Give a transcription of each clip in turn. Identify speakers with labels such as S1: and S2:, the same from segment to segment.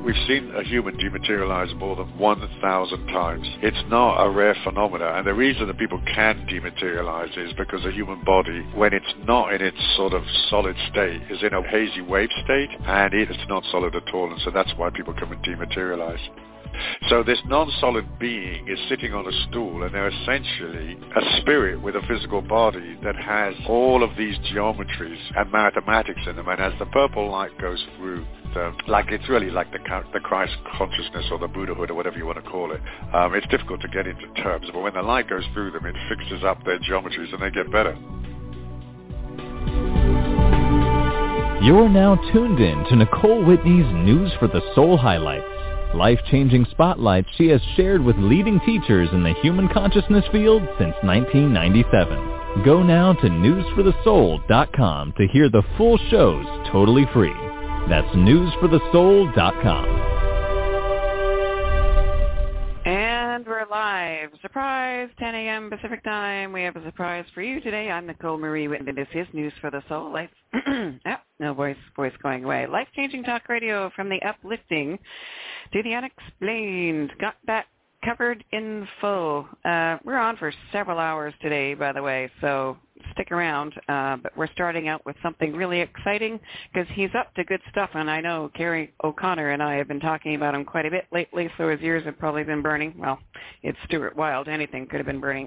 S1: We've seen a human dematerialize more than 1,000 times. It's not a rare phenomenon, and the reason that people can dematerialize is because the human body, when it's not in its sort of solid state, is in a hazy wave state, and it's not solid at all, and so that's why people come and dematerialize. So this non-solid being is sitting on a stool, and they're essentially a spirit with a physical body that has all of these geometries and mathematics in them. And as the purple light goes through, it's really like the Christ consciousness or the Buddhahood or whatever you want to call it. It's difficult to get into terms, but when the light goes through them, it fixes up their geometries and they get better.
S2: You're now tuned in to Nicole Whitney's News for the Soul highlights. Life-changing spotlights she has shared with leading teachers in the human consciousness field since 1997. Go now to newsforthesoul.com to hear the full shows totally free. That's newsforthesoul.com.
S3: And we're live. Surprise, 10 a.m. Pacific time. We have a surprise for you today. I'm Nicole Marie Whitney. This is News for the Soul. No voice going away. Life-changing talk radio from the uplifting to the unexplained. Got that covered in full. We're on for several hours today, by the way, so stick around. But we're starting out with something really exciting because he's up to good stuff, and I know Gary O'Connor and I have been talking about him quite a bit lately, so his ears have probably been burning. Well, it's Stuart Wilde. Anything could have been burning.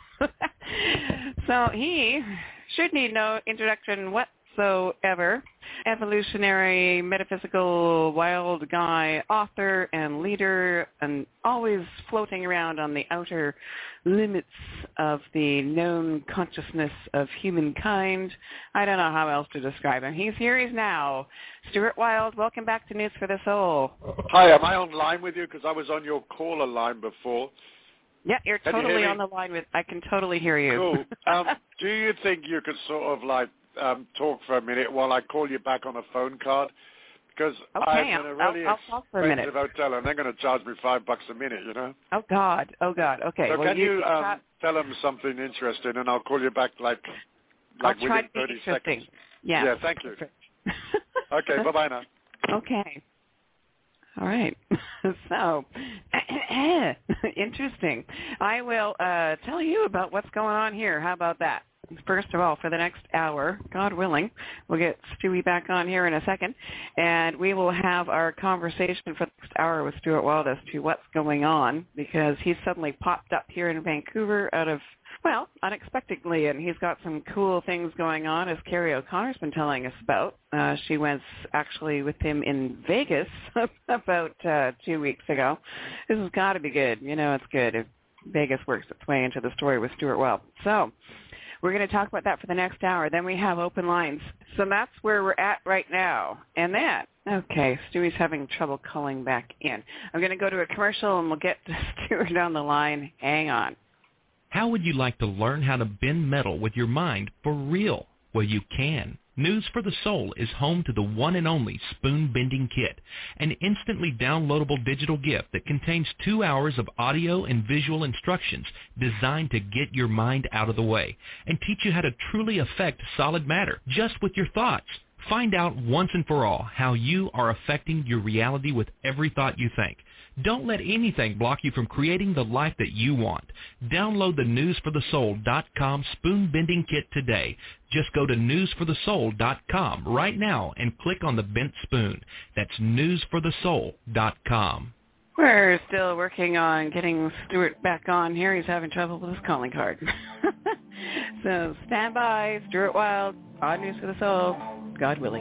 S3: So he should need no introduction whatsoever. Evolutionary, metaphysical, wild guy, author and leader, and always floating around on the outer limits of the known consciousness of humankind. I don't know how else to describe him. He's here, he's now. Stuart Wilde, welcome back to News for the Soul.
S1: Hi, am I on line with you? Because I was on your caller line before.
S3: Yeah, you're totally on the line with, I can totally hear you.
S1: Cool. Do you think you could sort of talk for a minute while I call you back on a phone card? Because I'm in a really expensive hotel and they're going to charge me $5 a minute, you know?
S3: Oh, God. Okay.
S1: So can you tell them something interesting and I'll call you back within 30 seconds?
S3: Yeah,
S1: thank you. Okay, bye-bye now.
S3: Okay. All right. So, interesting. I will tell you about what's going on here. How about that? First of all, for the next hour, God willing, we'll get Stewie back on here in a second, and we will have our conversation for the next hour with Stuart Wilde as to what's going on, because he's suddenly popped up here in Vancouver out of, unexpectedly, and he's got some cool things going on, as Carrie O'Connor's been telling us about. She was actually with him in Vegas about 2 weeks ago. This has got to be good. You know, it's good if Vegas works its way into the story with Stuart Wilde. So we're going to talk about that for the next hour. Then we have open lines. So that's where we're at right now. And then, okay, Stewie's having trouble calling back in. I'm going to go to a commercial, and we'll get Stuart on the line. Hang on.
S4: How would you like to learn how to bend metal with your mind for real? Well, you can. News for the Soul is home to the one and only Spoon Bending Kit, an instantly downloadable digital gift that contains 2 hours of audio and visual instructions designed to get your mind out of the way and teach you how to truly affect solid matter just with your thoughts. Find out once and for all how you are affecting your reality with every thought you think. Don't let anything block you from creating the life that you want. Download the newsforthesoul.com Spoon Bending Kit today. Just go to newsforthesoul.com right now and click on the bent spoon. That's newsforthesoul.com.
S3: We're still working on getting Stuart back on here. He's having trouble with his calling card. So stand by. Stuart Wilde on News for the Soul. God willing.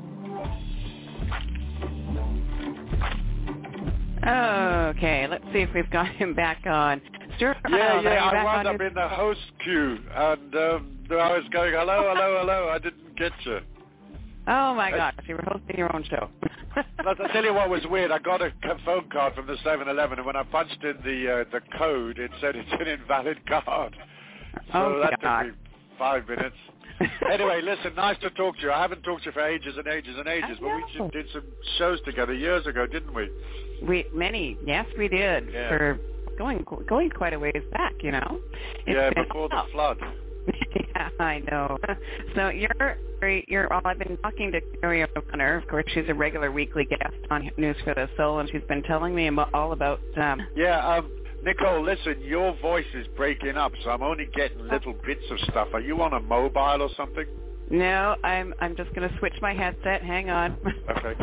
S3: Okay, let's see if we've got him back on. Stuart Wilde,
S1: I wound up in the host queue, and I was going, hello, I didn't get you.
S3: Oh, my gosh, you were hosting your own show.
S1: I'll tell you what was weird. I got a phone card from the 7-Eleven, and when I punched in the code, it said it's an invalid card. So that took me 5 minutes. Anyway, listen, nice to talk to you. I haven't talked to you for ages and ages and ages, but we did some shows together years ago, didn't we?
S3: Yes, we did.
S1: Yeah.
S3: For going quite a ways back, you know.
S1: Before the flood.
S3: Yeah, I know. So I've been talking to Carrie O'Connor. Of course, she's a regular weekly guest on News for the Soul, and she's been telling me all about...
S1: Nicole, listen, your voice is breaking up, so I'm only getting little bits of stuff. Are you on a mobile or something?
S3: No, I'm just going to switch my headset. Hang on.
S1: Okay.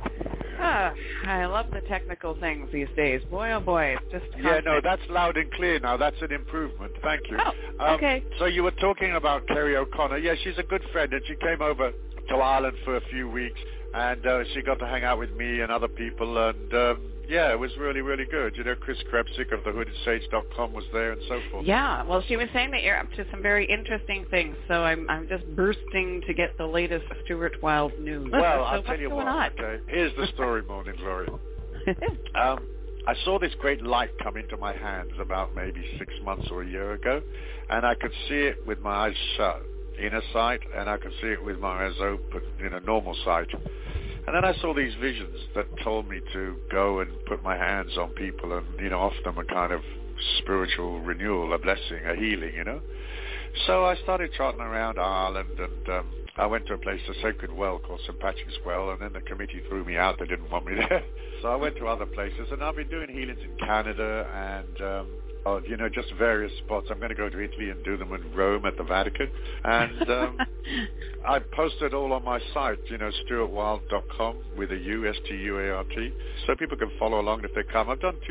S3: I love the technical things these days. Boy, oh boy, it's just constant.
S1: Yeah, no, that's loud and clear now. That's an improvement. Thank you.
S3: Oh, okay.
S1: So you were talking about Carrie O'Connor. Yeah, she's a good friend, and she came over to Ireland for a few weeks, and she got to hang out with me and other people, and yeah, it was really, really good. You know, Chris Krebsick of thehoodidsage.com was there and so forth.
S3: Yeah, well, she was saying that you're up to some very interesting things, so I'm just bursting to get the latest Stuart Wilde news.
S1: Well,
S3: so
S1: I'll tell you what. Okay, here's the story, Morning Glory. I saw this great light come into my hands about maybe 6 months or a year ago, and I could see it with my eyes shut, inner sight, and I could see it with my eyes open, normal sight. And then I saw these visions that told me to go and put my hands on people and, offer them a kind of spiritual renewal, a blessing, a healing, So I started trotting around Ireland, and I went to a place, a sacred well called St. Patrick's Well, and then the committee threw me out. They didn't want me there. So I went to other places, and I've been doing healings in Canada and, just various spots. I'm going to go to Italy and do them in Rome at the Vatican. And I posted all on my site, stuartwilde.com with a U, S-T-U-A-R-T, so people can follow along if they come. I've done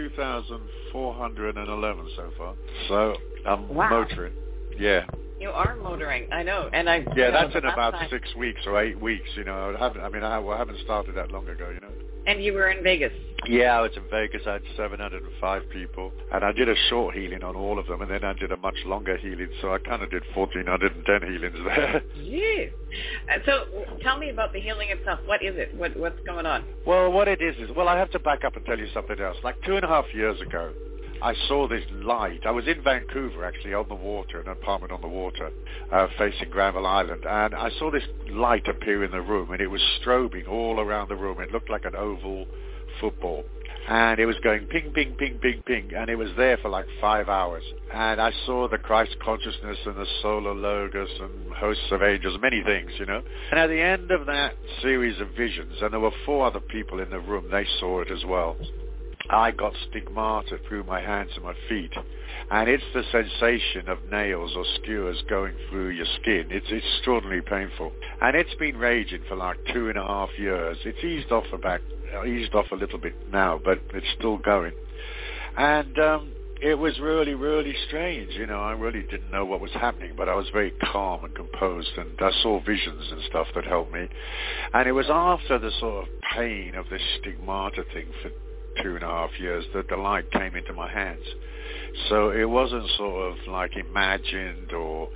S1: 2,411 so far. So I'm motoring. Yeah.
S3: You are motoring, I know.
S1: Yeah, that's in about 6 weeks or 8 weeks, I haven't started that long ago,
S3: And you were in Vegas.
S1: Yeah, I was in Vegas. I had 705 people, and I did a short healing on all of them, and then I did a much longer healing, so I kind of did 1,410 healings there.
S3: Jeez. So tell me about the healing itself. What is it? What's going on?
S1: Well, what it is, I have to back up and tell you something else. Like 2.5 years ago, I saw this light. I was in Vancouver, actually, on the water, an apartment on the water, facing Granville Island, and I saw this light appear in the room, and it was strobing all around the room. It looked like an oval football, and it was going ping, ping, ping, ping, ping, and it was there for like 5 hours. And I saw the Christ consciousness and the solar logos and hosts of angels, many things, And at the end of that series of visions, and there were 4 other people in the room, they saw it as well. I got stigmata through my hands and my feet, and it's the sensation of nails or skewers going through your skin. It's extraordinarily painful, and it's been raging for like 2.5 years. It's eased off a little bit now, but it's still going. And it was really, really strange. I really didn't know what was happening, but I was very calm and composed, and I saw visions and stuff that helped me. And it was after the sort of pain of this stigmata thing for 2.5 years that the light came into my hands. So it wasn't sort of like imagined or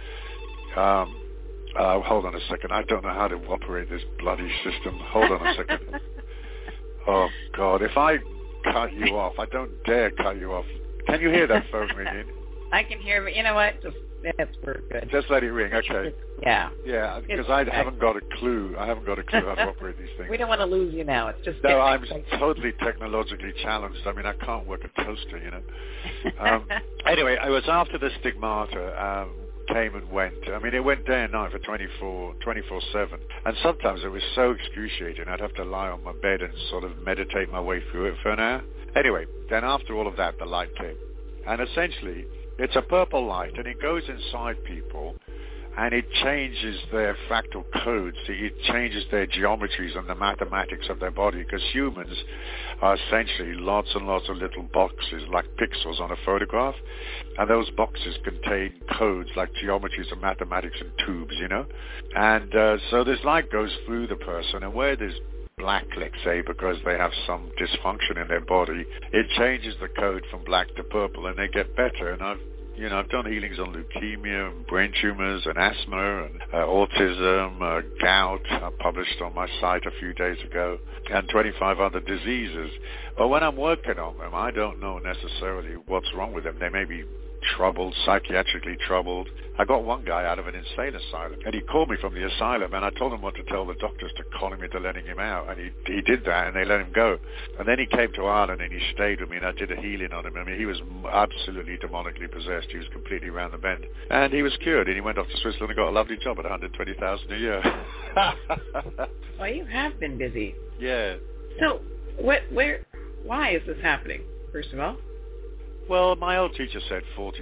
S1: hold on a second, I don't know how to operate this bloody system. Hold on a second. Oh God, if I cut you off, I don't dare cut you off. Can you hear that phone ringing?
S3: I can hear, but you know what? That's very good.
S1: Just let it ring, okay.
S3: Yeah.
S1: Yeah, because I haven't got a clue. how to operate these things.
S3: We don't want to lose you now. It's just...
S1: No, I'm totally technologically challenged. I mean, I can't work a toaster, Anyway, it was after the stigmata came and went. I mean, it went day and night for 24/7. And sometimes it was so excruciating, I'd have to lie on my bed and sort of meditate my way through it for an hour. Anyway, then after all of that, the light came. And essentially, it's a purple light, and it goes inside people, and it changes their fractal codes. It changes their geometries and the mathematics of their body, because humans are essentially lots and lots of little boxes, like pixels on a photograph, and those boxes contain codes like geometries and mathematics and tubes, And so this light goes through the person, and where there's black, let's say, because they have some dysfunction in their body, it changes the code from black to purple, and they get better. And I've done healings on leukemia and brain tumors and asthma and autism, gout. I published on my site a few days ago, and 25 other diseases. But when I'm working on them, I don't know necessarily what's wrong with them. They may be troubled, psychiatrically troubled. I got one guy out of an insane asylum, and he called me from the asylum, and I told him what to tell the doctors to call him into letting him out, and he did that, and they let him go. And then he came to Ireland, and he stayed with me, and I did a healing on him. I mean, he was absolutely demonically possessed. He was completely round the bend. And he was cured, and he went off to Switzerland and got a lovely job at $120,000 a year.
S3: Well, you have been busy.
S1: Yeah.
S3: So, why is this happening, first of all?
S1: Well, my old teacher said 40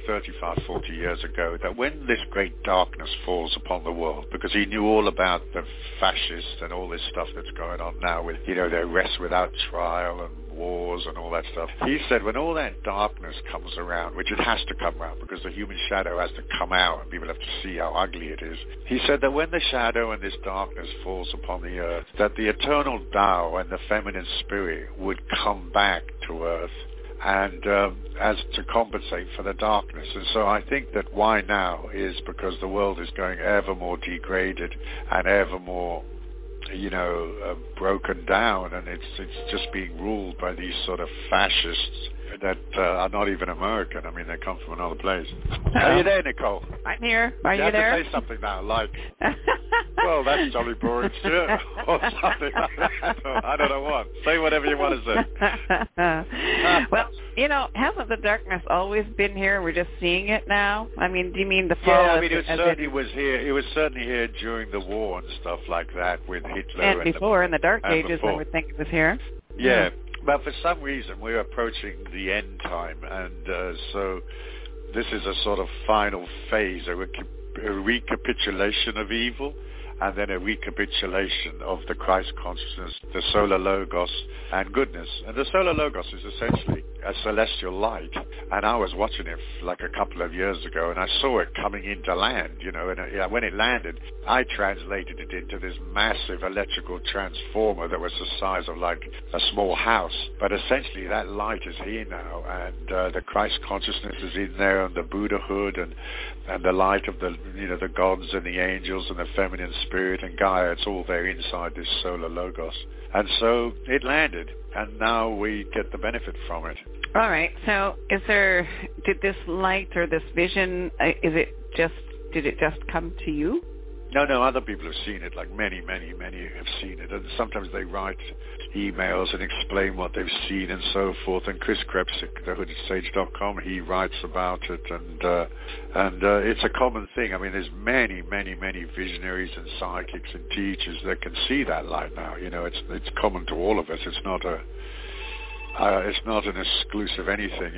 S1: years ago that when this great darkness falls upon the world, because he knew all about the fascists and all this stuff that's going on now with, their arrests without trial and wars and all that stuff. He said when all that darkness comes around, which it has to come around because the human shadow has to come out and people have to see how ugly it is. He said that when the shadow and this darkness falls upon the earth, that the eternal Tao and the feminine spirit would come back to earth and as to compensate for the darkness. And so I think that why now is because the world is going ever more degraded and ever more, broken down, and it's just being ruled by these sort of fascists that are not even American. I mean, they come from another place. Are you there, Nicole?
S3: I'm here. Are you there?
S1: You have to say something now, like, well, that's jolly boring shit, or something like that. I don't know what. Say whatever you want to say.
S3: Well, hasn't the darkness always been here? We're just seeing it now? I mean, do you mean the fall?
S1: Yeah, I mean, it certainly was here. It was certainly here during the war and stuff like that with Hitler.
S3: And before, in the Dark Ages,
S1: before.
S3: I would think it was here.
S1: Yeah. But for some reason, we're approaching the end time, and so this is a sort of final phase, a recapitulation of evil, and then a recapitulation of the Christ consciousness, the solar logos, and goodness. And the solar logos is essentially a celestial light, and I was watching it like a couple of years ago, and I saw it coming into land, and when it landed, I translated it into this massive electrical transformer that was the size of like a small house. But essentially that light is here now, and the Christ consciousness is in there, and the Buddhahood, and the light of the the gods and the angels and the feminine spirit and Gaia. It's all there inside this solar logos. And so it landed, and now we get the benefit from it.
S3: All right. So did this light or this vision, did it just come to you?
S1: No, other people have seen it, like many have seen it. And sometimes they write emails and explain what they've seen and so forth. And Chris Krebsick, thehoodedsage.com, he writes about it. And it's a common thing. I mean, there's many visionaries and psychics and teachers that can see that light now. It's common to all of us. It's not an exclusive anything,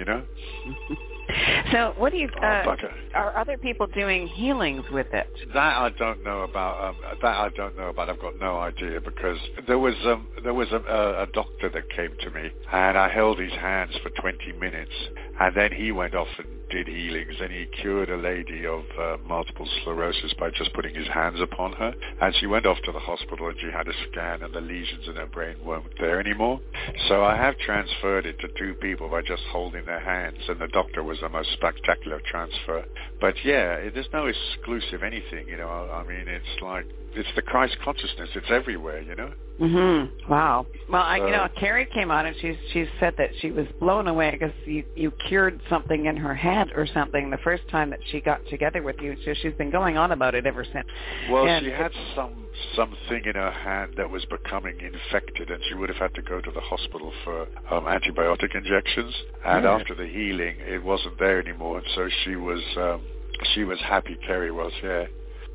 S3: So what do you, are other people doing healings with it?
S1: That I don't know about. I've got no idea, because there was a doctor that came to me, and I held his hands for 20 minutes, and then he went off and did healings, and he cured a lady of multiple sclerosis by just putting his hands upon her. And she went off to the hospital, and she had a scan, and the lesions in her brain weren't there anymore. So I have transferred it to two people by just holding their hands, and the doctor was the most spectacular transfer. But yeah, there's no exclusive anything, I mean, it's the Christ consciousness. It's everywhere,
S3: Mm-hmm. Wow. Well, Carrie came on and she said that she was blown away because you cured something in her head or something the first time that she got together with you. So she's been going on about it ever since.
S1: Well, she had something in her hand that was becoming infected, and she would have had to go to the hospital for antibiotic injections. And after the healing, it wasn't there anymore, and so she was happy. Carrie was, yeah.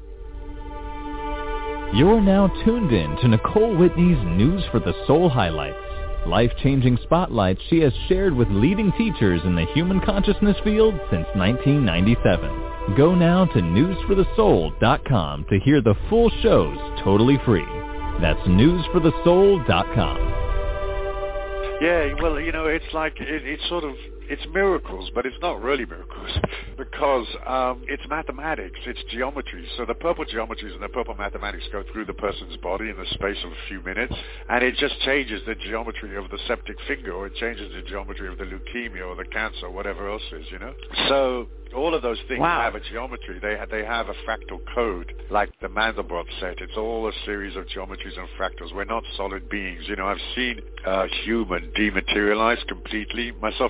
S2: You're now tuned in to Nicole Whitney's News for the Soul highlights, life-changing spotlights she has shared with leading teachers in the human consciousness field since 1997. Go now to newsforthesoul.com to hear the full shows totally free. That's newsforthesoul.com.
S1: Yeah, well, it's miracles, but it's not really miracles because it's mathematics, it's geometry. So the purple geometries and the purple mathematics go through the person's body in the space of a few minutes, and it just changes the geometry of the septic finger, or it changes the geometry of the leukemia or the cancer or whatever else is, So all of those things have a geometry. They have a fractal code, like the Mandelbrot set. It's all a series of geometries and fractals. We're not solid beings. I've seen a human dematerialize completely, myself and others.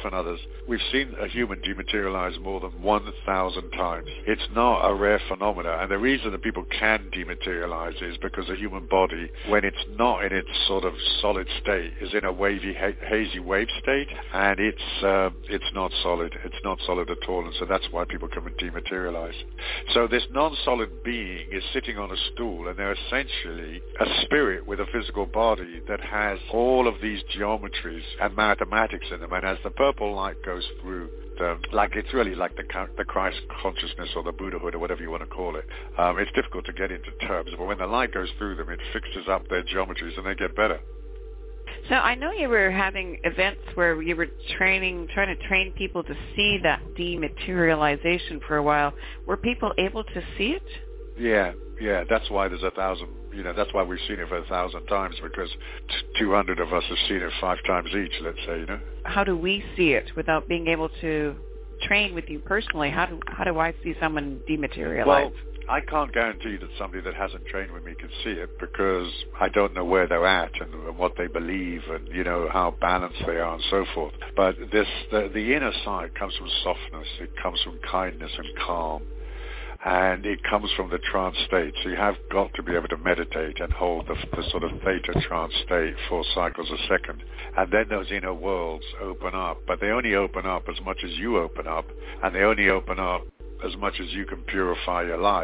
S1: We've seen a human dematerialize more than 1,000 times. It's not a rare phenomena, and the reason that people can dematerialize is because the human body, when it's not in its sort of solid state, is in a wavy, hazy wave state, and it's not solid. It's not solid at all, and so that's why people can dematerialize. So this non-solid being is sitting on a stool, and they're essentially a spirit with a physical body that has all of these geometries and mathematics in them, and as the purple light goes through like it's really like the Christ consciousness or the Buddhahood or whatever you want to call it. It's difficult to get into terms, but when the light goes through them, it fixes up their geometries and they get better.
S3: So I know you were having events where you were trying to train people to see that dematerialization for a while. Were people able to see it?
S1: Yeah. That's why there's 1,000. That's why we've seen it for 1,000 times, because 200 of us have seen it 5 times each, let's say,
S3: How do we see it without being able to train with you personally? How do I see someone dematerialize?
S1: Well, I can't guarantee that somebody that hasn't trained with me can see it, because I don't know where they're at and what they believe and, how balanced they are and so forth. But the inner side comes from softness. It comes from kindness and calm. And it comes from the trance state. So you have got to be able to meditate and hold the sort of theta trance state 4 cycles a second. And then those inner worlds open up. But they only open up as much as you open up. And they only open up as much as you can purify your life,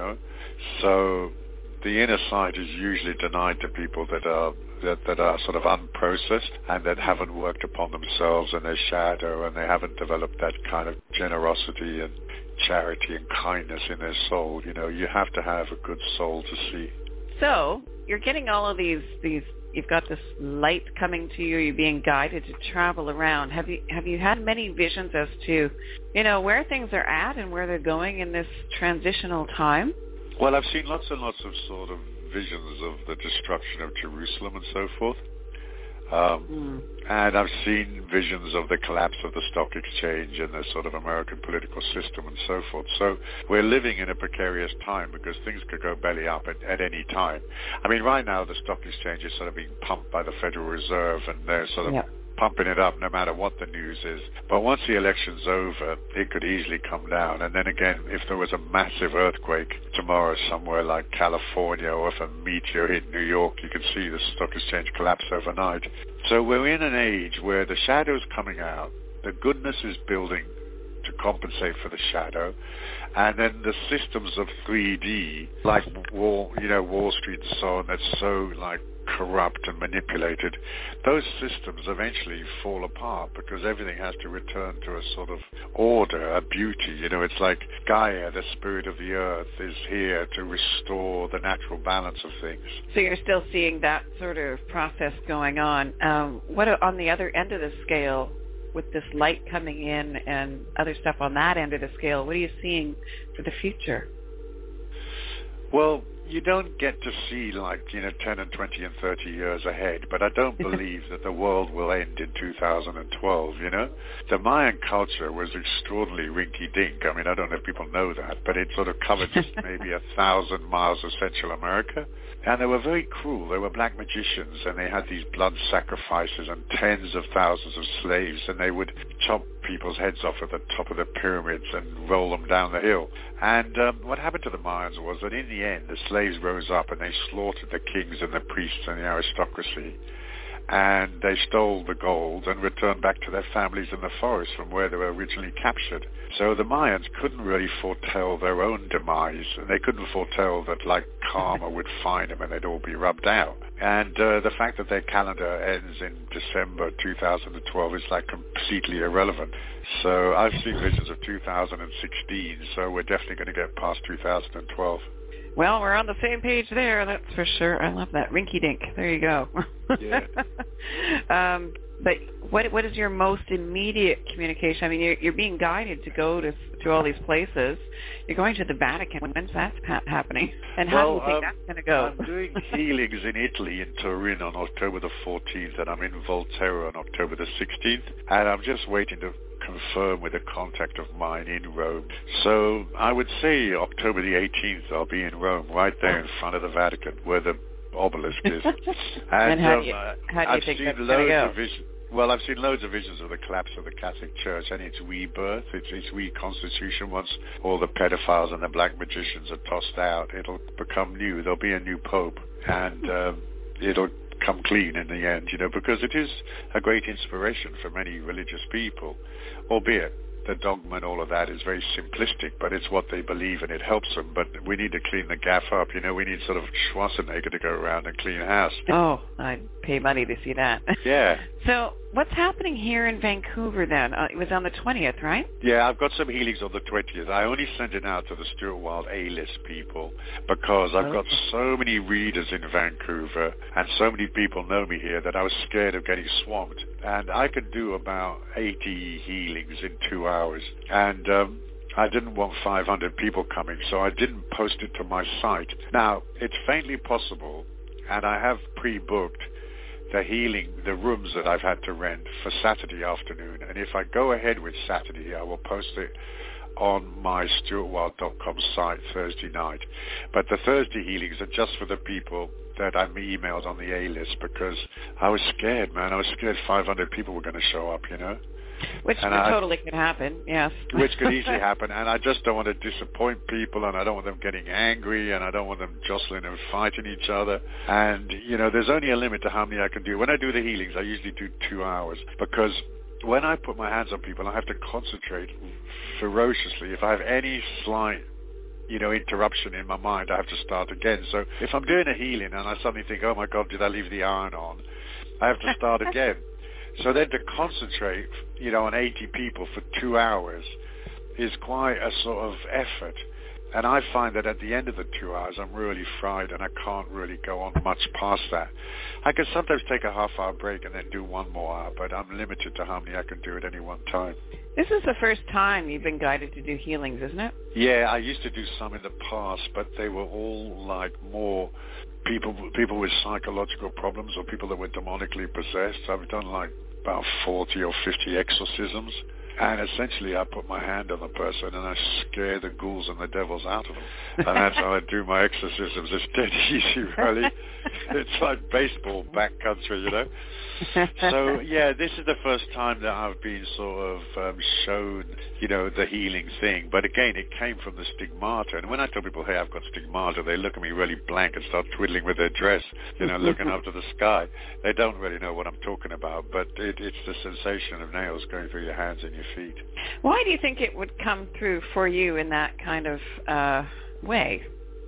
S1: So the inner side is usually denied to people that are sort of unprocessed and that haven't worked upon themselves and their shadow, and they haven't developed that kind of generosity and charity and kindness in their soul. You have to have a good soul to see. So
S3: you're getting all of these you've got this light coming to you, you're being guided to travel around. Have you had many visions as to where things are at and where they're going in this transitional time?
S1: Well, I've seen lots and lots of sort of visions of the destruction of Jerusalem and so forth. And I've seen visions of the collapse of the stock exchange and the sort of American political system and so forth. So we're living in a precarious time because things could go belly up at any time. I mean, right now the stock exchange is sort of being pumped by the Federal Reserve, and they're sort of pumping it up no matter what the news is. But once the election's over, it could easily come down. And then again, if there was a massive earthquake tomorrow somewhere like California, or if a meteor hit New York, you could see the stock exchange collapse overnight. So we're in an age where the shadow's coming out, the goodness is building to compensate for the shadow, and then the systems of 3D, like Wall Street and so on, that's so like corrupt and manipulated, those systems eventually fall apart because everything has to return to a sort of order, a beauty. It's like Gaia, the spirit of the earth, is here to restore the natural balance of things.
S3: So you're still seeing that sort of process going on. What on the other end of the scale, with this light coming in and other stuff on that end of the scale, what are you seeing for the future? Well,
S1: you don't get to see 10 and 20 and 30 years ahead, but I don't believe that the world will end in 2012, The Mayan culture was extraordinarily rinky-dink. I mean, I don't know if people know that, but it sort of covered just maybe 1,000 miles of Central America. And they were very cruel. They were black magicians, and they had these blood sacrifices and tens of thousands of slaves, and they would chop people's heads off at the top of the pyramids and roll them down the hill. And what happened to the Mayans was that in the end, the slaves rose up and they slaughtered the kings and the priests and the aristocracy. And they stole the gold and returned back to their families in the forest from where they were originally captured. So the Mayans couldn't really foretell their own demise, and they couldn't foretell that karma would find them and they'd all be rubbed out. And the fact that their calendar ends in December 2012 is completely irrelevant. So I've seen visions of 2016, so we're definitely going to get past 2012.
S3: Well, we're on the same page there, that's for sure. I love that. Rinky-dink. There you go.
S1: Yeah.
S3: But what is your most immediate communication? I mean, you're being guided to go to all these places. You're going to the Vatican. When's that happening? And how do you think that's going to go?
S1: I'm doing healings in Italy, in Turin, on October the 14th, and I'm in Volterra on October the 16th. And I'm just waiting to confirm with a contact of mine in Rome. So I would say October the 18th I'll be in Rome, right there in front of the Vatican, where the obelisk is.
S3: And how do you think that's going to go?
S1: Well, I've seen loads of visions of the collapse of the Catholic Church and its rebirth, its reconstitution. Once all the pedophiles and the black magicians are tossed out, it'll become new. There'll be a new pope, and it'll come clean in the end, because it is a great inspiration for many religious people, albeit the dogma and all of that is very simplistic, but it's what they believe and it helps them. But we need to clean the gaff up. We need sort of Schwarzenegger to go around and clean house.
S3: Oh, I'd pay money to see that.
S1: Yeah.
S3: So what's happening here in Vancouver then? It was on the 20th, right?
S1: Yeah, I've got some healings on the 20th. I only sent it out to the Stuart Wilde A-list people because I've got so many readers in Vancouver and so many people know me here that I was scared of getting swamped. And I could do about 80 healings in 2 hours. And I didn't want 500 people coming, so I didn't post it to my site. Now, it's faintly possible, and I have pre-booked the rooms that I've had to rent for Saturday afternoon. And if I go ahead with Saturday, I will post it on my stuartwilde.com site Thursday night. But the Thursday healings are just for the people that I emailed on the A-list because I was scared, man. I was scared 500 people were going to show up,
S3: Which totally could happen, yes.
S1: Which could easily happen, and I just don't want to disappoint people, and I don't want them getting angry, and I don't want them jostling and fighting each other. And, there's only a limit to how many I can do. When I do the healings, I usually do 2 hours, because when I put my hands on people, I have to concentrate ferociously. If I have any slight interruption in my mind, I have to start again. So if I'm doing a healing and I suddenly think, oh my God, did I leave the iron on? I have to start again. So then to concentrate, on 80 people for 2 hours is quite a sort of effort. And I find that at the end of the 2 hours, I'm really fried and I can't really go on much past that. I can sometimes take a half-hour break and then do 1 more hour, but I'm limited to how many I can do at any one time.
S3: This is the first time you've been guided to do healings, isn't it?
S1: Yeah, I used to do some in the past, but they were all like more people with psychological problems or people that were demonically possessed. I've done like about 40 or 50 exorcisms. And essentially I put my hand on the person and I scare the ghouls and the devils out of them. And that's how I do my exorcisms. It's dead easy, really. It's like baseball backcountry, So, yeah, this is the first time that I've been sort of shown, the healing thing. But again, it came from the stigmata. And when I tell people, hey, I've got stigmata, they look at me really blank and start twiddling with their dress, looking up to the sky. They don't really know what I'm talking about. But it's the sensation of nails going through your hands and your feet.
S3: Why do you think it would come through for you in that kind of way?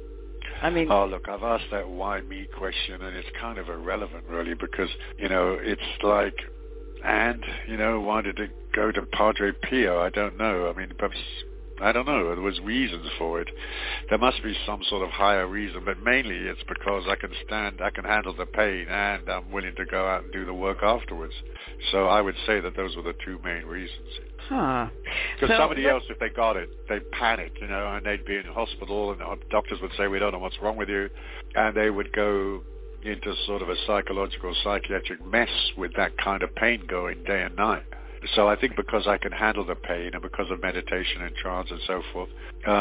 S3: I mean,
S1: oh, look, I've asked that why me question, and it's kind of irrelevant, really, because, it's like, and, why did it go to Padre Pio? I don't know. I mean, perhaps, I don't know. There was reasons for it. There must be some sort of higher reason, but mainly it's because I can handle the pain, and I'm willing to go out and do the work afterwards. So I would say that those were the 2 main reasons.
S3: Huh.
S1: Because somebody else, if they got it, they'd panic, and they'd be in hospital, and doctors would say, we don't know what's wrong with you, and they would go into sort of a psychological, psychiatric mess with that kind of pain going day and night. So I think because I can handle the pain and because of meditation and trance and so forth,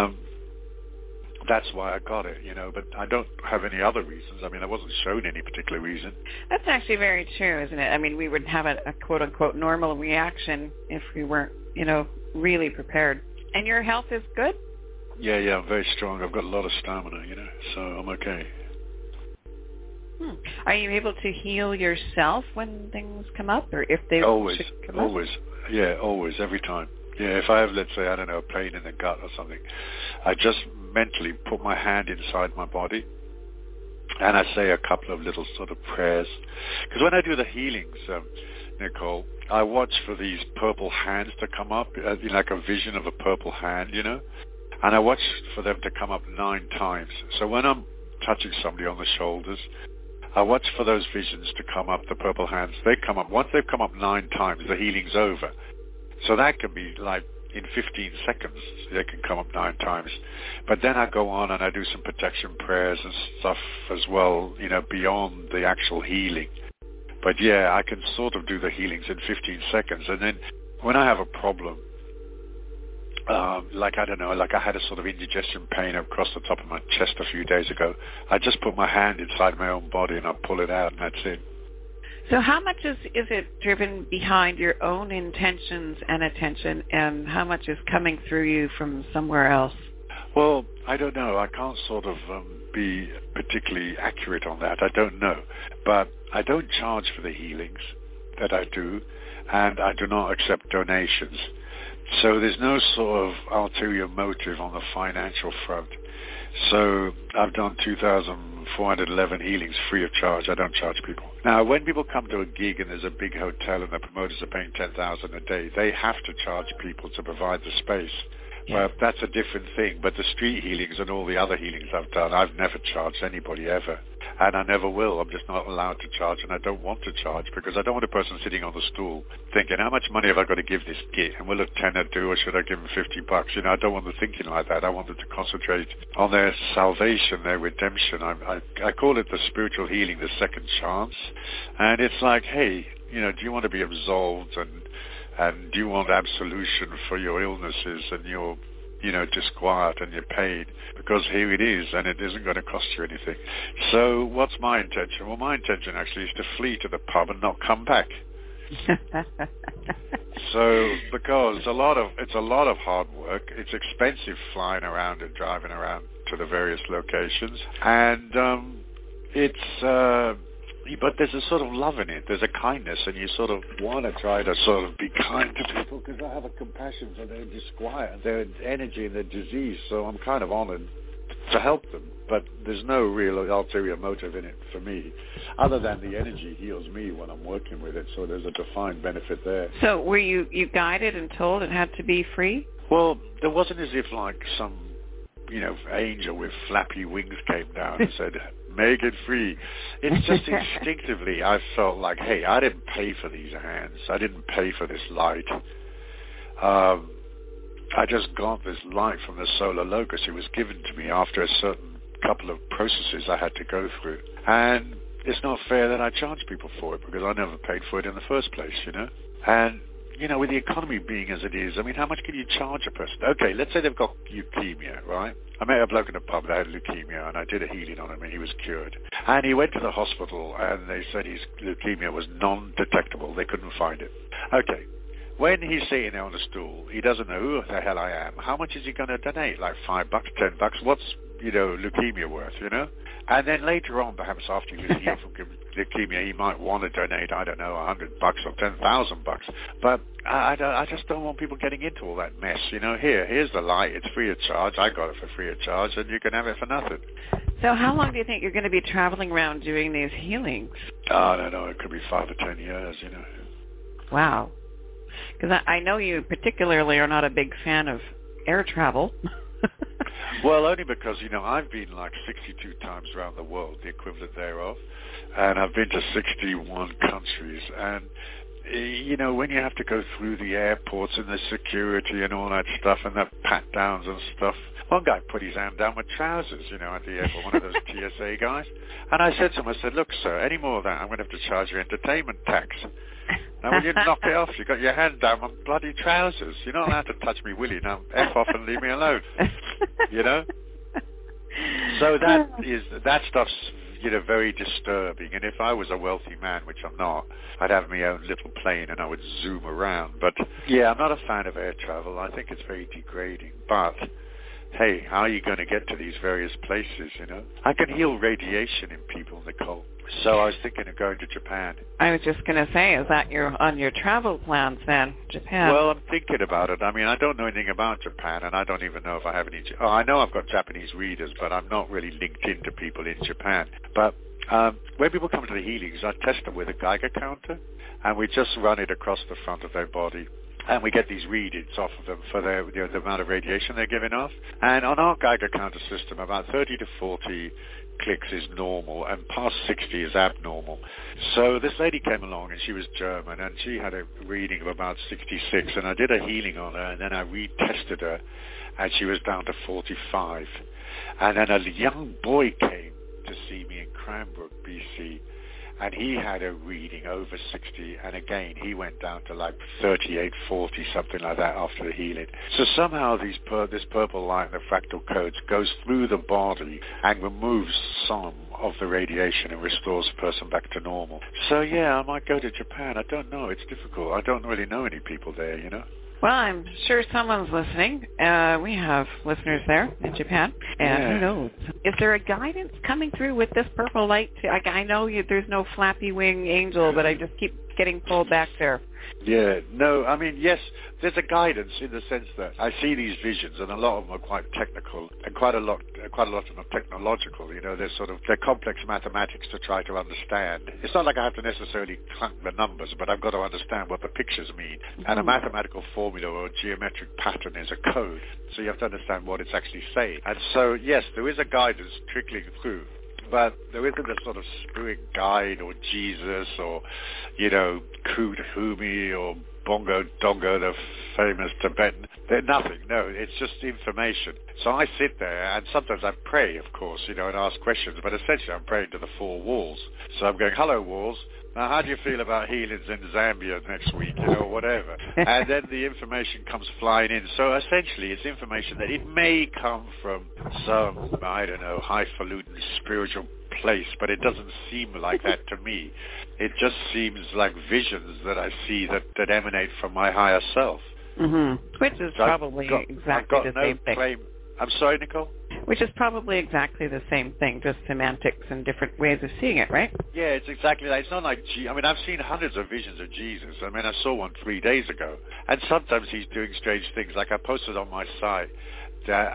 S1: that's why I got it, but I don't have any other reasons. I mean, I wasn't shown any particular reason.
S3: That's actually very true, isn't it? I mean, we would have a quote-unquote normal reaction if we weren't, really prepared. And your health is good?
S1: Yeah, I'm very strong. I've got a lot of stamina, so I'm okay.
S3: Are you able to heal yourself when things come up, or if they
S1: always,
S3: come up?
S1: Yeah, always, every time. Yeah, if I have, let's say, I don't know, pain in the gut or something, I just mentally put my hand inside my body and I say a couple of little sort of prayers. Because when I do the healings, Nicole, I watch for these purple hands to come up, like a vision of a purple hand, and I watch for them to come up 9 times. So when I'm touching somebody on the shoulders, I watch for those visions to come up, the purple hands. They come up. Once they've come up 9 times, the healing's over. So that can be like in 15 seconds, they can come up 9 times. But then I go on and I do some protection prayers and stuff as well, beyond the actual healing. But yeah, I can sort of do the healings in 15 seconds. And then when I have a problem, like I had a sort of indigestion pain across the top of my chest a few days ago, I just put my hand inside my own body and I pull it out and that's it.
S3: So how much is it driven behind your own intentions and attention, and how much is coming through you from somewhere else?
S1: Well, I don't know. I can't sort of be particularly accurate on that. I don't know. But I don't charge for the healings that I do, and I do not accept donations. So there's no sort of ulterior motive on the financial front. So I've done 2,411 healings free of charge. I don't charge people. Now, when people come to a gig and there's a big hotel and the promoters are paying $10,000 a day, they have to charge people to provide the space.
S3: Yeah.
S1: Well, that's a different thing. But the street healings and all the other healings I've done, I've never charged anybody ever. And I never will. I'm just not allowed to charge, and I don't want to charge because I don't want a person sitting on the stool thinking, how much money have I got to give this git? And will a tenner do, or should I give them $50? You know, I don't want them thinking like that. I want them to concentrate on their salvation, their redemption. I call it the spiritual healing, the second chance. And it's like, hey, you know, do you want to be absolved, and do you want absolution for your illnesses and your, you know, disquiet and your pain? Because here it is, and it isn't going to cost you anything. So what's my intention? Well, my intention actually is to flee to the pub and not come back. So, because it's a lot of hard work. It's expensive flying around and driving around to the various locations, and but there's a sort of love in it. There's a kindness, and you sort of want to try to sort of be kind to people because I have a compassion for their disquiet, their energy, and their disease. So I'm kind of honored to help them. But there's no real ulterior motive in it for me, other than the energy heals me when I'm working with it. So there's a defined benefit there.
S3: So were you guided and told it had to be free?
S1: Well, there wasn't as if like some, you know, angel with flappy wings came down and said, make it free. It's just instinctively I felt like, hey, I didn't pay for these hands. I didn't pay for this light. I just got this light from the solar locus. It was given to me after a certain couple of processes I had to go through. And it's not fair that I charge people for it because I never paid for it in the first place, you know. And, you know, with the economy being as it is, I mean, how much can you charge a person? Okay, let's say they've got leukemia, right? I met a bloke in a pub that had leukemia, and I did a healing on him, and he was cured. And he went to the hospital, and they said his leukemia was non-detectable. They couldn't find it. Okay. When he's sitting there on the stool, he doesn't know who the hell I am. How much is he going to donate? Like $5, $10? What's, you know, leukemia worth, you know? And then later on, perhaps after he was healed from leukemia, he might want to donate, I don't know, $100 or $10,000. But I just don't want people getting into all that mess. You know, here's the light. It's free of charge. I got it for free of charge, and you can have it for nothing.
S3: So how long do you think you're going to be traveling around doing these healings?
S1: I don't know. It could be 5 or 10 years, you know.
S3: Wow. Because I know you particularly are not a big fan of air travel.
S1: Well, only because, you know, I've been like 62 times around the world, the equivalent thereof, and I've been to 61 countries. And, you know, when you have to go through the airports and the security and all that stuff and the pat-downs and stuff, one guy put his hand down with trousers, you know, at the airport, one of those TSA guys. And I said to him, I said, look, sir, any more of that, I'm going to have to charge you entertainment tax. Now, will you knock it off? You got your hand down on bloody trousers. You're not allowed to touch me, will you? Now, F off and leave me alone. You know? So that stuff's, you know, very disturbing. And if I was a wealthy man, which I'm not, I'd have my own little plane and I would zoom around. But, yeah, I'm not a fan of air travel. I think it's very degrading. But, hey, how are you going to get to these various places, you know? I can heal radiation in people, Nicole. So I was thinking of going to Japan.
S3: I was just going to say, is that on your travel plans then, Japan?
S1: Well, I'm thinking about it. I mean, I don't know anything about Japan, and I don't even know if I have any... Oh, I know I've got Japanese readers, but I'm not really linked into people in Japan. But when people come to the healings, I test them with a Geiger counter, and we just run it across the front of their body. And we get these readings off of them for their, you know, the amount of radiation they're giving off. And on our Geiger counter system, about 30 to 40 clicks is normal, and past 60 is abnormal. So this lady came along, and she was German, and she had a reading of about 66, and I did a healing on her, and then I retested her, and she was down to 45. And then a young boy came to see me in Cranbrook, BC, and he had a reading over 60, and again, he went down to like 38, 40, something like that after the healing. So somehow this purple light and the fractal codes goes through the body and removes some of the radiation and restores the person back to normal. So yeah, I might go to Japan. I don't know. It's difficult. I don't really know any people there, you know.
S3: Well, I'm sure someone's listening. We have listeners there in Japan, and who knows? Is there a guidance coming through with this purple light? I know there's no flappy wing angel, but I just keep getting pulled back there.
S1: Yeah, no, I mean, yes, there's a guidance in the sense that I see these visions, and a lot of them are quite technical, and quite a lot of them are technological. You know, they're complex mathematics to try to understand. It's not like I have to necessarily clunk the numbers, but I've got to understand what the pictures mean. And a mathematical formula or a geometric pattern is a code, so you have to understand what it's actually saying. And so, yes, there is a guidance trickling through. But there isn't a sort of spirit guide or Jesus or, you know, Kudhumi or Bongo Dongo, the famous Tibetan. They're nothing. No, it's just information. So I sit there, and sometimes I pray, of course, you know, and ask questions. But essentially I'm praying to the four walls. So I'm going, hello, walls. Now, how do you feel about healings in Zambia next week, you know, whatever? And then the information comes flying in. So essentially it's information that it may come from some, I don't know, highfalutin spiritual place, but it doesn't seem like that to me. It just seems like visions that I see that emanate from my higher self.
S3: Mm-hmm. Which is
S1: So
S3: probably exactly the same thing.
S1: I'm sorry, Nicole?
S3: Which is probably exactly the same thing, just semantics and different ways of seeing it, right?
S1: Yeah, it's exactly that. It's not like, I mean, I've seen hundreds of visions of Jesus. I mean, I saw one 3 days ago. And sometimes he's doing strange things. Like I posted on my site that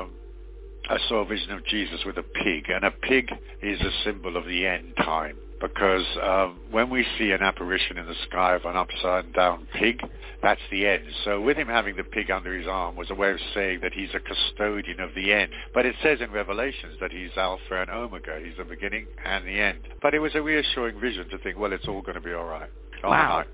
S1: I saw a vision of Jesus with a pig. And a pig is a symbol of the end time. Because when we see an apparition in the sky of an upside-down pig, that's the end. So with him having the pig under his arm was a way of saying that he's a custodian of the end. But it says in Revelations that he's Alpha and Omega. He's the beginning and the end. But it was a reassuring vision to think, well, it's all going to be all right.
S3: Wow.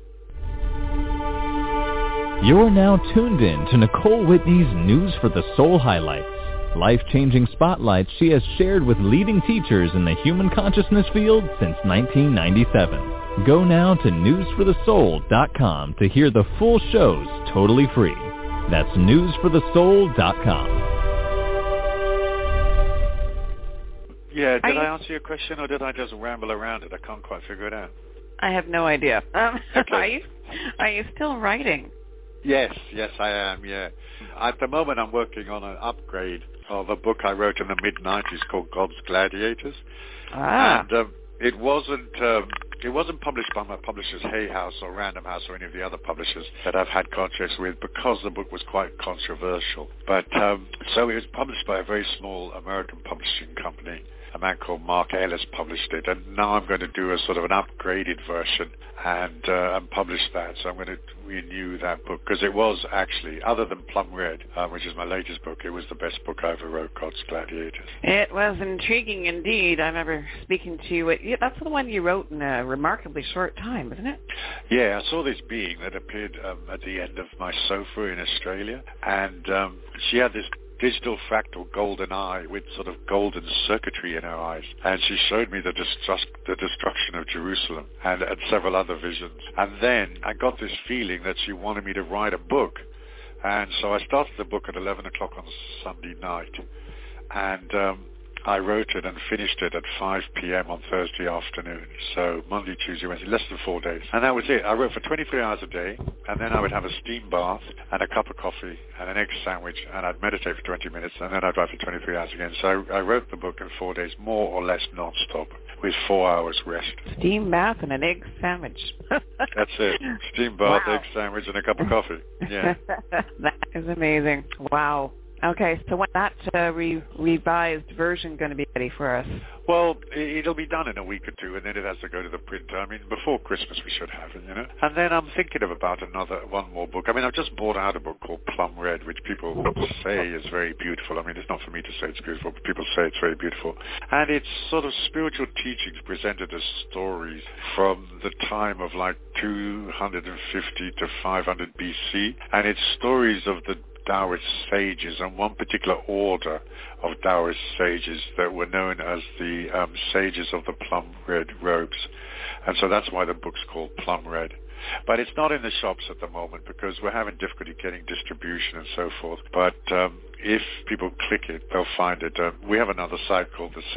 S2: You're now tuned in to Nicole Whitney's News for the Soul highlights. Life-changing spotlights she has shared with leading teachers in the human consciousness field since 1997. Go now to newsforthesoul.com to hear the full shows totally free. That's newsforthesoul.com.
S1: Yeah, did I answer your question or did I just ramble around it? I can't quite figure it out.
S3: I have no idea.
S1: Okay.
S3: Are you still writing?
S1: Yes, I am, yeah. At the moment I'm working on an upgrade of a book I wrote in the mid-90s called God's Gladiators. And it wasn't published by my publishers Hay House or Random House or any of the other publishers that I've had contracts with because the book was quite controversial. But so it was published by a very small American publishing company. A man called Mark Ellis published it, and now I'm going to do a sort of an upgraded version and publish that. So I'm going to renew that book because it was actually, other than Plum Red, which is my latest book, it was the best book I ever wrote, God's Gladiators.
S3: It was intriguing indeed. I remember speaking to you. That's the one you wrote in a remarkably short time, isn't it?
S1: Yeah, I saw this being that appeared at the end of my sofa in Australia, and she had this digital fractal golden eye with sort of golden circuitry in her eyes. And she showed me the destruction of Jerusalem and several other visions. And then I got this feeling that she wanted me to write a book. And so I started the book at 11 o'clock on Sunday night. And I wrote it and finished it at 5 p.m. on Thursday afternoon. So Monday, Tuesday, Wednesday, less than 4 days. And that was it. I wrote for 23 hours a day, and then I would have a steam bath and a cup of coffee and an egg sandwich, and I'd meditate for 20 minutes, and then I'd write for 23 hours again. So I wrote the book in 4 days, more or less non-stop, with 4 hours rest.
S3: Steam bath and an egg sandwich.
S1: That's it. Steam bath, egg sandwich, and a cup of coffee. Yeah.
S3: That is amazing. Wow. Okay, so when that revised version going to be ready for us?
S1: Well, it'll be done in a week or two, and then it has to go to the printer. I mean, before Christmas we should have it, you know. And then I'm thinking about one more book. I mean, I've just bought out a book called Plum Red, which people say is very beautiful. I mean, it's not for me to say it's beautiful, but people say it's very beautiful. And it's sort of spiritual teachings presented as stories from the time of like 250 to 500 BC. And it's stories of the Taoist sages, and one particular order of Taoist sages that were known as the sages of the plum red robes. And so that's why the book's called Plum Red. But it's not in the shops at the moment because we're having difficulty getting distribution and so forth. But if people click it, they'll find it. We have another site called the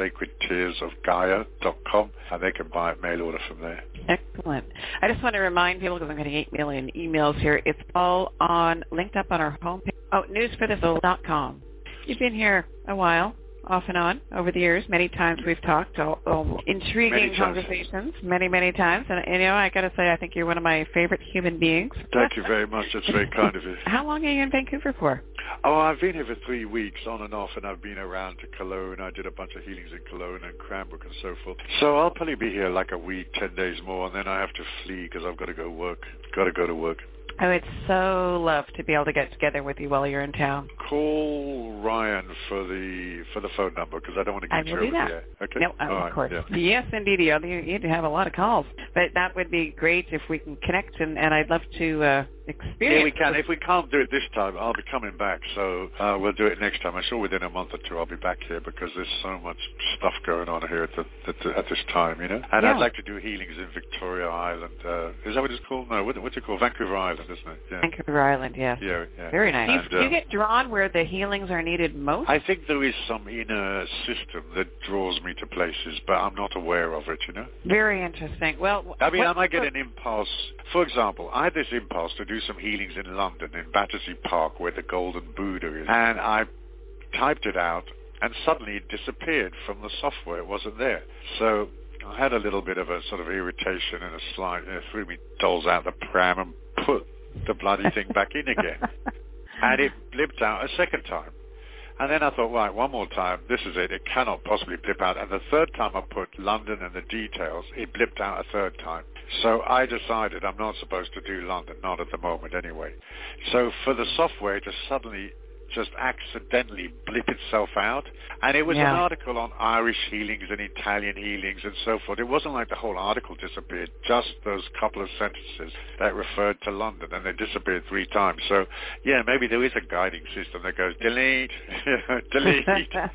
S1: sacredtearsofgaia.com, and they can buy it mail order from there.
S3: Excellent. I just want to remind people, because I'm getting 8 million emails here, it's all linked up on our homepage. Oh, newsforthesoul.com. You've been here a while, off and on, over the years. Many times we've talked, all intriguing conversations, many times. And, I got to say, I think you're one of my favorite human beings.
S1: Thank you very much. That's very kind of you.
S3: How long are you in Vancouver for?
S1: Oh, I've been here for 3 weeks, on and off, and I've been around to Cologne. I did a bunch of healings in Cologne and Cranbrook and so forth. So I'll probably be here like a week, 10 days more, and then I have to flee because I've got to go work. Got to go to work.
S3: I would so love to be able to get together with you while you're in town.
S1: Call Ryan for the phone number, because I don't want to get you over there. Okay?
S3: No, of course. Yeah. Yes, indeed. You have a lot of calls. But that would be great if we can connect, and I'd love to experience.
S1: Yeah, we can. If we can't do it this time, I'll be coming back. So we'll do it next time. I'm sure within a month or two I'll be back here, because there's so much stuff going on here at this time, And I'd like to do healings in Victoria Island. Is that what it's called? No, what's it called? Vancouver Island, isn't it? Yeah.
S3: Vancouver Island, yes.
S1: Yeah.
S3: Very nice. Do you get drawn where the healings are needed most?
S1: I think there is some inner system that draws me to places, but I'm not aware of it,
S3: Very interesting. Well,
S1: I might get an impulse. For example, I had this impulse to do some healings in London, in Battersea Park, where the Golden Buddha is. And I typed it out, and suddenly it disappeared from the software. It wasn't there. So I had a little bit of a sort of irritation and a slight, threw me dolls out the pram and put the bloody thing back in again. And it blipped out a second time. And then I thought, right, one more time, this is it. It cannot possibly blip out. And the third time I put London and the details, it blipped out a third time. So I decided I'm not supposed to do London, not at the moment anyway. So for the software to suddenly just accidentally blip itself out. And it was an article on Irish healings and Italian healings and so forth. It wasn't like the whole article disappeared, just those couple of sentences that referred to London, and they disappeared 3 times. So, maybe there is a guiding system that goes, delete, delete.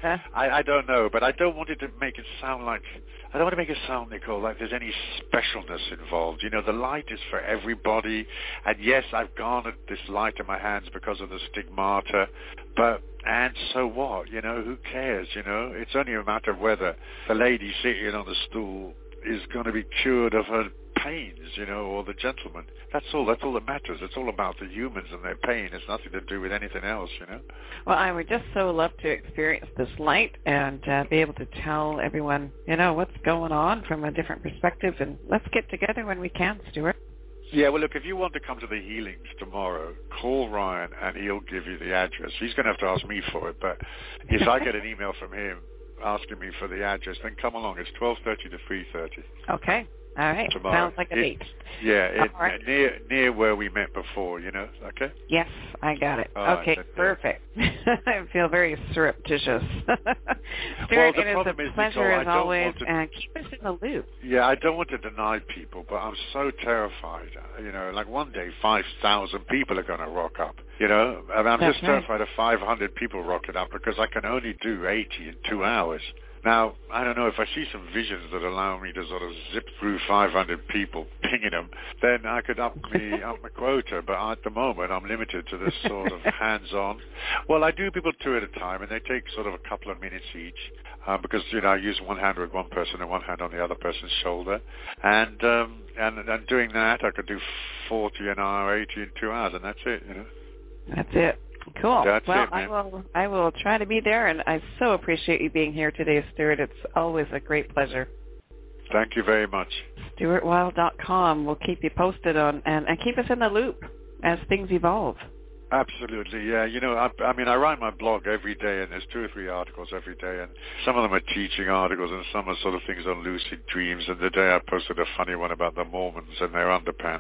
S1: I don't know, but I don't want it to make it sound like, I don't want to make it sound, Nicole, like there's any specialness involved. The light is for everybody, and yes, I've garnered this light in my hands because of the stigmata, and so what? Who cares? It's only a matter of whether the lady sitting on the stool is going to be cured of her pains, or the gentleman. That's all that matters. It's all about the humans and their pain. It's nothing to do with anything else,
S3: Well, I would just so love to experience this light and be able to tell everyone, what's going on from a different perspective. And let's get together when we can, Stuart.
S1: Yeah, well, look, if you want to come to the healings tomorrow, call Ryan and he'll give you the address. He's going to have to ask me for it, but if I get an email from him asking me for the address, then come along. It's 12:30 to 3:30.
S3: Okay. All right.
S1: Tomorrow.
S3: Sounds like a date.
S1: Yeah,
S3: right.
S1: near where we met before, okay?
S3: Yes, I got it. Okay, perfect. I feel very surreptitious. Stuart, it is a pleasure as always, and keep us in the loop.
S1: Yeah, I don't want to deny people, but I'm so terrified. Like one day 5,000 people are going to rock up. I'm just terrified of 500 people rocking up, because I can only do 80 in 2 hours. Now, I don't know, if I see some visions that allow me to sort of zip through 500 people, pinging them, then I could up my quota. But at the moment, I'm limited to this sort of hands-on. Well, I do people 2 at a time, and they take sort of a couple of minutes each, because, I use one hand with one person and one hand on the other person's shoulder. And doing that, I could do 40 an hour, 80 in 2 hours, and that's it,
S3: That's it. Cool.
S1: That's
S3: well,
S1: it, man.
S3: I will try to be there, and I so appreciate you being here today, Stuart. It's always a great pleasure.
S1: Thank you very much.
S3: StuartWild.com. We'll keep you posted on and keep us in the loop as things evolve.
S1: Absolutely, yeah. I write my blog every day, and there's 2 or 3 articles every day, and some of them are teaching articles, and some are sort of things on lucid dreams. And today I posted a funny one about the Mormons and their underpants.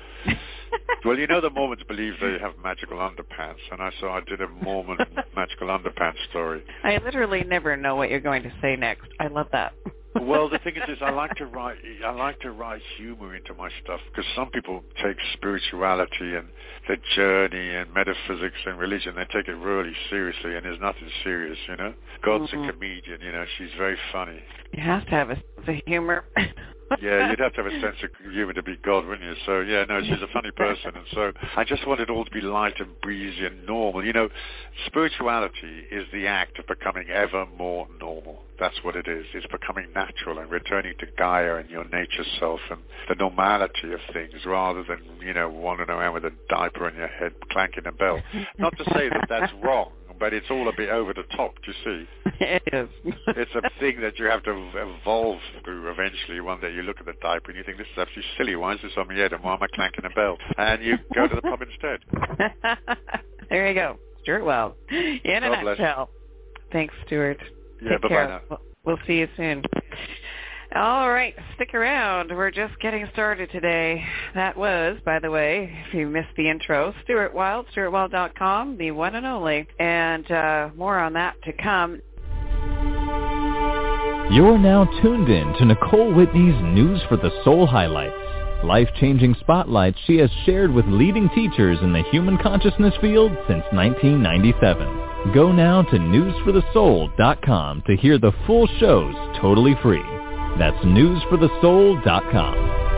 S1: Well, the Mormons believe they have magical underpants, and I did a Mormon magical underpants story.
S3: I literally never know what you're going to say next. I love that.
S1: Well, the thing is I like to write humor into my stuff, because some people take spirituality and the journey and metaphysics and religion, they take it really seriously, and there's nothing serious, God's a comedian, she's very funny.
S3: You have to have a sense of humor.
S1: Yeah, you'd have to have a sense of humor to be God, wouldn't you? So, yeah, no, she's a funny person. And so I just want it all to be light and breezy and normal. You know, spirituality is the act of becoming ever more normal. That's what it is. It's becoming natural and returning to Gaia and your nature self and the normality of things rather than, you know, wandering around with a diaper on your head, clanking a bell. Not to say that that's wrong, but it's all a bit over the top, do you see?
S3: It is.
S1: It's a thing that you have to evolve through eventually. One day you look at the diaper and you think, this is absolutely silly. Why is this on my head and why am I clanking a bell? And you go to the pub instead.
S3: There you go. Stuart Wells. In a nutshell. Thanks, Stuart.
S1: Yeah, bye-bye now.
S3: We'll see you soon. All right, stick around. We're just getting started today. That was, by the way, if you missed the intro, Stuart Wild, stuartwild.com, the one and only, and more on that to come.
S2: You're now tuned in to Nicole Whitney's News for the Soul highlights, life-changing spotlights she has shared with leading teachers in the human consciousness field since 1997. Go now to newsforthesoul.com to hear the full shows totally free. That's newsforthesoul.com.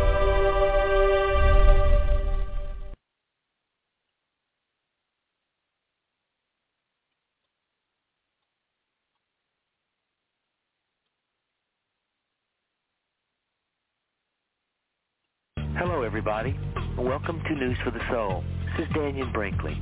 S5: Hello, everybody. Welcome to News for the Soul. This is Daniel Brinkley.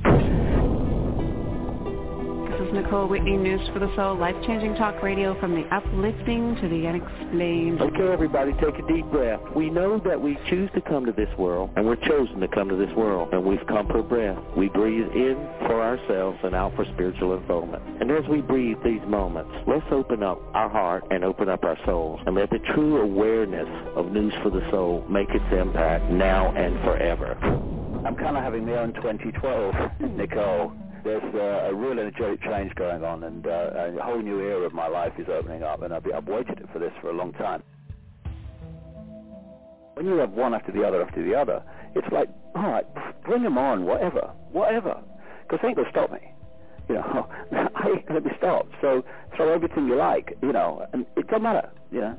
S3: This is Nicole Whitney, News for the Soul, life-changing talk radio from the uplifting to the unexplained.
S5: Okay, everybody, take a deep breath. We know that we choose to come to this world, and we're chosen to come to this world, and we've come per breath. We breathe in for ourselves and out for spiritual unfoldment. And as we breathe these moments, let's open up our heart and open up our souls, and let the true awareness of News for the Soul make its impact now and forever. I'm kind of having my own 2012, Nicole. There's a real energetic change going on, and a whole new era of my life is opening up, and I've waited for this for a long time. When you have one after the other, it's like, all right, bring them on, whatever, because they ain't going to stop me. You know, I ain't going to be stopped, so throw everything you like, you know, and it doesn't matter, you know.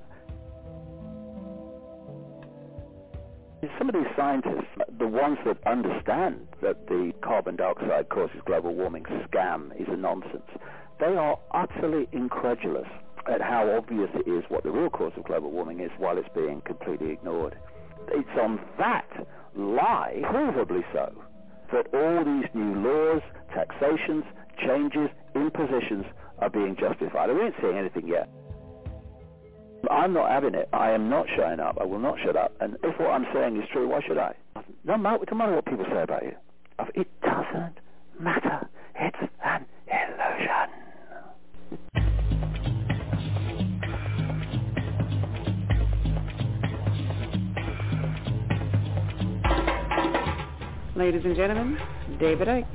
S5: Some of these scientists, the ones that understand that the carbon dioxide causes global warming scam is a nonsense, they are utterly incredulous at how obvious it is what the real cause of global warming is while it's being completely ignored. It's on that lie, provably so, that all these new laws, taxations, changes, impositions are being justified. We ain't seeing anything yet. I'm not having it. I am not showing up. I will not shut up. And if what I'm saying is true, why should I? No matter what people say about you. It doesn't matter. It's an illusion.
S3: Ladies and gentlemen, David Icke.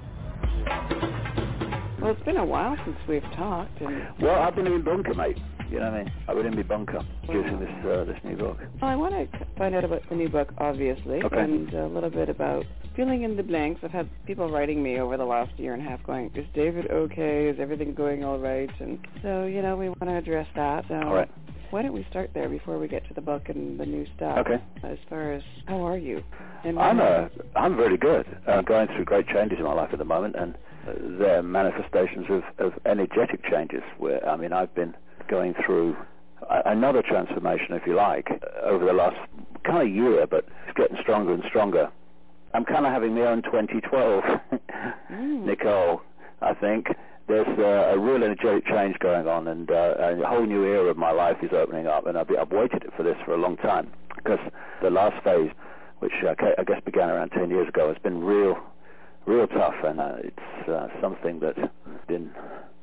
S3: Well, it's been a while since we've talked.
S5: Well, I've been in bunker, mate. You know what I mean? I've been in my bunker using this new book.
S3: Well, I want to find out about the new book, obviously,
S5: okay,
S3: and a little bit about filling in the blanks. I've had people writing me over the last year and a half going, is David okay? Is everything going all right? And so, you know, we want to address that. So
S5: all right.
S3: Why don't we start there before we get to the book and the new stuff?
S5: Okay.
S3: As far as, how are you?
S5: I'm very good. I'm going through great changes in my life at the moment, and they're manifestations of energetic changes. Where, I mean, I've been going through another transformation, if you like, over the last kind of year, but it's getting stronger and stronger. I'm kind of having my own 2012, Nicole, I think. There's a real energetic change going on, and a whole new era of my life is opening up, and I've waited for this for a long time, because the last phase, which I guess began around 10 years ago, has been real tough, and it's something that's been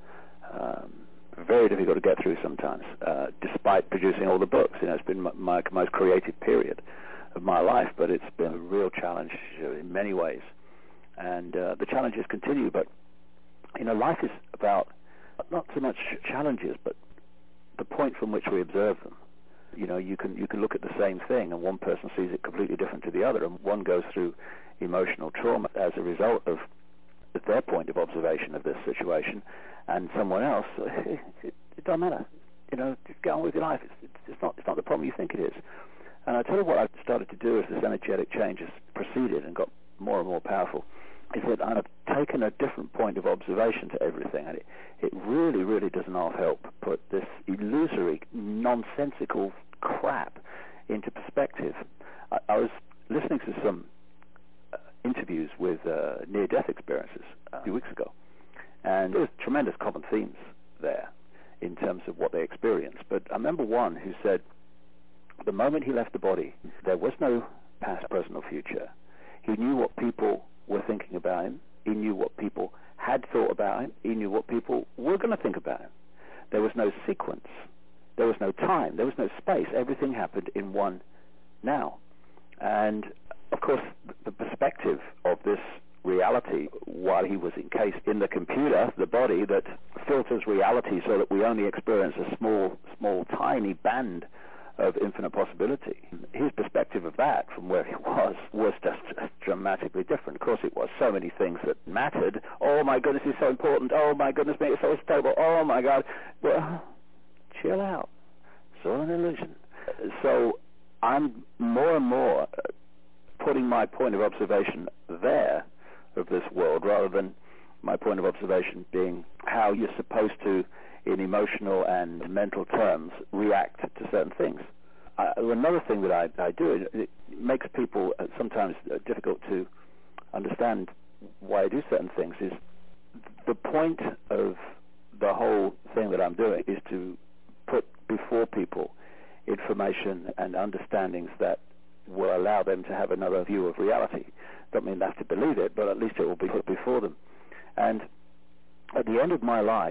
S5: very difficult to get through sometimes, despite producing all the books. You know, it's been my most creative period of my life, but it's been a real challenge in many ways, and the challenges continue. But you know, life is about not so much challenges, but the point from which we observe them. You know, you can look at the same thing, and one person sees it completely different to the other, and one goes through emotional trauma as a result of their point of observation of this situation, and someone else, it doesn't matter. You know, just get on with your life. It's not the problem you think it is. And I tell you what I've started to do as this energetic change has proceeded and got more and more powerful, is that I've taken a different point of observation to everything, and it really, really does not help put this illusory, nonsensical crap into perspective. I was listening to some interviews with near-death experiences a few weeks ago, and there was tremendous common themes there in terms of what they experienced. But I remember one who said the moment he left the body, there was no past, present, or future. He knew what people were thinking about him. He knew what people had thought about him. He knew what people were going to think about him. There was no sequence. There was no time. There was no space. Everything happened in one now. And, of course, the perspective of this reality, while he was encased in the computer, the body that filters reality so that we only experience a small, tiny band of infinite possibility. His perspective of that from where he was just dramatically different. Of course it was. So many things that mattered. Oh my goodness, it's so important. Oh my goodness me, it's so stable. Oh my God. Well, chill out. It's all an illusion. So I'm more and more putting my point of observation there of this world rather than my point of observation being how you're supposed to, in emotional and mental terms, react to certain things. Another thing that I do, it makes people sometimes difficult to understand why I do certain things, is the point of the whole thing that I'm doing is to put before people information and understandings that will allow them to have another view of reality. Don't mean they have to believe it, but at least it will be put before them. And at the end of my life,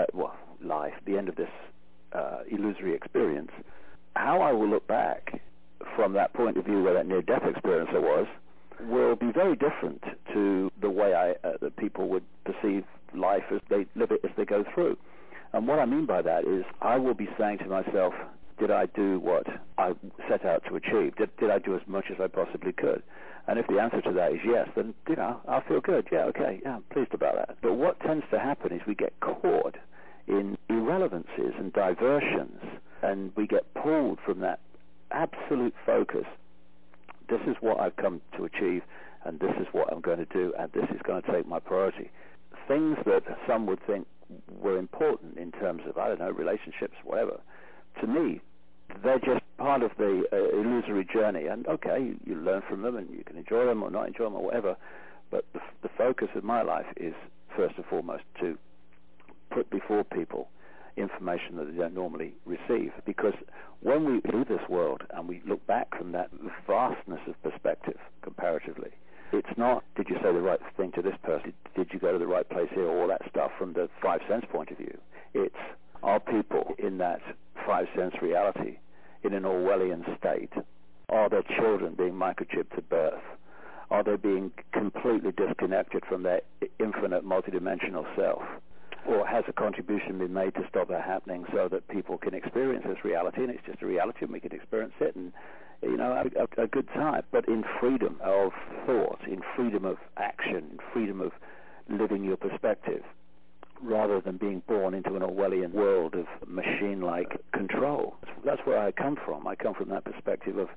S5: the end of this illusory experience, how I will look back from that point of view where that near-death experience was will be very different to the way that people would perceive life as they live it as they go through. And what I mean by that is I will be saying to myself, did I do what I set out to achieve? Did I do as much as I possibly could? And if the answer to that is yes, then, I'll feel good. Yeah, okay, yeah, I'm pleased about that. But what tends to happen is we get caught in irrelevancies and diversions, and we get pulled from that absolute focus. This is what I've come to achieve, and this is what I'm going to do, and this is going to take my priority. Things that some would think were important in terms of, relationships, whatever, to me, they're just part of the illusory journey. And okay, you learn from them, and you can enjoy them or not enjoy them or whatever, but the focus of my life is first and foremost to put before people information that they don't normally receive. Because when we leave this world and we look back from that vastness of perspective comparatively, it's not, did you say the right thing to this person? Did you go to the right place here? All that stuff from the 5 sense point of view. It's, are people in that 5 sense reality in an Orwellian state? Are their children being microchipped at birth? Are they being completely disconnected from their infinite multidimensional self? Or has a contribution been made to stop that happening so that people can experience this reality, and it's just a reality and we can experience it and have a good time, but in freedom of thought, in freedom of action, in freedom of living your perspective, rather than being born into an Orwellian world of machine-like control. That's where I come from. I come from that perspective of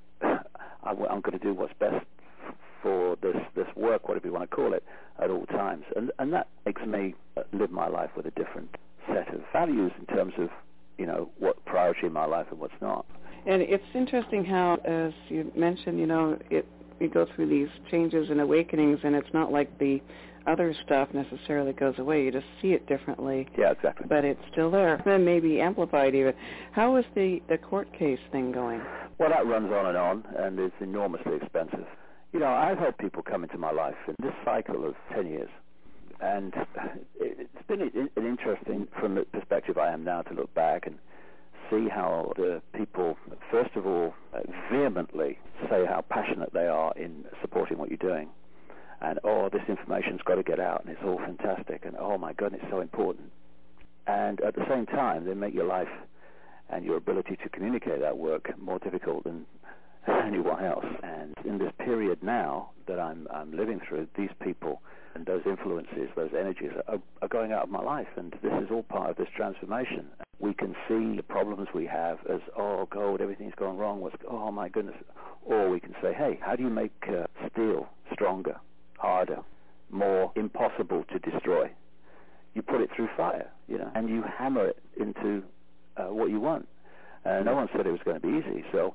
S5: I'm going to do what's best for this work, whatever you want to call it, at all times. And that makes me live my life with a different set of values in terms of, what priority in my life and what's not.
S3: And it's interesting how, as you mentioned, we go through these changes and awakenings, and it's not like the other stuff necessarily goes away. You just see it differently.
S5: Yeah, exactly.
S3: But it's still there. Then maybe amplified even. How is the court case thing going?
S5: Well, that runs on, and it's enormously expensive. I've had people come into my life in this cycle of 10 years. And it's been an interesting, from the perspective I am now, to look back and see how the people, first of all, vehemently say how passionate they are in supporting what you're doing. And, this information's got to get out, and it's all fantastic, and, oh, my goodness, it's so important. And at the same time, they make your life and your ability to communicate that work more difficult than anyone else. And in this period now that I'm living through, these people and those influences, those energies are going out of my life, and this is all part of this transformation. we can see the problems we have as, oh, God, everything's gone wrong. Oh, my goodness. Or we can say, hey, how do you make steel stronger, harder, more impossible to destroy? You put it through fire, and you hammer it into what you want. No one said it was going to be easy. So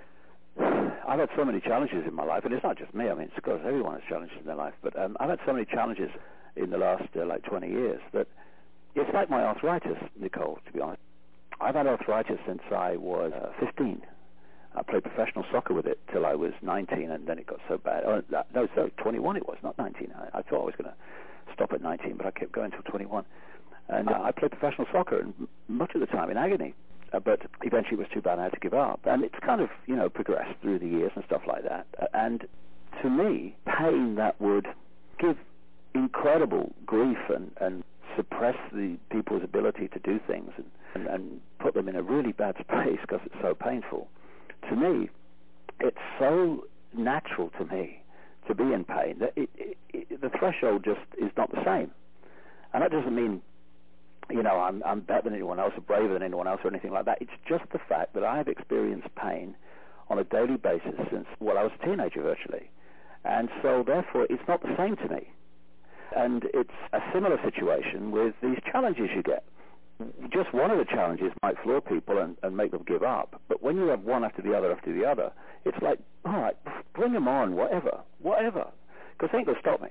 S5: I've had so many challenges in my life, and it's not just me. I mean, it's because everyone has challenges in their life. But I've had so many challenges in the last 20 years that it's like my arthritis, Nicole, to be honest. I've had arthritis since I was 15. I played professional soccer with it till I was 19, and then it got so bad. 21 it was, not 19. I thought I was going to stop at 19, but I kept going till 21. And I played professional soccer, and much of the time in agony. But eventually it was too bad I had to give up. And it's kind of, progressed through the years and stuff like that. And to me, pain that would give incredible grief and suppress the people's ability to do things and put them in a really bad space because it's so painful. To me, it's so natural to me to be in pain that the threshold just is not the same. And that doesn't mean, I'm better than anyone else or braver than anyone else or anything like that. It's just the fact that I have experienced pain on a daily basis since, I was a teenager virtually. And so, therefore, it's not the same to me. And it's a similar situation with these challenges you get. Just one of the challenges might floor people and make them give up. But when you have one after the other, it's like, all right, bring them on, whatever. Because they ain't going to stop me.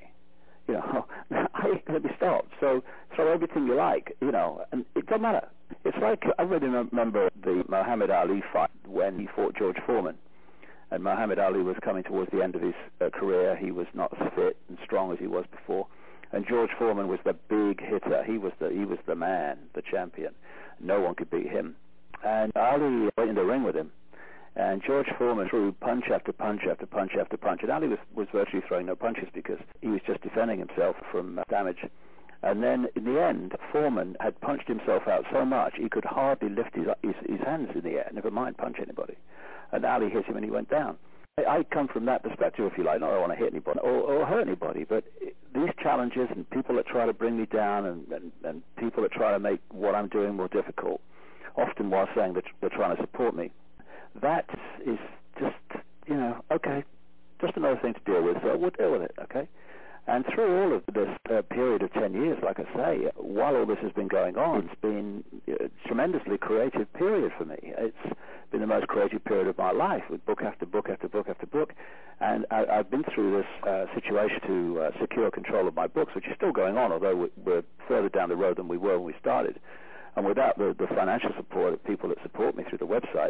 S5: I ain't going to be stopped. So throw everything you like, and it doesn't matter. It's like, I really remember the Muhammad Ali fight when he fought George Foreman. And Muhammad Ali was coming towards the end of his career. He was not as fit and strong as he was before. And George Foreman was the big hitter. He was the man, the champion. No one could beat him. And Ali went in the ring with him. And George Foreman threw punch after punch after punch after punch. And Ali was virtually throwing no punches because he was just defending himself from damage. And then in the end, Foreman had punched himself out so much he could hardly lift his hands in the air, never mind punch anybody. And Ali hit him and he went down. I come from that perspective, if you like. Not I don't want to hit anybody or hurt anybody, but these challenges and people that try to bring me down and people that try to make what I'm doing more difficult, often while saying that they're trying to support me, that is just, okay, just another thing to deal with, so we'll deal with it, okay? And through all of this period of 10 years, like I say, while all this has been going on, it's been a tremendously creative period for me. It's been the most creative period of my life, with book after book after book after book. And I've been through this situation to secure control of my books, which is still going on, although we're further down the road than we were when we started. And without the financial support of people that support me through the website,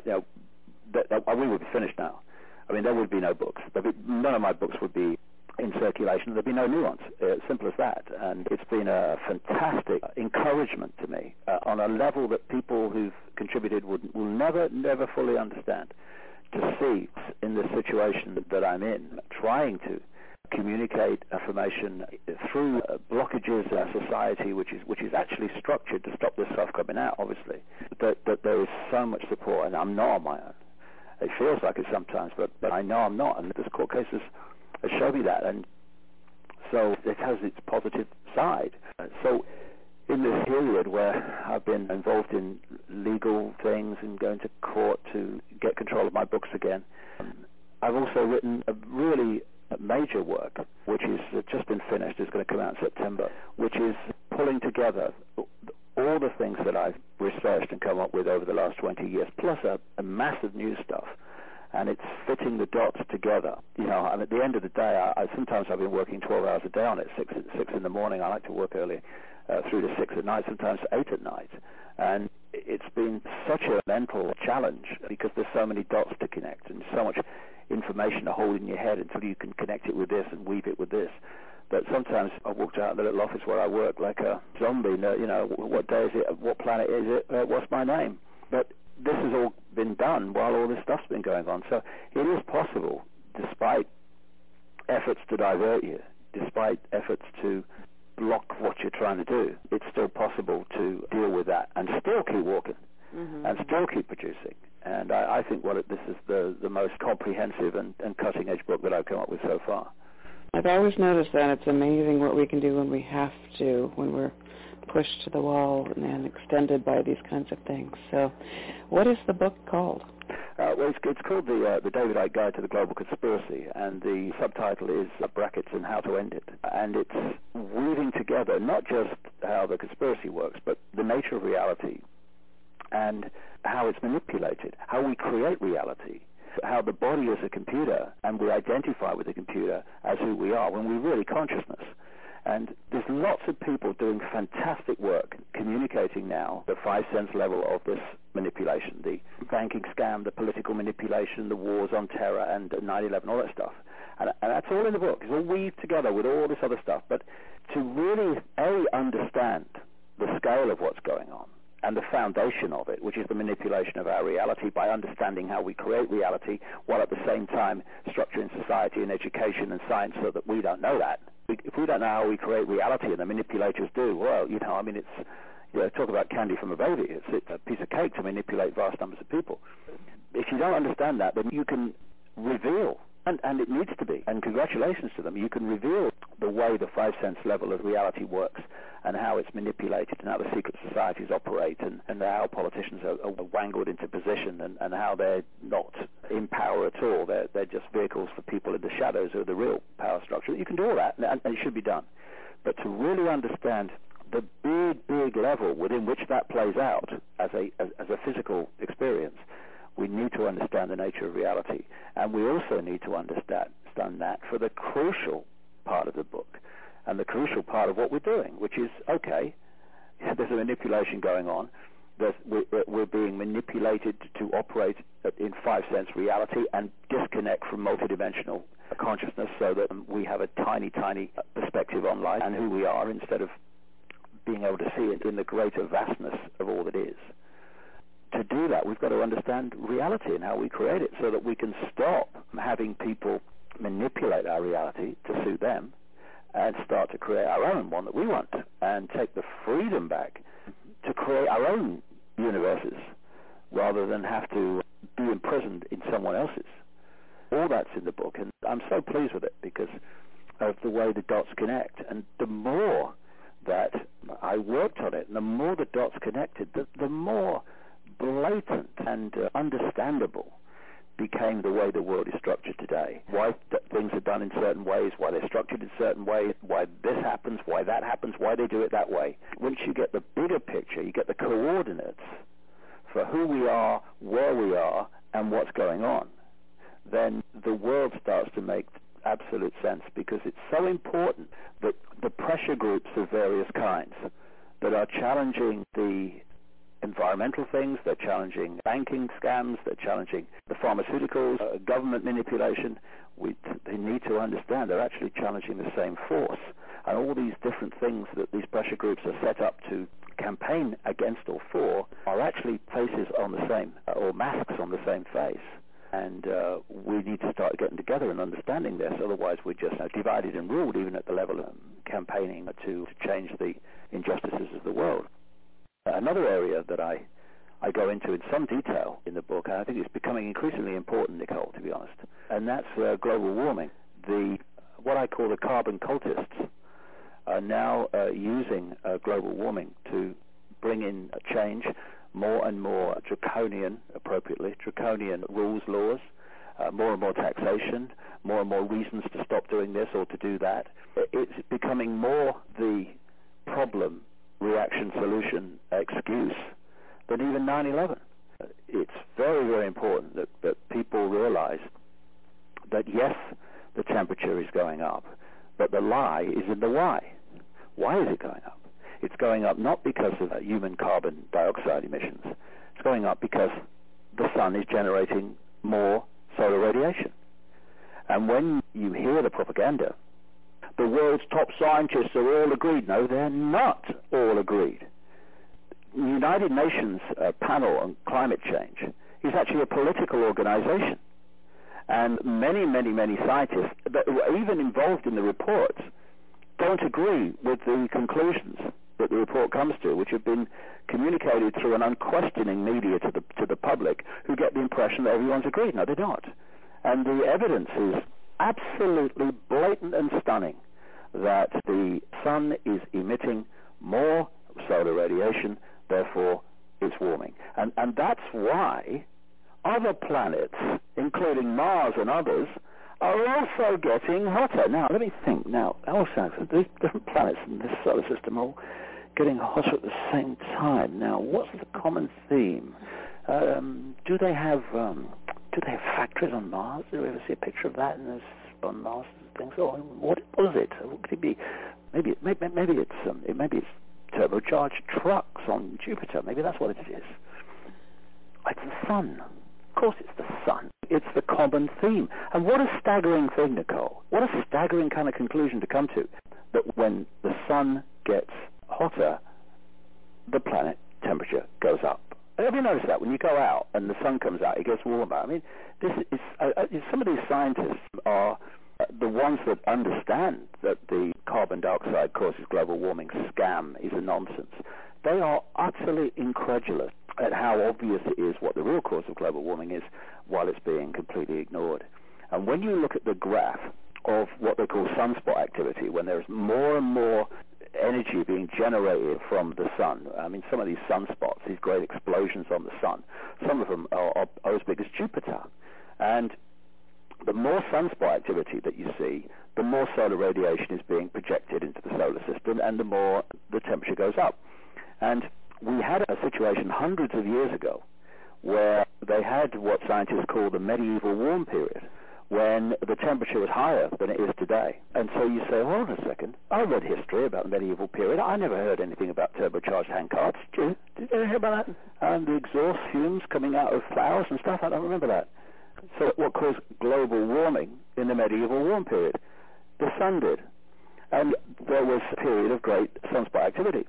S5: we would be finished now. I mean, there would be no books. None of my books would be in circulation. There'd be no new ones. Simple as that. And it's been a fantastic encouragement to me on a level that people who've contributed will never fully understand. To see in the situation that I'm in, trying to communicate information through blockages in our society, which is actually structured to stop this stuff coming out, obviously, that there is so much support, and I'm not on my own. It feels like it sometimes, but I know I'm not, and this court case has showed me that, and so it has its positive side. So in this period where I've been involved in legal things and going to court to get control of my books again, I've also written a really major work, which is just been finished. It's going to come out in September, which is pulling together all the things that I've researched and come up with over the last 20 years, plus a massive new stuff. And it's fitting the dots together. And at the end of the day, sometimes I've been working 12 hours a day on it, 6 in the morning. I like to work early through to 6 at night, sometimes 8 at night. And it's been such a mental challenge because there's so many dots to connect and so much information to hold in your head until you can connect it with this and weave it with this. But sometimes I walked out of the little office where I work like a zombie. What day is it? What planet is it? What's my name? But this has all been done while all this stuff's been going on. So it is possible, despite efforts to divert you, despite efforts to block what you're trying to do, it's still possible to deal with that and still keep walking and still keep producing. And I think this is the most comprehensive and cutting-edge book that I've come up with so far.
S3: I've always noticed that it's amazing what we can do when we have to, when we're pushed to the wall and extended by these kinds of things. So what is the book called?
S5: Well, it's called the David Icke Guide to the Global Conspiracy, and the subtitle is Brackets and How to End It. And it's weaving together not just how the conspiracy works, but the nature of reality and how it's manipulated, how we create reality, how the body is a computer, and we identify with the computer as who we are when we're really consciousness. And there's lots of people doing fantastic work communicating now the 5 sense level of this manipulation, the banking scam, the political manipulation, the wars on terror, and 9/11, all that stuff. And that's all in the book. It's all weaved together with all this other stuff. But to really, understand the scale of what's going on and the foundation of it, which is the manipulation of our reality by understanding how we create reality, while at the same time structuring society and education and science so that we don't know that. If we don't know how we create reality, and the manipulators do, well, it's, talk about candy from a baby. It's a piece of cake to manipulate vast numbers of people. If you don't understand that, then you can reveal, and it needs to be, and congratulations to them, you can reveal the way the 5 sense level of reality works and how it's manipulated and how the secret societies operate and how politicians are wangled into position and how they're not in power at all. They're just vehicles for people in the shadows who are the real power structure. You can do all that, and it should be done. But to really understand the big level within which that plays out as a physical experience, we need to understand the nature of reality. And we also need to understand that for the crucial part of the book and the crucial part of what we're doing, which is, okay, there's a manipulation going on. We're being manipulated to operate in 5 sense reality and disconnect from multidimensional consciousness so that we have a tiny perspective on life and who we are instead of being able to see it in the greater vastness of all that is. To do that, we've got to understand reality and how we create it so that we can stop having people manipulate our reality to suit them and start to create our own one that we want and take the freedom back to create our own universes rather than have to be imprisoned in someone else's. All that's in the book, and I'm so pleased with it because of the way the dots connect. And the more that I worked on it, and the more the dots connected, the more blatant and understandable became the way the world is structured today. Why things are done in certain ways, why they're structured in certain ways, why this happens, why that happens, why they do it that way. Once you get the bigger picture, you get the coordinates for who we are, where we are, and what's going on, then the world starts to make absolute sense, because it's so important that the pressure groups of various kinds that are challenging the environmental things, they're challenging banking scams, they're challenging the pharmaceuticals, government manipulation, they need to understand they're actually challenging the same force. And all these different things that these pressure groups are set up to campaign against or for are actually faces on the same, or masks on the same face. And we need to start getting together and understanding this, otherwise we're just divided and ruled, even at the level of campaigning to change the injustices of the world. Another area that I go into in some detail in the book, and I think it's becoming increasingly important, Nicole, to be honest, and that's global warming. What I call the carbon cultists are now using global warming to bring in a change, more and more draconian rules, laws, more and more taxation, more and more reasons to stop doing this or to do that. It's becoming more the problem, reaction, solution, excuse than even 9/11. It's very, very important that people realize that, yes, the temperature is going up, but the lie is in the why. Why is it going up? It's going up not because of human carbon dioxide emissions. It's going up because the sun is generating more solar radiation. And when you hear the propaganda, the world's top scientists are all agreed. No, they're not all agreed. The United Nations panel on climate change is actually a political organization. And many, many, many scientists that were even involved in the reports don't agree with the conclusions that the report comes to, which have been communicated through an unquestioning media to the public, who get the impression that everyone's agreed. No, they're not. And the evidence is absolutely blatant and stunning that the sun is emitting more solar radiation, therefore it's warming. And that's why other planets, including Mars and others, are also getting hotter. Now, let me think. Now, these different planets in this solar system are all getting hotter at the same time. Now, what's the common theme? Do they have factories on Mars? Do we ever see a picture of that on Mars and things? Or what was it? What could it be? Maybe it's turbocharged trucks on Jupiter. Maybe that's what it is. It's the sun. Of course it's the sun. It's the common theme. And what a staggering thing, Nicole. What a staggering kind of conclusion to come to. That when the sun gets hotter, the planet temperature goes up. Have you noticed that? When you go out and the sun comes out, it gets warmer. I mean, this is some of these scientists are the ones that understand that the carbon dioxide causes global warming scam is a nonsense. They are utterly incredulous at how obvious it is what the real cause of global warming is, while it's being completely ignored. And when you look at the graph of what they call sunspot activity, when there's more and more energy being generated from the sun, I mean, some of these sunspots, these great explosions on the sun, some of them are as big as Jupiter. And the more sunspot activity that you see, the more solar radiation is being projected into the solar system, and the more the temperature goes up. And we had a situation hundreds of years ago where they had what scientists call the medieval warm period, when the temperature was higher than it is today. And so you say, hold on a second, I read history about the medieval period. I never heard anything about turbocharged handcarts. Did you hear about that? And the exhaust fumes coming out of flowers and stuff? I don't remember that. So what caused global warming in the medieval warm period? The sun did. And there was a period of great sunspot activity.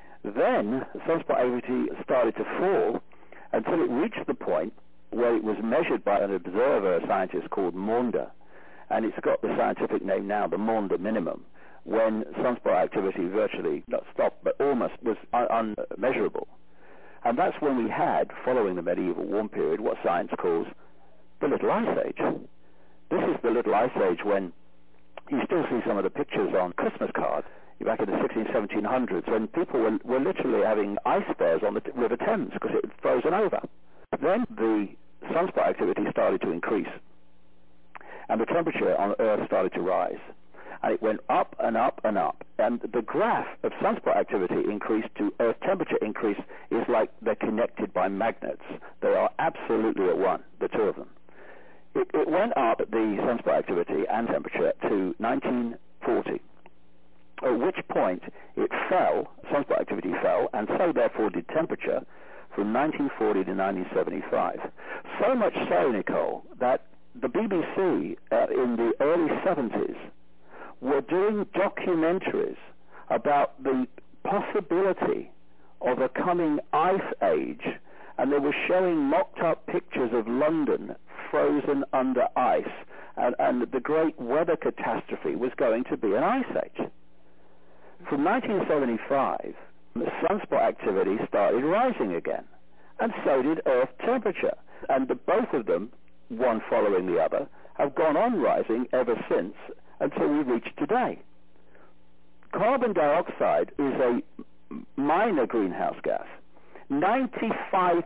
S5: Then sunspot activity started to fall until it reached the point where it was measured by an observer, a scientist called Maunder, and it's got the scientific name now, the Maunder minimum, when sunspot activity virtually not stopped, but almost was unmeasurable. And that's when we had, following the medieval warm period, what science calls the Little Ice Age. This is the Little Ice Age when you still see some of the pictures on Christmas cards back in the 1700s, when people were literally having ice fairs on the River Thames because it had frozen over. Then the sunspot activity started to increase, and the temperature on Earth started to rise, and it went up and up and up. And the graph of sunspot activity increase to Earth temperature increase is like they're connected by magnets. They are absolutely at one, the two of them. It went up, the sunspot activity and temperature, to 1940, at which point it fell, sunspot activity fell, and so therefore did temperature, from 1940 to 1975. So much so, Nicole, that the BBC in the early 70s were doing documentaries about the possibility of a coming ice age, and they were showing mocked-up pictures of London frozen under ice, and the great weather catastrophe was going to be an ice age. From 1975, the sunspot activity started rising again, and so did Earth temperature. And both of them, one following the other, have gone on rising ever since until we reach today. Carbon dioxide is a minor greenhouse gas. 95%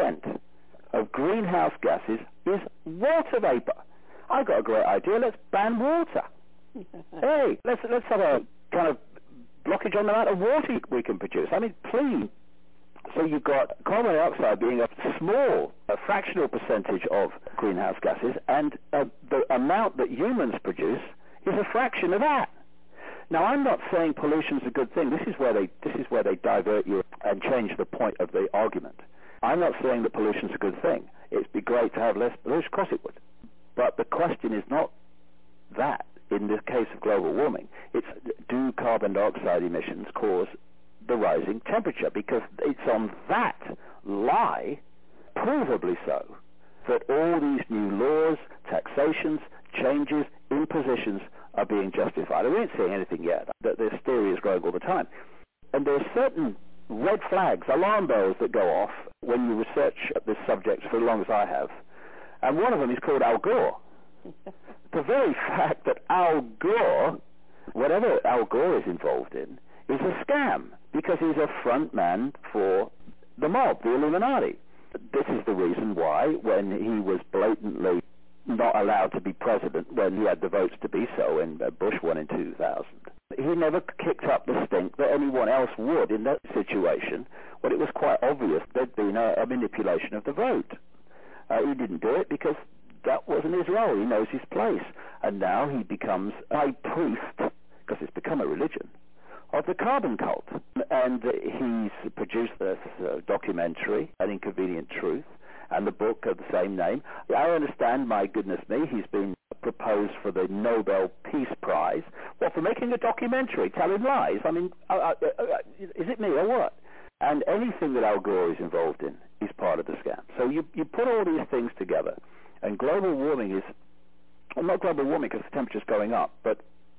S5: of greenhouse gases is water vapor. I got a great idea. Let's ban water. Hey, let's have a kind of blockage on the amount of water we can produce. I mean, please. So you've got carbon dioxide being a fractional percentage of greenhouse gases, and the amount that humans produce is a fraction of that. Now, I'm not saying pollution's a good thing. This is where they divert you and change the point of the argument. I'm not saying that pollution's a good thing. It'd be great to have less pollution. Of course it would. But the question is not that. In the case of global warming, it's do carbon dioxide emissions cause the rising temperature? Because it's on that lie, provably so, that all these new laws, taxations, changes, impositions are being justified. We ain't seeing anything yet. This theory is growing all the time. And there are certain red flags, alarm bells that go off when you research this subject for as long as I have. And one of them is called Al Gore. The very fact that Al Gore, whatever Al Gore is involved in, is a scam. because he's a front man for the mob, the Illuminati. This is the reason why, when he was blatantly not allowed to be president, when he had the votes to be so, and Bush won in 2000, he never kicked up the stink that anyone else would in that situation, when it was quite obvious there'd been a manipulation of the vote. He didn't do it because that wasn't his role. He knows his place. And now he becomes a high priest, because it's become a religion, of the carbon cult. And he's produced this documentary, An Inconvenient Truth, and the book of the same name. I understand, my goodness me, he's been proposed for the Nobel Peace Prize. Well, for making a documentary, telling lies. I mean, is it me or what? And anything that Al Gore is involved in is part of the scam. So you put all these things together, and global warming is, well, not global warming because the temperature's going up, but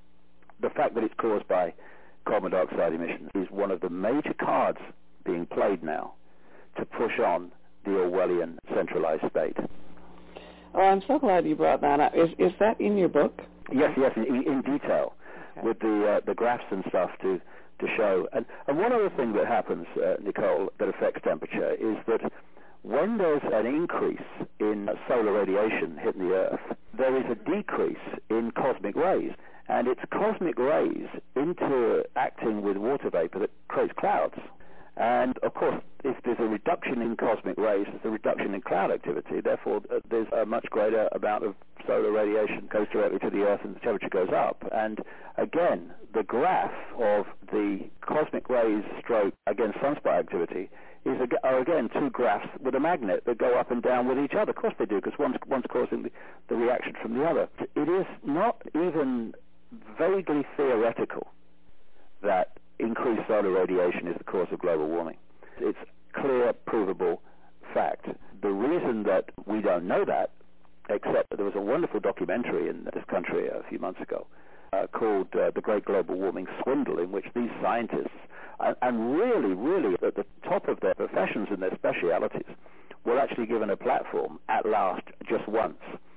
S5: the fact that it's caused by carbon dioxide emissions is one of the major cards being played now to push on the Orwellian centralized state.
S3: Oh, I'm so glad you brought that up. Is that in your book?
S5: Yes, in detail, okay, with the graphs and stuff to show. And one other thing that happens, Nicole, that affects temperature is that when there's an increase in solar radiation hitting the Earth, there is a decrease in cosmic rays. And it's cosmic rays interacting with water vapor that creates clouds. And, of course, if there's a reduction in cosmic rays, there's a reduction in cloud activity. Therefore, there's a much greater amount of solar radiation goes directly to the Earth and the temperature goes up. And, again, the graph of the cosmic rays stroke against sunspot activity are again two graphs with a magnet that go up and down with each other. Of course they do, because one's causing the reaction from the other. It is not even vaguely theoretical that increased solar radiation is the cause of global warming. It's clear, provable fact. The reason that we don't know that, except that there was a wonderful documentary in this country a few months ago called The Great Global Warming Swindle, in which these scientists, and really at the top of their professions and their specialities, were actually given a platform at last, just once,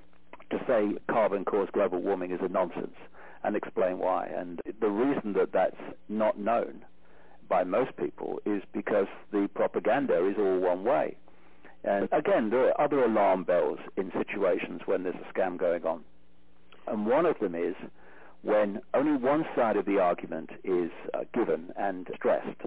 S5: to say carbon caused global warming is a nonsense, and explain why. And the reason that that's not known by most people is because the propaganda is all one way. And again, there are other alarm bells in situations when there's a scam going on. And one of them is when only one side of the argument is given and stressed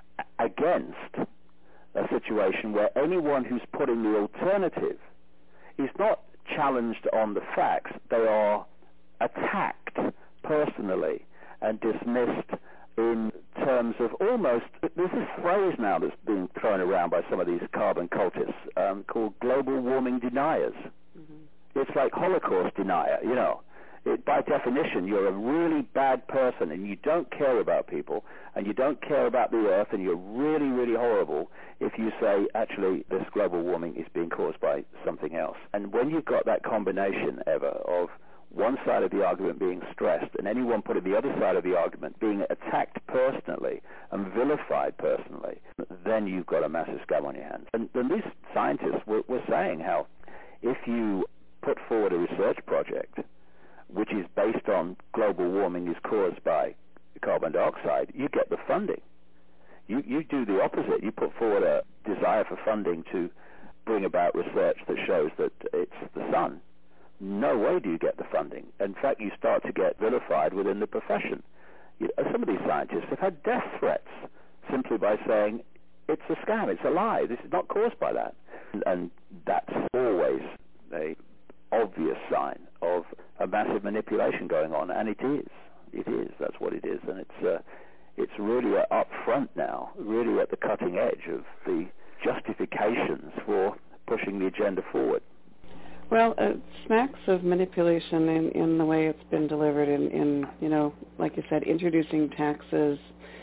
S5: against a situation where anyone who's putting the alternative is not challenged on the facts, they are attacked personally and dismissed in terms of almost, there's this phrase now that's being thrown around by some of these carbon cultists called global warming deniers. Mm-hmm. It's like Holocaust denier, you know. By definition, you're a really bad person and you don't care about people and you don't care about the Earth and you're really, really horrible if you say, actually, this global warming is being caused by something else. And when you've got that combination, Eva, of one side of the argument being stressed and anyone putting the other side of the argument being attacked personally and vilified personally, then you've got a massive scam on your hands. And these scientists were saying how if you put forward a research project which is based on global warming is caused by carbon dioxide, you get the funding. You do the opposite. You put forward a desire for funding to bring about research that shows that it's the sun. No way do you get the funding. In fact, you start to get vilified within the profession. Some of these scientists have had death threats simply by saying, it's a scam, it's a lie, this is not caused by that. And that's always an obvious sign of a massive manipulation going on, and it is, that's what it is. And it's really up front now, really at the cutting edge of the justifications for pushing the agenda forward.
S3: Well, it smacks of manipulation in the way it's been delivered in, you know, like you said, introducing taxes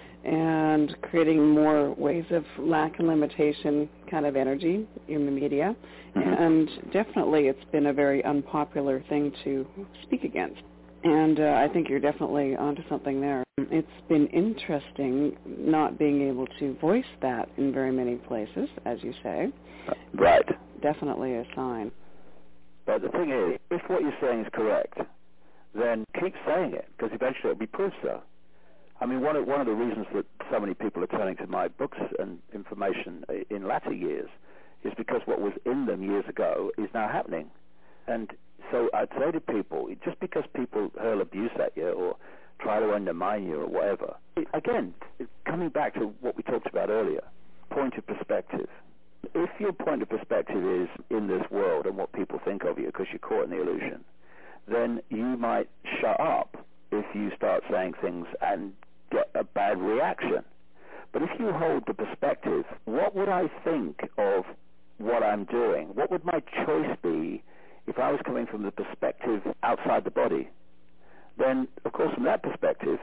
S3: and creating more ways of lack and limitation kind of energy in the media. Mm-hmm. And definitely it's been a very unpopular thing to speak against. And I think you're definitely onto something there. It's been interesting not being able to voice that in very many places, as you say.
S5: Right.
S3: Definitely a sign.
S5: But the thing is, if what you're saying is correct, then keep saying it, because eventually it'll be proved so. I mean, one of the reasons that so many people are turning to my books and information in latter years is because what was in them years ago is now happening. And so I'd say to people, just because people hurl abuse at you or try to undermine you or whatever, again, coming back to what we talked about earlier, point of perspective. If your point of perspective is in this world and what people think of you because you're caught in the illusion, then you might shut up if you start saying things and get a bad reaction. But if you hold the perspective, what would I think of what I'm doing? What would my choice be if I was coming from the perspective outside the body? Then, of course, from that perspective,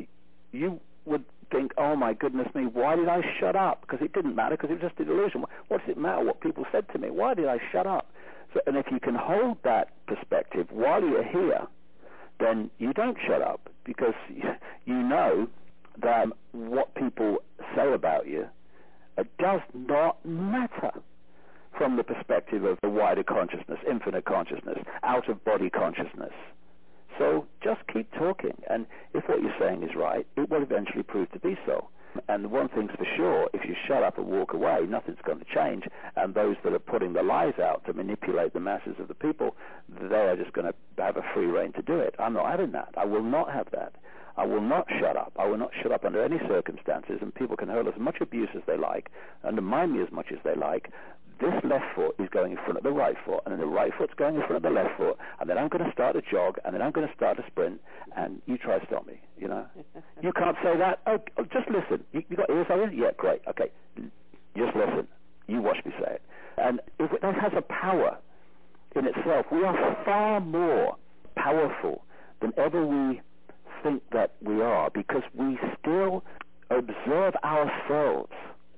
S5: you would think, oh my goodness me, why did I shut up? Because it didn't matter, because it was just an illusion. What does it matter what people said to me? Why did I shut up? So, and if you can hold that perspective while you're here, then you don't shut up, because you know that what people say about you does not matter from the perspective of the wider consciousness, infinite consciousness, out-of-body consciousness. So just keep talking, and if what you're saying is right, it will eventually prove to be so. And one thing's for sure, if you shut up and walk away, nothing's going to change, and those that are putting the lies out to manipulate the masses of the people, they are just going to have a free rein to do it. I'm not having that. I will not have that. I will not shut up. I will not shut up under any circumstances, and people can hurl as much abuse as they like, undermine me as much as they like. This left foot is going in front of the right foot, and then the right foot's going in front of the left foot, and then I'm going to start a jog, and then I'm going to start a sprint, and you try to stop me, you know. You can't say that. Oh, just listen. You got ears, are you? Yeah, great. Okay. Just listen. You watch me say it. And if that has a power in itself, we are far more powerful than ever we think that we are, because we still observe ourselves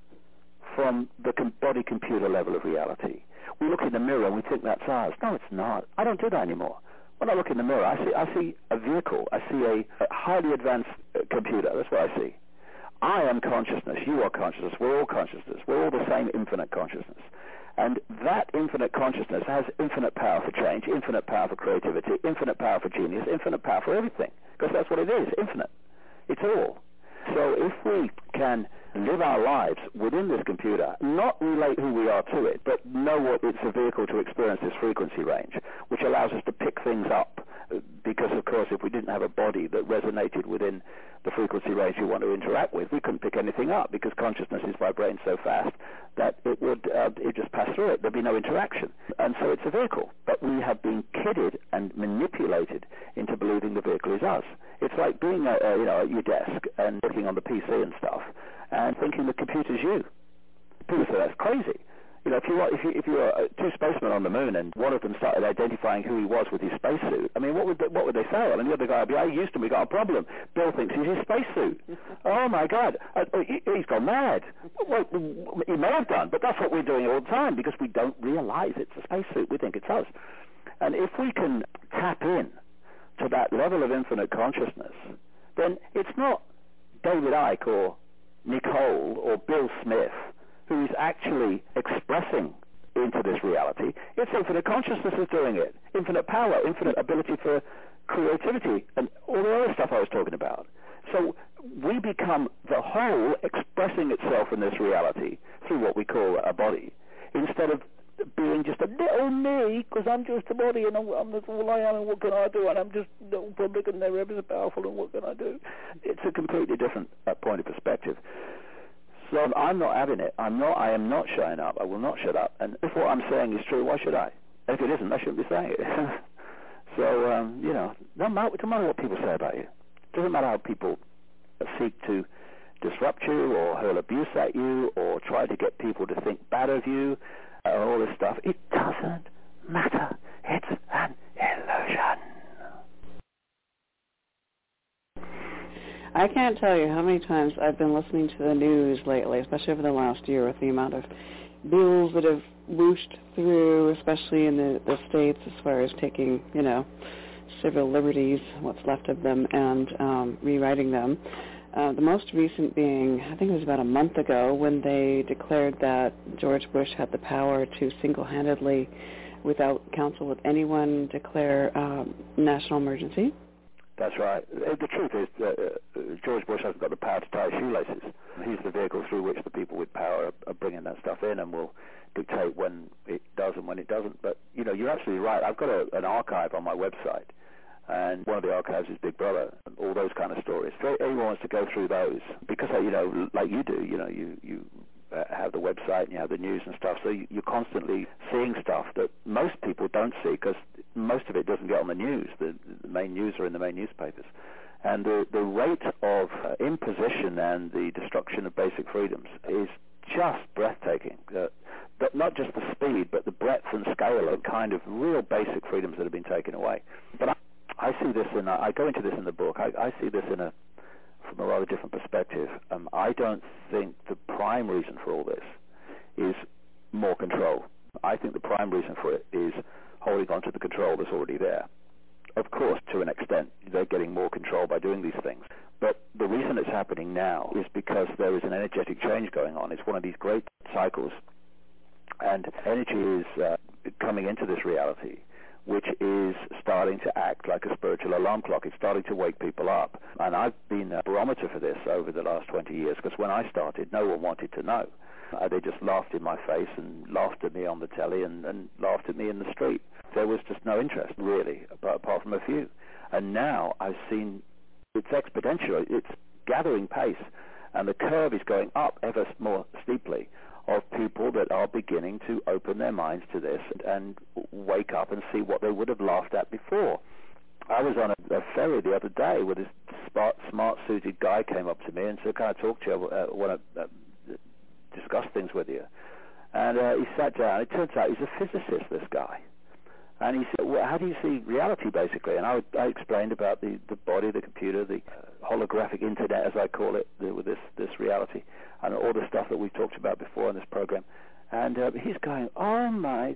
S5: from the body-computer level of reality. We look in the mirror and we think that's ours. No, it's not. I don't do that anymore. When I look in the mirror, I see a vehicle. I see a highly advanced computer. That's what I see. I am consciousness. You are consciousness. We're all consciousness. We're all the same infinite consciousness. And that infinite consciousness has infinite power for change, infinite power for creativity, infinite power for genius, infinite power for everything. Because that's what it is, infinite. It's all. So if we can live our lives within this computer, not relate who we are to it, but know what it's a vehicle to experience this frequency range, which allows us to pick things up, because, of course, if we didn't have a body that resonated within the frequency range we want to interact with, we couldn't pick anything up, because consciousness is vibrating so fast that it would just pass through it. There'd be no interaction. And so it's a vehicle. But we have been kidded and manipulated into believing the vehicle is us. It's like being at your desk and working on the PC and stuff, and thinking the computer's you. People say that's crazy. You know, if you were two spacemen on the moon and one of them started identifying who he was with his spacesuit, I mean, what would they say? I mean, the other guy would be, "Hey, Houston, we got a problem. Bill thinks he's his spacesuit." Oh my God, he's gone mad. Well, he may have done, but that's what we're doing all the time, because we don't realize it's a spacesuit. We think it's us. And if we can tap in to that level of infinite consciousness, then it's not David Icke or Nicole or Bill Smith who is actually expressing into this reality. It's infinite consciousness is doing it. Infinite power, infinite ability for creativity, and all the other stuff I was talking about. So we become the whole expressing itself in this reality through what we call a body, instead of being just a little me, because I'm just a body and I'm that's all I am, and what can I do, and I'm just little public and they're ever so powerful, and what can I do? It's a completely different point of perspective. So I'm not having it. I am not shutting up. I will not shut up. And if what I'm saying is true, why should I? And if it isn't, I shouldn't be saying it. So, no matter what people say about you. It doesn't matter how people seek to disrupt you or hurl abuse at you or try to get people to think bad of you and all this stuff. It doesn't matter. It's an illusion.
S3: I can't tell you how many times I've been listening to the news lately, especially over the last year, with the amount of bills that have whooshed through, especially in the states, as far as taking, civil liberties, what's left of them, and rewriting them. The most recent being, I think it was about a month ago, when they declared that George Bush had the power to single-handedly, without counsel with anyone, declare national emergency.
S5: That's right. The truth is, George Bush hasn't got the power to tie shoelaces. He's the vehicle through which the people with power are bringing that stuff in and will dictate when it does and when it doesn't. But, you're absolutely right. I've got an archive on my website, and one of the archives is Big Brother, and all those kind of stories. If anyone wants to go through those, because, like you do, you have the website and you have the news and stuff, so you're constantly seeing stuff that most people don't see because most of it doesn't get on the news. The main news are in the main newspapers. And the rate of imposition and the destruction of basic freedoms is just breathtaking. But not just the speed, but the breadth and scale of kind of real basic freedoms that have been taken away. But I see this, and I go into this in the book, I see this from a rather different perspective. I don't think the prime reason for all this is more control. I think the prime reason for it is holding on to the control that's already there. Of course, to an extent, they're getting more control by doing these things. But the reason it's happening now is because there is an energetic change going on. It's one of these great cycles. And energy is coming into this reality, which is starting to act like a spiritual alarm clock. It's starting to wake people up. And I've been a barometer for this over the last 20 years, because when I started, no one wanted to know. They just laughed in my face and laughed at me on the telly and laughed at me in the street. There was just no interest, really, apart from a few. And now I've seen it's exponential. It's gathering pace, and the curve is going up ever more steeply of people that are beginning to open their minds to this and wake up and see what they would have laughed at before. I was on a ferry the other day where this smart-suited guy came up to me and said, "Can I talk to you? I want to discuss things with you." And he sat down. It turns out he's a physicist, this guy. And he said, "Well, how do you see reality, basically?" And I explained about the body, the computer, the holographic internet, as I call it, with this reality, and all the stuff that we've talked about before in this program. And he's going, "Oh, my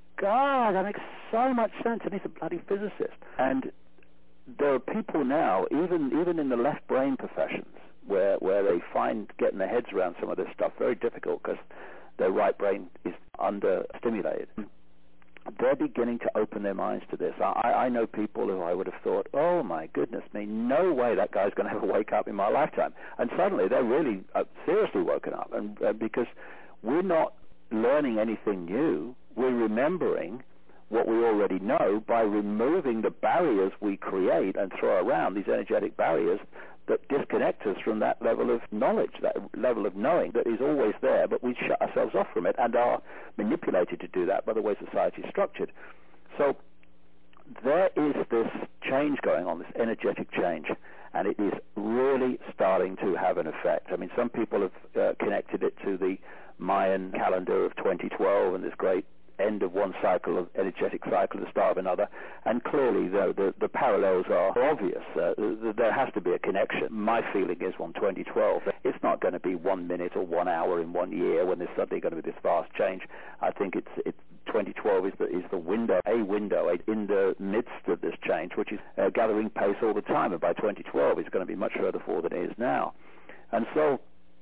S5: God, that makes so much sense." And he's a bloody physicist. And there are people now, even in the left brain professions, where they find getting their heads around some of this stuff very difficult because their right brain is understimulated. They're beginning to open their minds to this. I know people who I would have thought, "Oh my goodness me, no way that guy's going to have a wake up in my lifetime." And suddenly they're really seriously woken up, and because we're not learning anything new, we're remembering what we already know by removing the barriers we create and throw around, these energetic barriers that disconnect us from that level of knowledge, that level of knowing that is always there, but we shut ourselves off from it and are manipulated to do that by the way society is structured. So there is this change going on, this energetic change, and it is really starting to have an effect. I mean, some people have connected it to the Mayan calendar of 2012 and this great end of one cycle of energetic cycle, the start of another, and clearly the parallels are obvious. There has to be a connection. My feeling is on 2012, it's not going to be 1 minute or 1 hour in 1 year when there's suddenly going to be this vast change. I think it's 2012 is the window in the midst of this change, which is gathering pace all the time, and by 2012 it's going to be much further forward than it is now. And so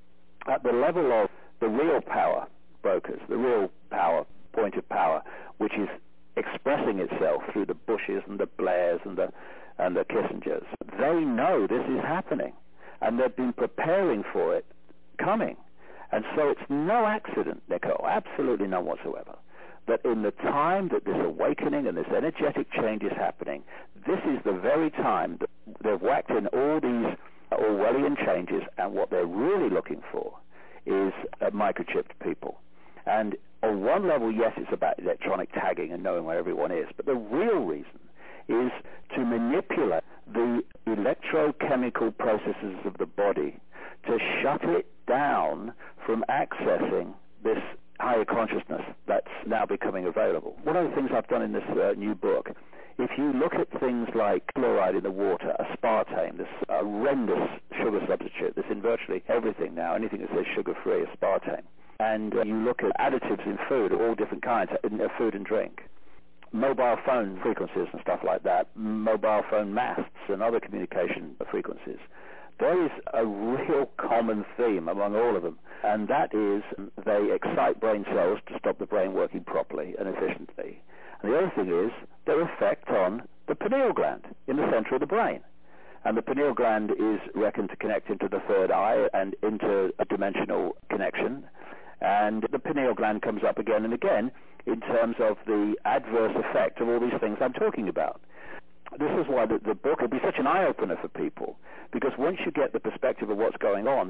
S5: at the level of the real power brokers, the real point of power, which is expressing itself through the Bushes and the Blairs and the Kissingers, they know this is happening, and they've been preparing for it coming. And so it's no accident, Nicole, absolutely none whatsoever, that in the time that this awakening and this energetic change is happening, this is the very time that they've whacked in all these Orwellian changes, and what they're really looking for is microchipped people. And on one level, yes, it's about electronic tagging and knowing where everyone is, but the real reason is to manipulate the electrochemical processes of the body to shut it down from accessing this higher consciousness that's now becoming available. One of the things I've done in this new book, if you look at things like fluoride in the water, aspartame, this horrendous sugar substitute that's in virtually everything now, anything that says sugar-free, aspartame, and you look at additives in food, all different kinds, in food and drink, mobile phone frequencies and stuff like that, mobile phone masts and other communication frequencies, there is a real common theme among all of them, and that is they excite brain cells to stop the brain working properly and efficiently. And the other thing is their effect on the pineal gland in the center of the brain. And the pineal gland is reckoned to connect into the third eye and into a dimensional connection. And the pineal gland comes up again and again in terms of the adverse effect of all these things I'm talking about. This is why the book will be such an eye-opener for people, because once you get the perspective of what's going on,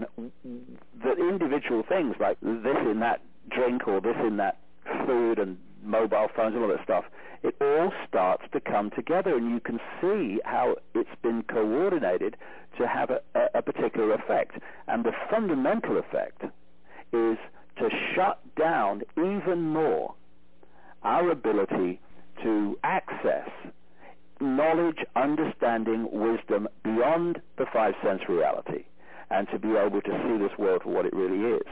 S5: the individual things like this in that drink or this in that food and mobile phones and all that stuff, it all starts to come together, and you can see how it's been coordinated to have a particular effect. And the fundamental effect is to shut down even more our ability to access knowledge, understanding, wisdom beyond the five-sense reality, and to be able to see this world for what it really is.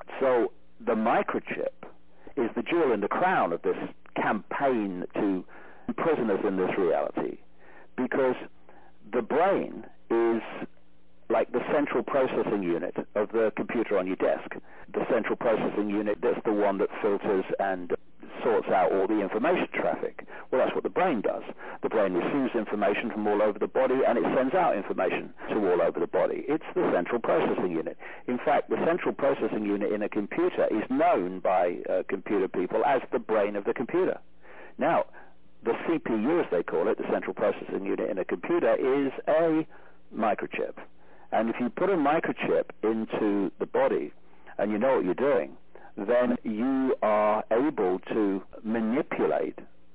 S5: So the microchip is the jewel in the crown of this campaign to imprison us in this reality, because the brain is like the central processing unit of the computer on your desk. The central processing unit, that's the one that filters and sorts out all the information traffic. Well, that's what the brain does. The brain receives information from all over the body, and it sends out information to all over the body. It's the central processing unit. In fact, the central processing unit in a computer is known by computer people as the brain of the computer. Now, the CPU, as they call it, the central processing unit in a computer, is a microchip. And if you put a microchip into the body and you know what you're doing, then you are able to manipulate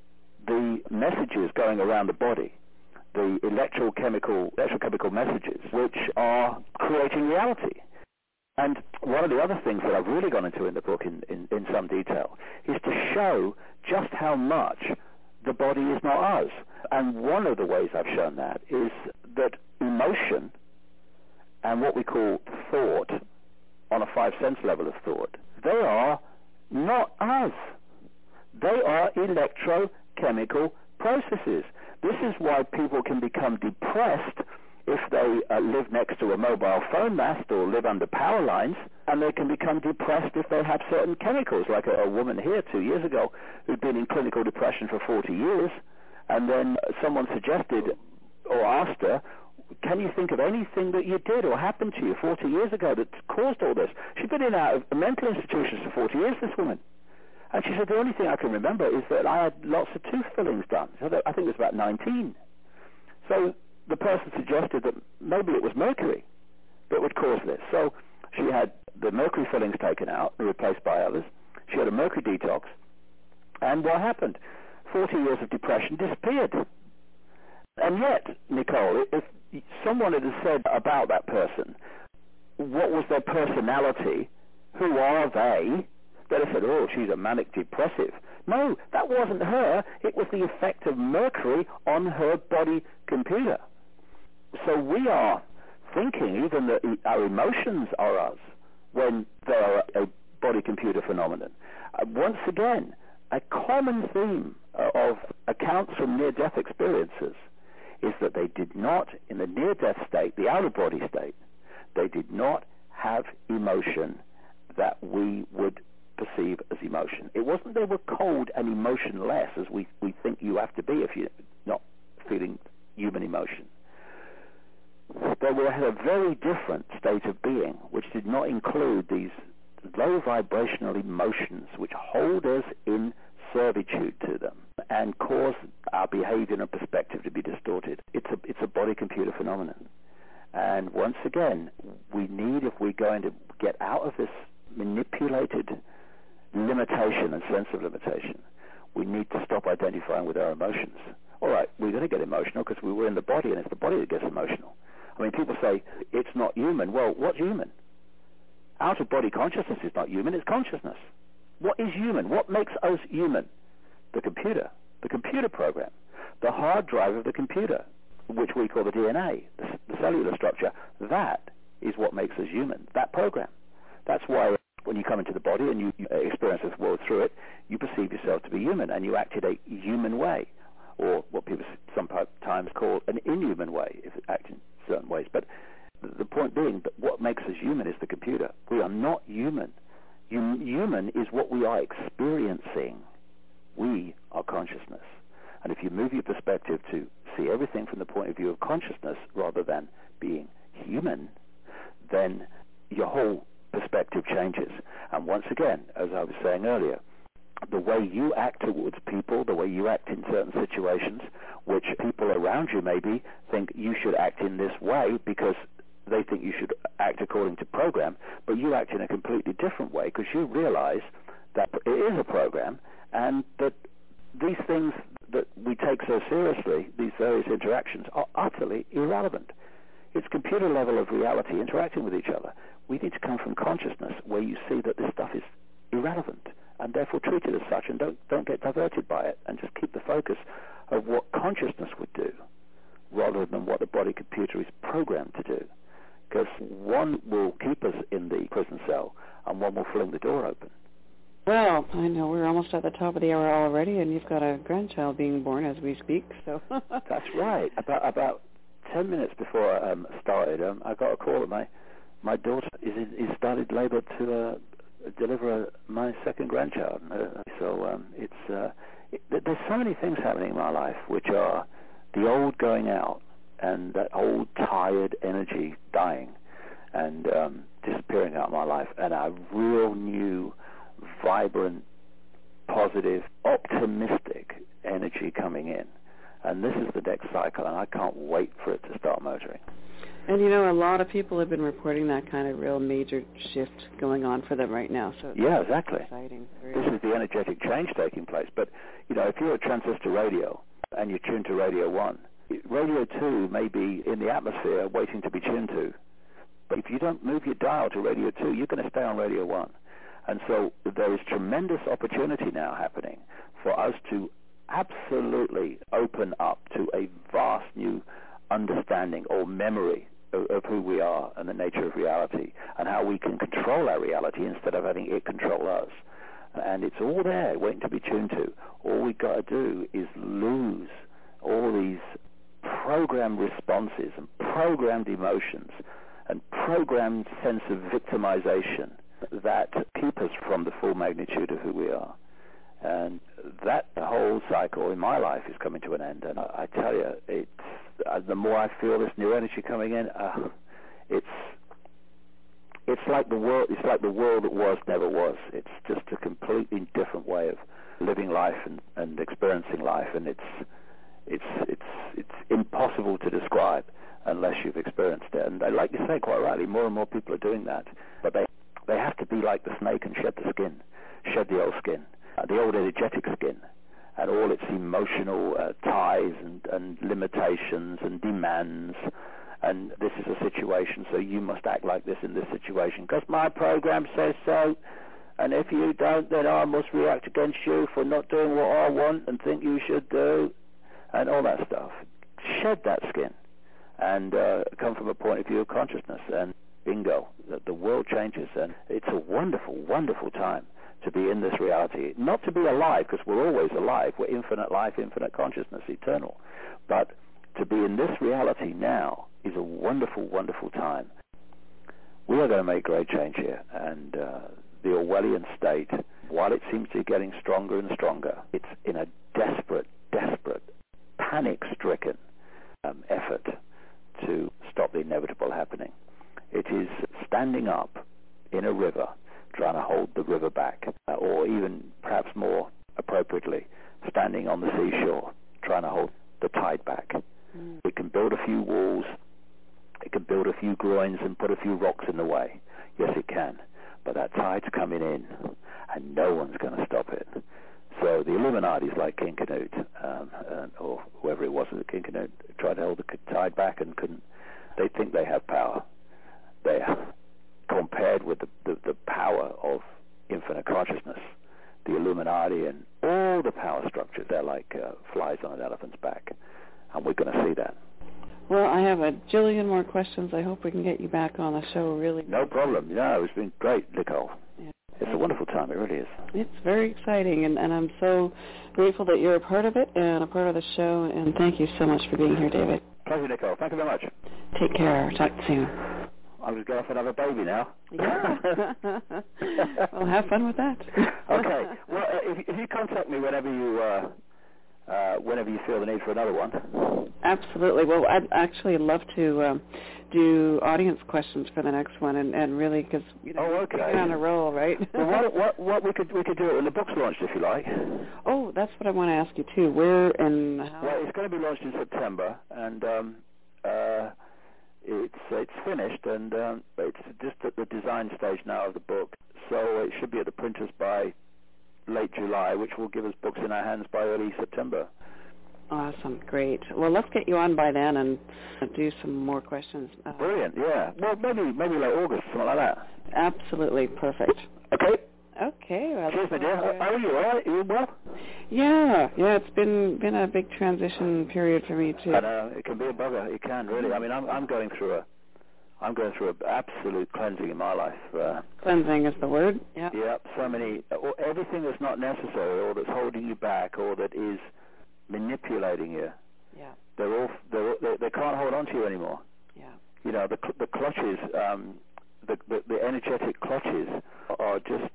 S5: the messages going around the body, the electrochemical messages, which are creating reality. And one of the other things that I've really gone into in the book in some detail is to show just how much the body is not us. And one of the ways I've shown that is that emotion and what we call thought, on a five-sense level of thought, they are not us. They are electrochemical processes. This is why people can become depressed if they live next to a mobile phone mast or live under power lines, and they can become depressed if they have certain chemicals, like a woman here 2 years ago who'd been in clinical depression for 40 years, and then someone suggested or asked her, can you think of anything that you did or happened to you 40 years ago that caused all this? She'd been in and out of mental institutions for 40 years, this woman. And she said, the only thing I can remember is that I had lots of tooth fillings done. So I think it was about 19. So the person suggested that maybe it was mercury that would cause this. So she had the mercury fillings taken out and replaced by others. She had a mercury detox. And what happened? 40 years of depression disappeared. And yet, Nicole, if someone had said about that person, what was their personality, who are they, they'd have said, oh, she's a manic depressive. No, that wasn't her. It was the effect of mercury on her body computer. So we are thinking even that our emotions are us when they are a body-computer phenomenon. Once again, a common theme of accounts from near-death experiences is that they did not, in the near-death state, the out-of-body state, they did not have emotion that we would perceive as emotion. It wasn't they were cold and emotionless, as we think you have to be if you're not feeling human emotion. They were at a very different state of being, which did not include these low vibrational emotions which hold us in servitude to them and cause our behavior and perspective to be distorted. It's a body-computer phenomenon. And once again, we need, if we're going to get out of this manipulated limitation and sense of limitation, we need to stop identifying with our emotions. All right, we're going to get emotional because we were in the body, and it's the body that gets emotional. I mean, people say, it's not human. Well, what's human? Out-of-body consciousness is not human, it's consciousness. What is human? What makes us human? The computer program, the hard drive of the computer, which we call the DNA, the cellular structure. That is what makes us human, that program. That's why when you come into the body and you experience this world through it, you perceive yourself to be human, and you act in a human way, or what people sometimes call an inhuman way, if it acts in certain ways. But the point being that what makes us human is the computer. We are not human. Human is what we are experiencing. We are consciousness. And if you move your perspective to see everything from the point of view of consciousness rather than being human, then your whole perspective changes. And once again, as I was saying earlier, the way you act towards people, the way you act in certain situations, which people around you maybe think you should act in this way because they think you should act according to program, but you act in a completely different way because you realize that it is a program and that these things that we take so seriously, these various interactions, are utterly irrelevant. It's computer level of reality interacting with each other. We need to come from consciousness where you see that this stuff is irrelevant and therefore treat it as such, and don't get diverted by it, and just keep the focus of what consciousness would do rather than what the body computer is programmed to do. Because one will keep us in the prison cell and one will fling the door open.
S3: Well, I know we're almost at the top of the hour already, and you've got a grandchild being born as we speak. So
S5: That's right. About 10 minutes before I started, I got a call that my daughter is started labour to deliver my second grandchild. There's so many things happening in my life which are the old going out and that old tired energy dying and disappearing out of my life, and a real new, vibrant, positive, optimistic energy coming in. And this is the next cycle, and I can't wait for it to start motoring.
S3: And you know, a lot of people have been reporting that kind of real major shift going on for them right now. So
S5: yeah, exactly.
S3: Exciting.
S5: This is the energetic change taking place. But you know, if you're a transistor radio and you tune to Radio 1, Radio 2 may be in the atmosphere waiting to be tuned to. But if you don't move your dial to Radio 2, you're going to stay on Radio 1. And so there is tremendous opportunity now happening for us to absolutely open up to a vast new understanding or memory of who we are and the nature of reality and how we can control our reality instead of having it control us. And it's all there waiting to be tuned to. All we got to do is lose all these programmed responses and programmed emotions and programmed sense of victimization that keep us from the full magnitude of who we are. And that whole cycle in my life is coming to an end. And I tell you, it's the more I feel this new energy coming in, it's like the world. It's like the world that was never was. It's just a completely different way of living life and experiencing life. And it's impossible to describe unless you've experienced it. And like you say quite rightly, more and more people are doing that. But they have to be like the snake and shed the skin, shed the old skin. The old energetic skin and all its emotional ties and limitations and demands, and this is a situation, so you must act like this in this situation because my program says so, and if you don't, then I must react against you for not doing what I want and think you should do, and all that stuff. Shed that skin and come from a point of view of consciousness, and bingo, the world changes, and it's a wonderful, wonderful time to be in this reality. Not to be alive, because we're always alive. We're infinite life, infinite consciousness, eternal. But to be in this reality now is a wonderful, wonderful time. We are going to make great change here. And the Orwellian state, while it seems to be getting stronger and stronger, it's in a desperate, panic-stricken effort to stop the inevitable happening. It is standing up in a river, trying to hold the river back, or even perhaps more appropriately, standing on the seashore, trying to hold the tide back. It can build a few walls, it can build a few groins and put a few rocks in the way. Yes, it can. But that tide's coming in, and no one's going to stop it. So the Illuminati's like King Canute, or whoever it was at King Canute, tried to hold the tide back and couldn't. They think they have power. They are. Compared with the power of infinite consciousness, the Illuminati and all the power structures, they're like flies on an elephant's back. And we're going to see that.
S3: Well, I have a jillion more questions. I hope we can get you back on the show, really.
S5: No problem. Yeah, it's been great, Nicole. Yeah. It's a wonderful time. It really is.
S3: It's very exciting, and I'm so grateful that you're a part of it and a part of the show. And thank you so much for being here, David.
S5: Pleasure, Nicole. Thank you very much.
S3: Take care. Talk soon.
S5: I'm just going off and have a baby now.
S3: Yeah. Well, have fun with that.
S5: Okay. Well, if you contact me whenever you whenever you feel the need for another one.
S3: Absolutely. Well, I'd actually love to do audience questions for the next one, and really, because we're on a roll, right?
S5: Well, what we could do it when the book's launched, if you like.
S3: Oh, that's what I want to ask you too. Where and how?
S5: Well, it's going to be launched in September, and it's finished, and it's just at the design stage now of the book. So it should be at the printers by late July, which will give us books in our hands by early September.
S3: Awesome, great. Well, let's get you on by then and do some more questions.
S5: Brilliant, yeah. Well, maybe like August, something like that.
S3: Absolutely, perfect.
S5: Okay.
S3: Okay. Well,
S5: cheers, my dear. How are you? All right? You well?
S3: Yeah. It's been a big transition period for me too.
S5: I know it can be a bugger. It can really. I mean, I'm going through an absolute cleansing in my life.
S3: Cleansing is the word. Yeah.
S5: Yeah. So many, everything that's not necessary, or that's holding you back, or that is manipulating you.
S3: Yeah.
S5: They can't hold on to you anymore.
S3: Yeah.
S5: You know, the clutches, the energetic clutches are just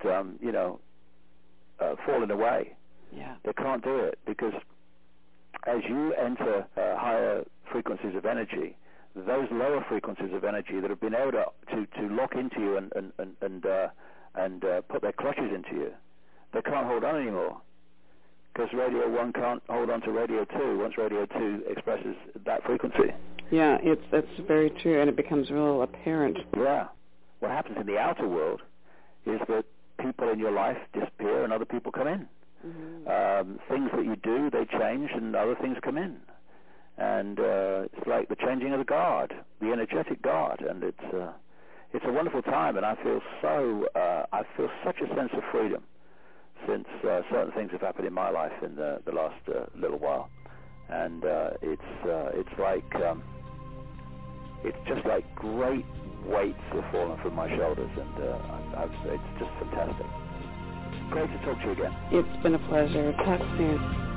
S5: falling away.
S3: Yeah.
S5: They can't do it because as you enter higher frequencies of energy, those lower frequencies of energy that have been able to lock into you and put their clutches into you, they can't hold on anymore. Because Radio 1 can't hold on to Radio 2 once Radio 2 expresses that frequency.
S3: Yeah, that's very true, and it becomes real apparent.
S5: Yeah. What happens in the outer world is that people in your life disappear and other people come in. Mm-hmm. Things that you do, they change, and other things come in. And it's like the changing of the guard, the energetic guard, and it's a wonderful time, and I feel such a sense of freedom since certain things have happened in my life in the last little while, and it's just like great weights have fallen from my shoulders, and it's just fantastic. Great to talk to you again.
S3: It's been a pleasure. Talk soon.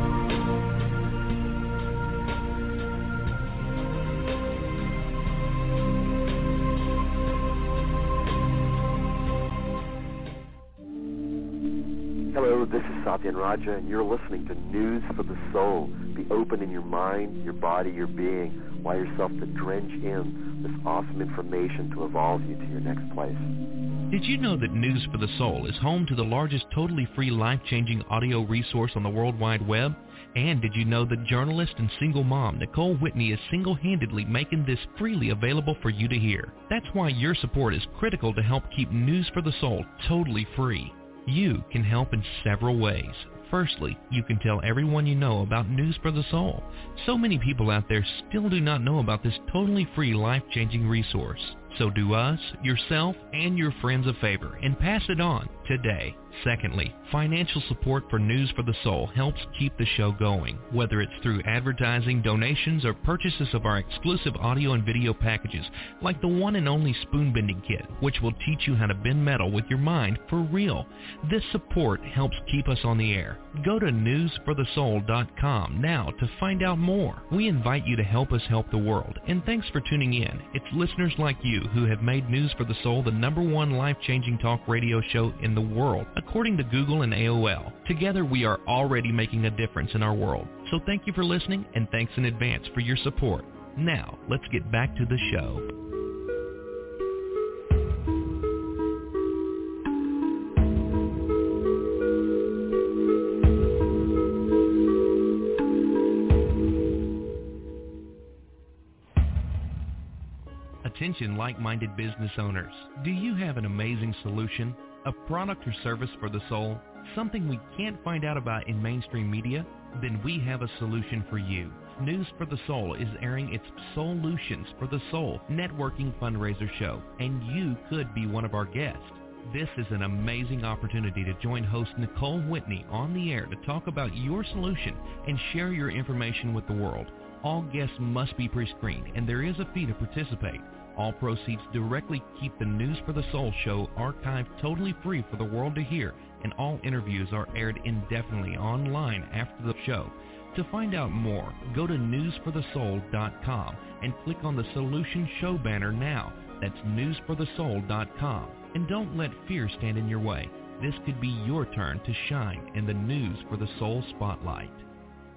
S6: Hello, this is Satyan Raja, and you're listening to News for the Soul. Be open in your mind, your body, your being. Allow yourself to drench in this awesome information to evolve you to your next place.
S4: Did you know that News for the Soul is home to the largest totally free life-changing audio resource on the World Wide Web? And did you know that journalist and single mom Nicole Whitney is single-handedly making this freely available for you to hear? That's why your support is critical to help keep News for the Soul totally free. You can help in several ways. Firstly, you can tell everyone you know about News for the Soul. So many people out there still do not know about this totally free life-changing resource. So do us, yourself, and your friends a favor and pass it on today. Secondly, financial support for News for the Soul helps keep the show going, whether it's through advertising, donations, or purchases of our exclusive audio and video packages, like the one and only Spoon Bending Kit, which will teach you how to bend metal with your mind for real. This support helps keep us on the air. Go to newsforthesoul.com now to find out more. We invite you to help us help the world, and thanks for tuning in. It's listeners like you who have made News for the Soul the #1 life-changing talk radio show in the world, according to Google and AOL. Together we are already making a difference in our world. So thank you for listening, and thanks in advance for your support. Now, let's get back to the show. Attention like-minded business owners. Do you have an amazing solution? A product or service for the soul? Something we can't find out about in mainstream media? Then we have a solution for you. News for the Soul is airing its Solutions for the Soul networking fundraiser show, and you could be one of our guests. This is an amazing opportunity to join host Nicole Whitney on the air to talk about your solution and share your information with the world. All guests must be pre-screened, and there is a fee to participate. All proceeds directly keep the News for the Soul show archived totally free for the world to hear, and all interviews are aired indefinitely online after the show. To find out more, go to newsforthesoul.com and click on the Solution Show banner now. That's newsforthesoul.com. And don't let fear stand in your way. This could be your turn to shine in the News for the Soul spotlight.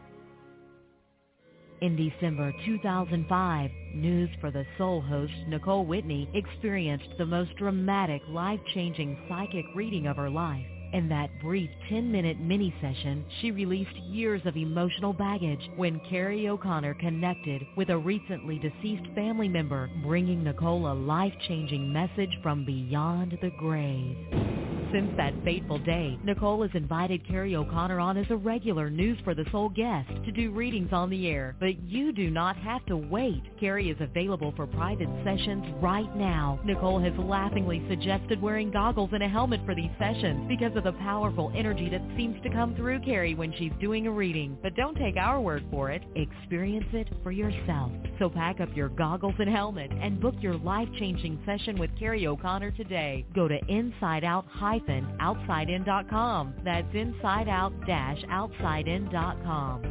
S7: In December 2005, News for the Soul host Nicole Whitney experienced the most dramatic, life-changing psychic reading of her life. In that brief 10-minute mini-session, she released years of emotional baggage when Carrie O'Connor connected with a recently deceased family member, bringing Nicole a life-changing message from beyond the grave. Since that fateful day, Nicole has invited Carrie O'Connor on as a regular News for the Soul guest to do readings on the air. But you do not have to wait. Carrie is available for private sessions right now. Nicole has laughingly suggested wearing goggles and a helmet for these sessions because of the powerful energy that seems to come through Carrie when she's doing a reading. But don't take our word for it. Experience it for yourself. So pack up your goggles and helmet and book your life-changing session with Carrie O'Connor today. Go to InsideOut-OutsideIn.com. That's InsideOut-OutsideIn.com.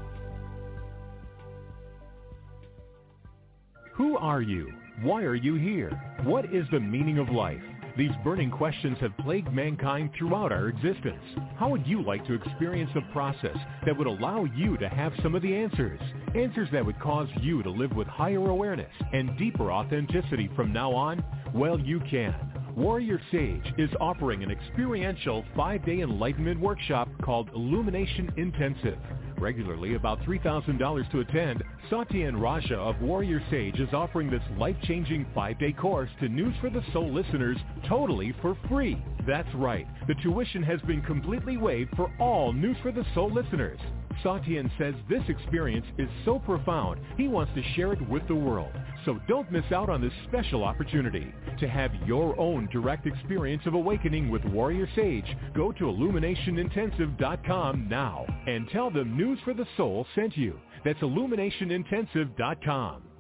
S8: Who are you? Why are you here? What is the meaning of life? These burning questions have plagued mankind throughout our existence. How would you like to experience a process that would allow you to have some of the answers? Answers that would cause you to live with higher awareness and deeper authenticity from now on? Well, you can. Warrior Sage is offering an experiential 5-day enlightenment workshop called Illumination Intensive. Regularly about $3,000 to attend, Satya Raja of Warrior Sage is offering this life-changing 5-day course to News for the Soul listeners totally for free. That's right. The tuition has been completely waived for all News for the Soul listeners. Satyan says this experience is so profound, he wants to share it with the world. So don't miss out on this special opportunity. To have your own direct experience of awakening with Warrior Sage, go to IlluminationIntensive.com now and tell them News for the Soul sent you. That's IlluminationIntensive.com.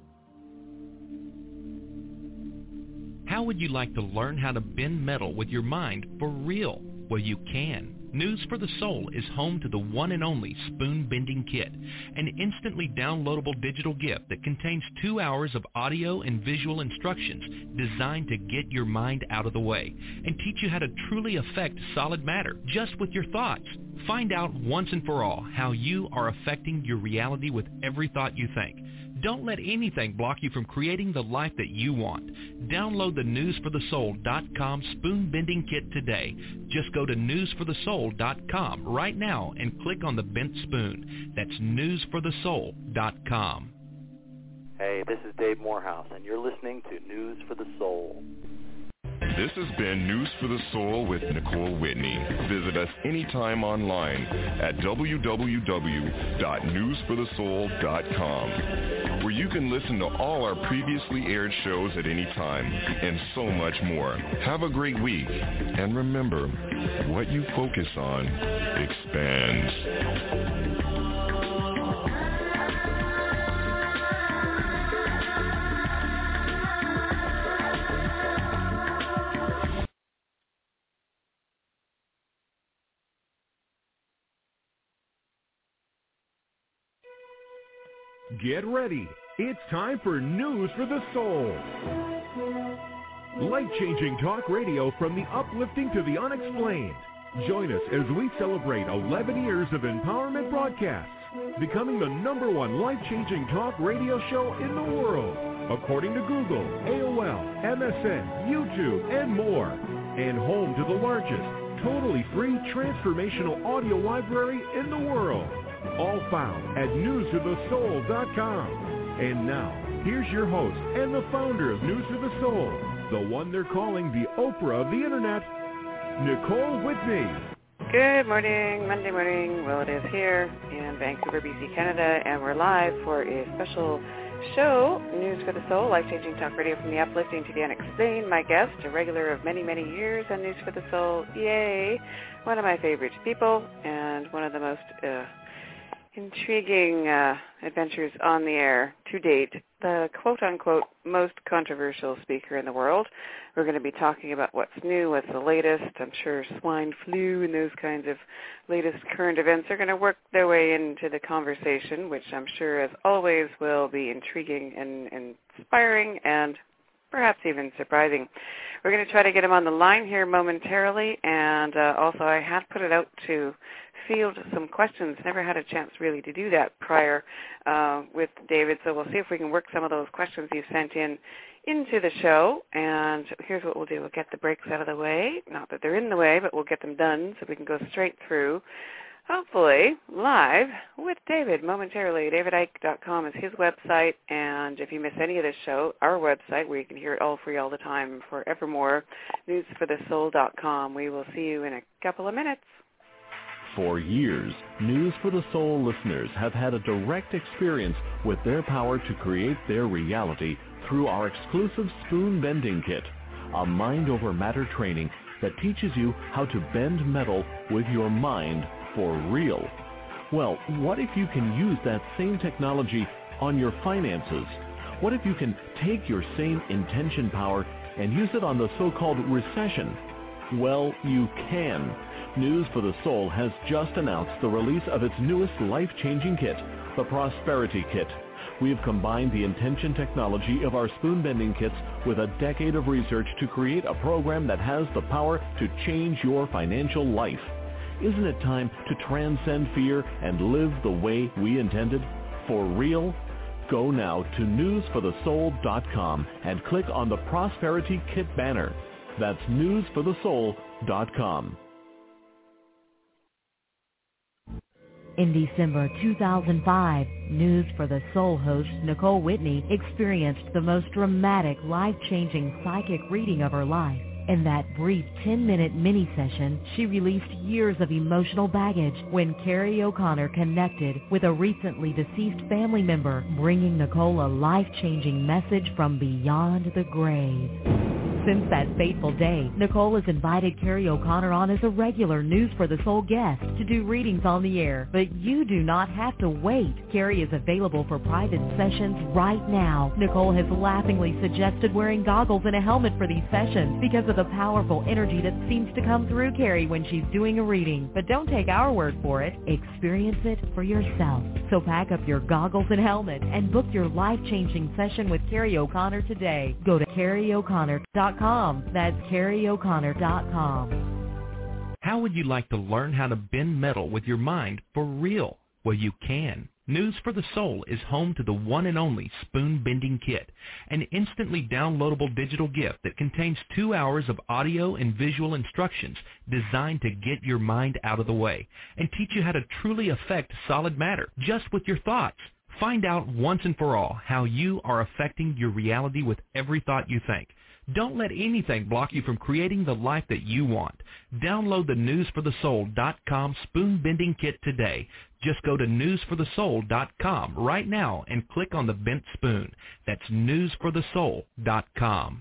S4: How would you like to learn how to bend metal with your mind for real? Well, you can. News for the Soul is home to the one and only Spoon Bending Kit, an instantly downloadable digital gift that contains 2 hours of audio and visual instructions designed to get your mind out of the way and teach you how to truly affect solid matter just with your thoughts. Find out once and for all how you are affecting your reality with every thought you think. Don't let anything block you from creating the life that you want. Download the newsforthesoul.com Spoon Bending Kit today. Just go to newsforthesoul.com right now and click on the bent spoon. That's newsforthesoul.com.
S9: Hey, this is Dave Morehouse, and you're listening to News for the Soul.
S10: This has been News for the Soul with Nicole Whitney. Visit us anytime online at www.newsforthesoul.com, where you can listen to all our previously aired shows at any time, and so much more. Have a great week, and remember, what you focus on expands.
S8: Get ready. It's time for News for the Soul. Life-changing talk radio from the uplifting to the unexplained. Join us as we celebrate 11 years of empowerment broadcasts, becoming the #1 life-changing talk radio show in the world, according to Google, AOL, MSN, YouTube, and more. And home to the largest, totally free transformational audio library in the world. All found at newsforthesoul.com. And now, here's your host and the founder of News for the Soul, the one they're calling the Oprah of the Internet, Nicole Whitney.
S3: Good morning, Monday morning. Well, it is here in Vancouver, BC, Canada, and we're live for a special show, News for the Soul, life-changing talk radio from the uplifting to the unexplained. My guest, a regular of many, many years on News for the Soul, yay, one of my favorite people and one of the most intriguing adventures on the air to date, the quote-unquote most controversial speaker in the world. We're going to be talking about what's new, what's the latest. I'm sure swine flu and those kinds of latest current events are going to work their way into the conversation, which I'm sure, as always, will be intriguing and inspiring and perhaps even surprising. We're going to try to get him on the line here momentarily, and also I had put it out to field some questions. Never had a chance really to do that prior with David, so we'll see if we can work some of those questions you sent into the show. And here's what we'll do. We'll get the breaks out of the way. Not that they're in the way, but we'll get them done so we can go straight through, hopefully live with David momentarily. DavidIke.com is his website, and if you miss any of this show, our website where you can hear it all free all the time forevermore, newsforthesoul.com. We will see you in a couple of minutes.
S8: For years, News for the Soul listeners have had a direct experience with their power to create their reality through our exclusive Spoon Bending Kit, a mind-over-matter training that teaches you how to bend metal with your mind for real. Well, what if you can use that same technology on your finances? What if you can take your same intention power and use it on the so-called recession? Well, you can. News for the Soul has just announced the release of its newest life-changing kit, the Prosperity Kit. We have combined the intention technology of our spoon bending kits with a decade of research to create a program that has the power to change your financial life. Isn't it time to transcend fear and live the way we intended? For real? Go now to newsforthesoul.com and click on the Prosperity Kit banner. That's newsforthesoul.com.
S7: In December 2005, News for the Soul host Nicole Whitney experienced the most dramatic, life-changing psychic reading of her life. In that brief 10-minute mini-session, she released years of emotional baggage when Carrie O'Connor connected with a recently deceased family member, bringing Nicole a life-changing message from beyond the grave. Since that fateful day, Nicole has invited Carrie O'Connor on as a regular News for the Soul guest to do readings on the air. But you do not have to wait. Carrie is available for private sessions right now. Nicole has laughingly suggested wearing goggles and a helmet for these sessions because of the powerful energy that seems to come through Carrie when she's doing a reading. But don't take our word for it. Experience it for yourself. So pack up your goggles and helmet and book your life-changing session with Carrie O'Connor today. Go to CarrieO'Connor.com. That's CarrieO'Connor.com.
S4: How would you like to learn how to bend metal with your mind for real? Well, you can. News for the Soul is home to the one and only Spoon Bending Kit, an instantly downloadable digital gift that contains 2 hours of audio and visual instructions designed to get your mind out of the way and teach you how to truly affect solid matter just with your thoughts. Find out once and for all how you are affecting your reality with every thought you think. Don't let anything block you from creating the life that you want. Download the newsforthesoul.com Spoon Bending Kit today. Just go to newsforthesoul.com right now and click on the bent spoon. That's newsforthesoul.com.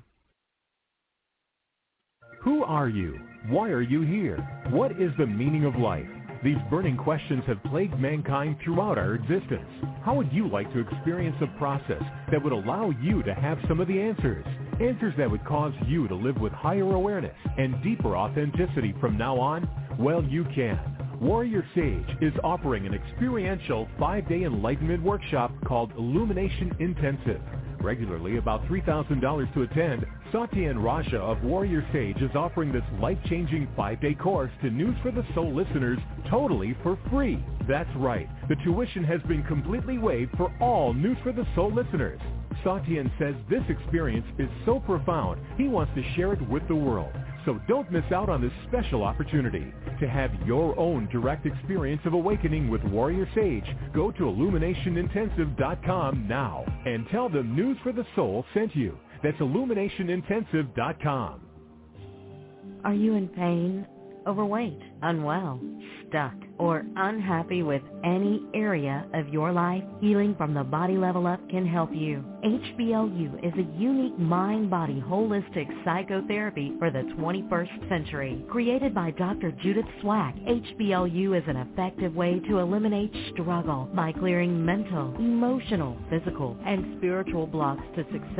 S8: Who are you? Why are you here? What is the meaning of life? These burning questions have plagued mankind throughout our existence. How would you like to experience a process that would allow you to have some of the answers? Answers that would cause you to live with higher awareness and deeper authenticity from now on? Well, you can. Warrior Sage is offering an experiential 5-day enlightenment workshop called Illumination Intensive. Regularly about $3,000 to attend, Satya Raja of Warrior Sage is offering this life-changing 5-day course to News for the Soul listeners totally for free. That's right. The tuition has been completely waived for all News for the Soul listeners. Satyan says this experience is so profound, he wants to share it with the world. So don't miss out on this special opportunity. To have your own direct experience of awakening with Warrior Sage, go to illuminationintensive.com now and tell them News for the Soul sent you. That's illuminationintensive.com.
S7: Are you in pain, overweight, unwell, stuck, or unhappy with any area of your life? Healing from the Body Level Up can help you. HBLU is a unique mind-body holistic psychotherapy for the 21st century. Created by Dr. Judith Swack, HBLU is an effective way to eliminate struggle by clearing mental, emotional, physical, and spiritual blocks to success.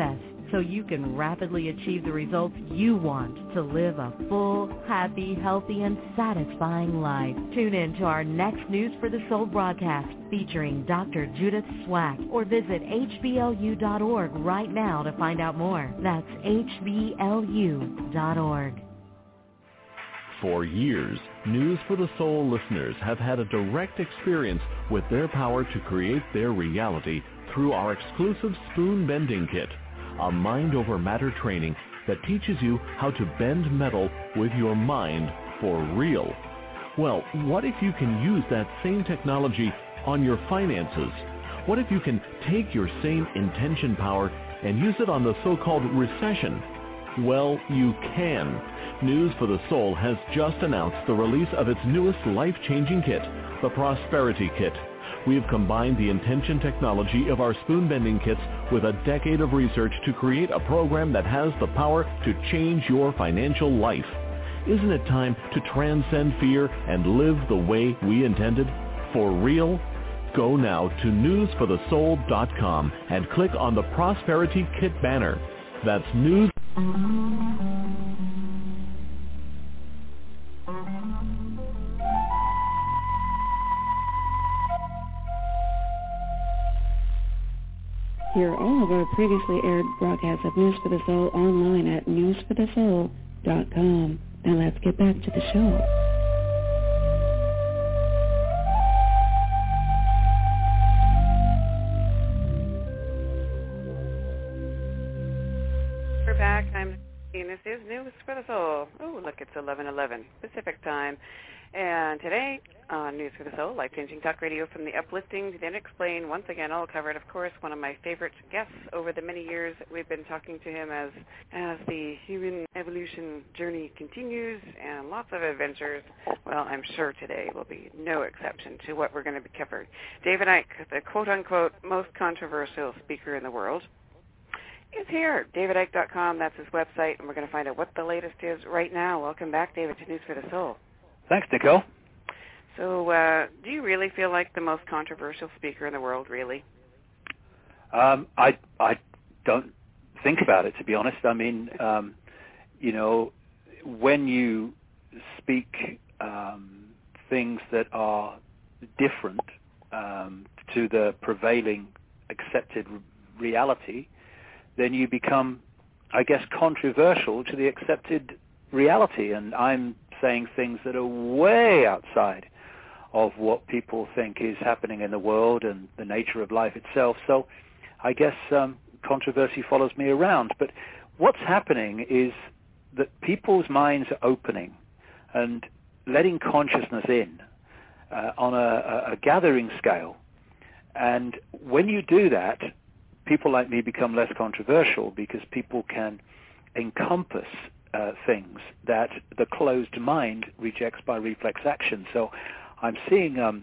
S7: so you can rapidly achieve the results you want to live a full, happy, healthy, and satisfying life. Tune in to our next News for the Soul broadcast featuring Dr. Judith Swack, or visit hblu.org right now to find out more. That's hblu.org.
S8: For years, News for the Soul listeners have had a direct experience with their power to create their reality through our exclusive Spoon Bending Kit, a mind-over-matter training that teaches you how to bend metal with your mind for real. Well, what if you can use that same technology on your finances? What if you can take your same intention power and use it on the so-called recession? Well, you can. News for the Soul has just announced the release of its newest life-changing kit, the Prosperity Kit. We have combined the intention technology of our spoon bending kits with a decade of research to create a program that has the power to change your financial life. Isn't it time to transcend fear and live the way we intended? For real? Go now to newsforthesoul.com and click on the Prosperity Kit banner. That's news.
S11: Hear all of our previously aired broadcasts of News for the Soul online at newsforthesoul.com. Now let's get back to the show.
S3: We're back. I'm and this is News for the Soul. Oh, look, it's 11:11 Pacific time. And today on News for the Soul, life-changing talk radio from the uplifting to the unexplained, once again all covered, of course, one of my favorite guests over the many years that we've been talking to him as the human evolution journey continues and lots of adventures. Well, I'm sure today will be no exception to what we're going to be covering. David Icke, the quote-unquote most controversial speaker in the world, is here. DavidIcke.com, that's his website, and we're going to find out what the latest is right now. Welcome back, David, to News for the Soul.
S5: Thanks, Nicole.
S3: So do you really feel like the most controversial speaker in the world, really?
S5: I don't think about it, to be honest. I mean, when you speak things that are different to the prevailing accepted reality, then you become, I guess, controversial to the accepted reality. And I'm saying things that are way outside of what people think is happening in the world and the nature of life itself. So I guess controversy follows me around. But what's happening is that people's minds are opening and letting consciousness in on a gathering scale. And when you do that, people like me become less controversial because people can encompass things that the closed mind rejects by reflex action. So I'm seeing a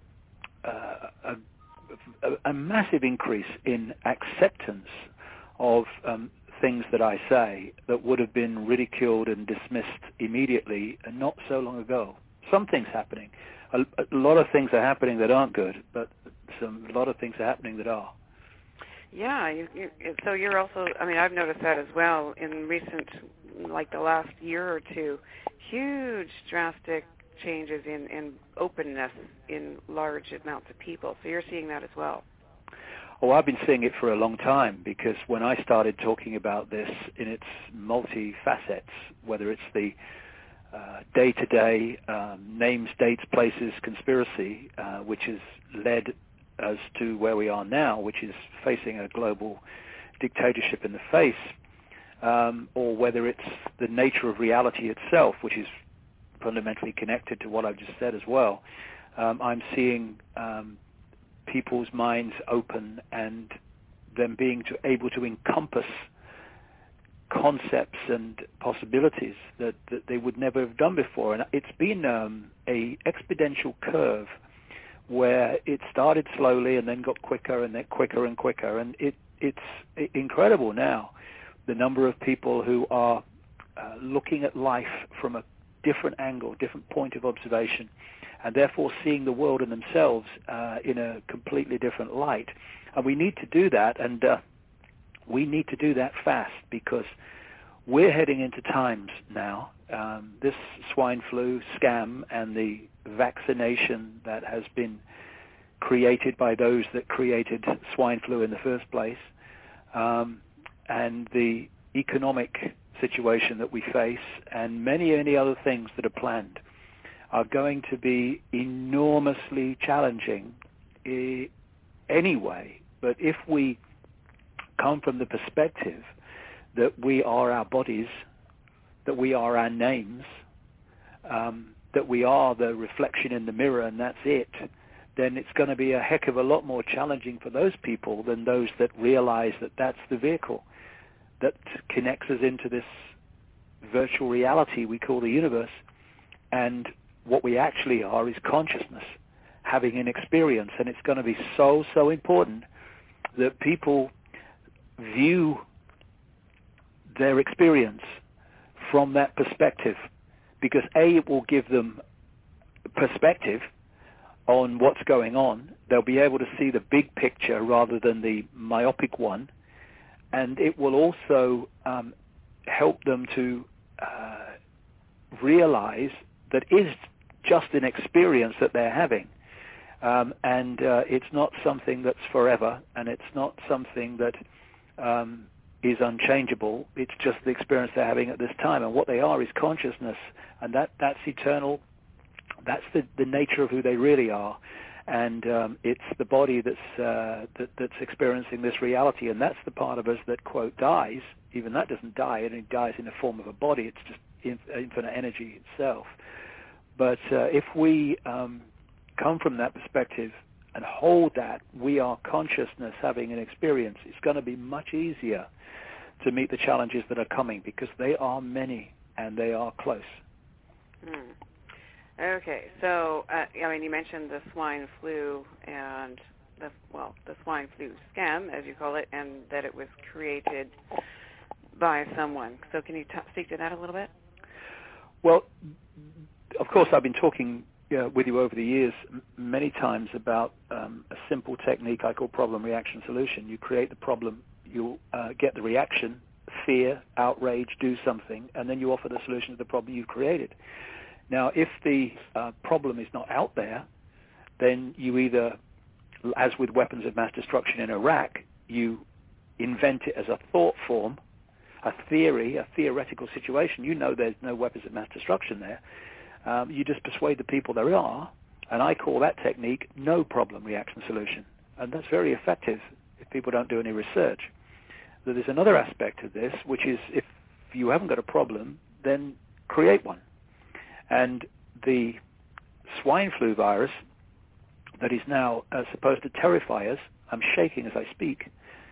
S5: massive increase in acceptance of things that I say that would have been ridiculed and dismissed immediately and not so long ago. Something's happening. A lot of things are happening that aren't good, but a lot of things are happening that are.
S3: Yeah, so you're also, I mean, I've noticed that as well in recent, like the last year or two, huge drastic changes in openness in large amounts of people. So you're seeing that as well.
S5: Oh, I've been seeing it for a long time, because when I started talking about this in its multi-facets, whether it's the day-to-day names, dates, places conspiracy, which has led us to where we are now, which is facing a global dictatorship in the face, or whether it's the nature of reality itself, which is fundamentally connected to what I've just said as well. I'm seeing people's minds open and them being able to encompass concepts and possibilities that they would never have done before. And it's been a exponential curve where it started slowly and then got quicker and then quicker and quicker. And it's incredible now, the number of people who are looking at life from a different angle, different point of observation, and therefore seeing the world and themselves in a completely different light. And we need to do that. And we need to do that fast because we're heading into times now. This swine flu scam and the vaccination that has been created by those that created swine flu in the first place, and the economic situation that we face, and many other things that are planned, are going to be enormously challenging anyway. But if we come from the perspective that we are our bodies, that we are our names, that we are the reflection in the mirror and that's it, then it's going to be a heck of a lot more challenging for those people than those that realize that that's the vehicle that connects us into this virtual reality we call the universe. And what we actually are is consciousness, having an experience. And it's going to be so important that people view their experience from that perspective, because A, it will give them perspective on what's going on. They'll be able to see the big picture rather than the myopic one, and it will also help them to realize that is just an experience that they're having, and it's not something that's forever, and it's not something that is unchangeable. It's just the experience they're having at this time, and what they are is consciousness, and that's eternal. That's the nature of who they really are, and it's the body that's experiencing this reality, and that's the part of us that, quote, dies. Even that doesn't die; it dies in the form of a body. It's just infinite energy itself. But if we come from that perspective and hold that we are consciousness having an experience, it's going to be much easier to meet the challenges that are coming, because they are many and they are close.
S3: Okay, so you mentioned the swine flu and the swine flu scam, as you call it, and that it was created by someone. So can you speak to that a little bit?
S5: Well, of course, I've been talking with you over the years many times about a simple technique I call problem, reaction, solution. You create the problem, you get the reaction, fear, outrage, do something, and then you offer the solution to the problem you've created. Now, if the problem is not out there, then you either, as with weapons of mass destruction in Iraq, you invent it as a thought form, a theory, a theoretical situation. You know there's no weapons of mass destruction there. You just persuade the people there are, and I call that technique no problem, reaction, solution. And that's very effective if people don't do any research. So there's another aspect of this, which is if you haven't got a problem, then create one. And the swine flu virus that is now supposed to terrify us, I'm shaking as I speak,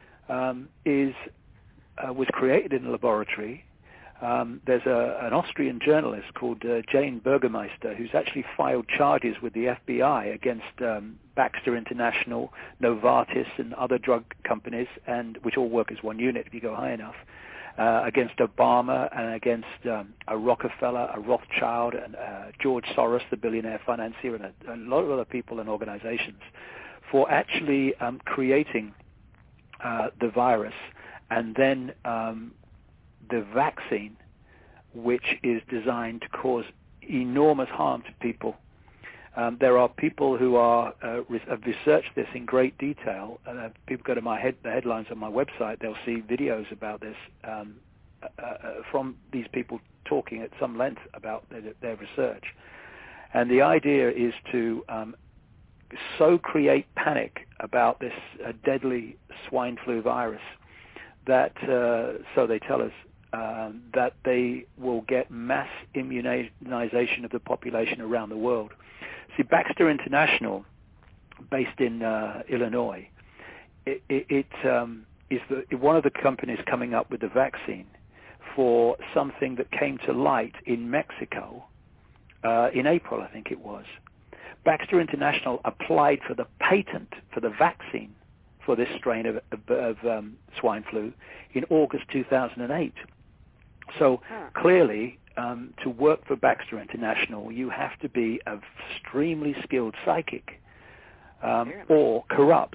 S5: was created in a laboratory. There's an Austrian journalist called Jane Burgermeister who's actually filed charges with the FBI against Baxter International, Novartis, and other drug companies, and which all work as one unit if you go high enough, against Obama and against a Rockefeller, a Rothschild, and George Soros, the billionaire financier, and a lot of other people and organizations for actually creating the virus and then the vaccine, which is designed to cause enormous harm to people. There are people who have researched this in great detail. People go to the headlines on my website, they'll see videos about this from these people talking at some length about their research. And the idea is to so create panic about this deadly swine flu virus that, so they tell us, that they will get mass immunization of the population around the world. See, Baxter International, based in Illinois, it is one of the companies coming up with the vaccine for something that came to light in Mexico in April, I think it was. Baxter International applied for the patent for the vaccine for this strain of swine flu in August 2008. So clearly, to work for Baxter International, you have to be an extremely skilled psychic or corrupt.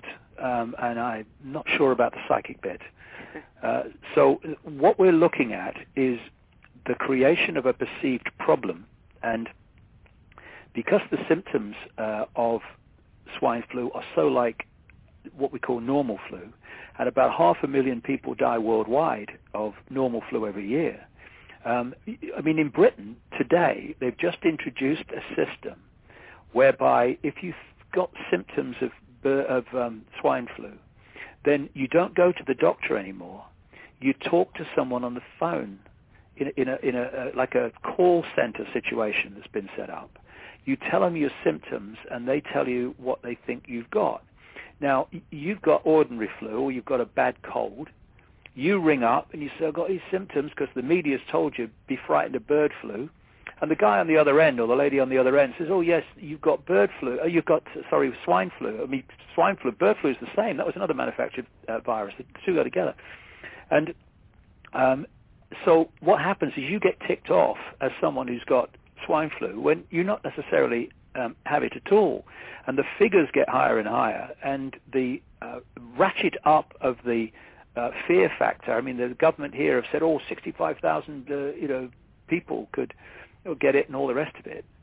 S5: and I'm not sure about the psychic bit. So what we're looking at is the creation of a perceived problem, and because the symptoms of swine flu are so like what we call normal flu, and about 500,000 people die worldwide of normal flu every year. I mean, in Britain today, they've just introduced a system whereby if you've got symptoms of swine flu, then you don't go to the doctor anymore. You talk to someone on the phone in a like a call center situation that's been set up. You tell them your symptoms, and they tell you what they think you've got. Now, you've got ordinary flu, or you've got a bad cold. You ring up and you say, I've got these symptoms because the media's told you be frightened of bird flu. And the guy on the other end, or the lady on the other end, says, oh, yes, you've got bird flu. Oh, you've got, swine flu. I mean, swine flu, bird flu is the same. That was another manufactured virus. The two go together. And so what happens is you get ticked off as someone who's got swine flu when you not necessarily have it at all. And the figures get higher and higher. And the ratchet up of the fear factor, I mean, the government here have said, 65,000 people could get it and all the rest of it.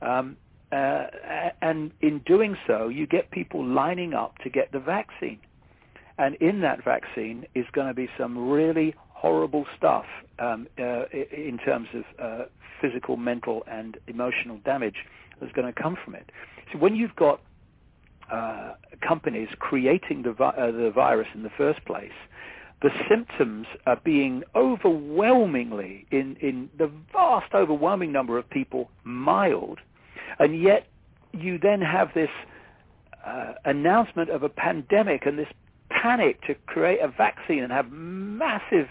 S5: And in doing so, you get people lining up to get the vaccine. And in that vaccine is going to be some really horrible stuff in terms of physical, mental, and emotional damage that's going to come from it. So when you've got companies creating the virus in the first place, the symptoms are being overwhelmingly, in the vast overwhelming number of people, mild, and yet you then have this announcement of a pandemic and this panic to create a vaccine and have massively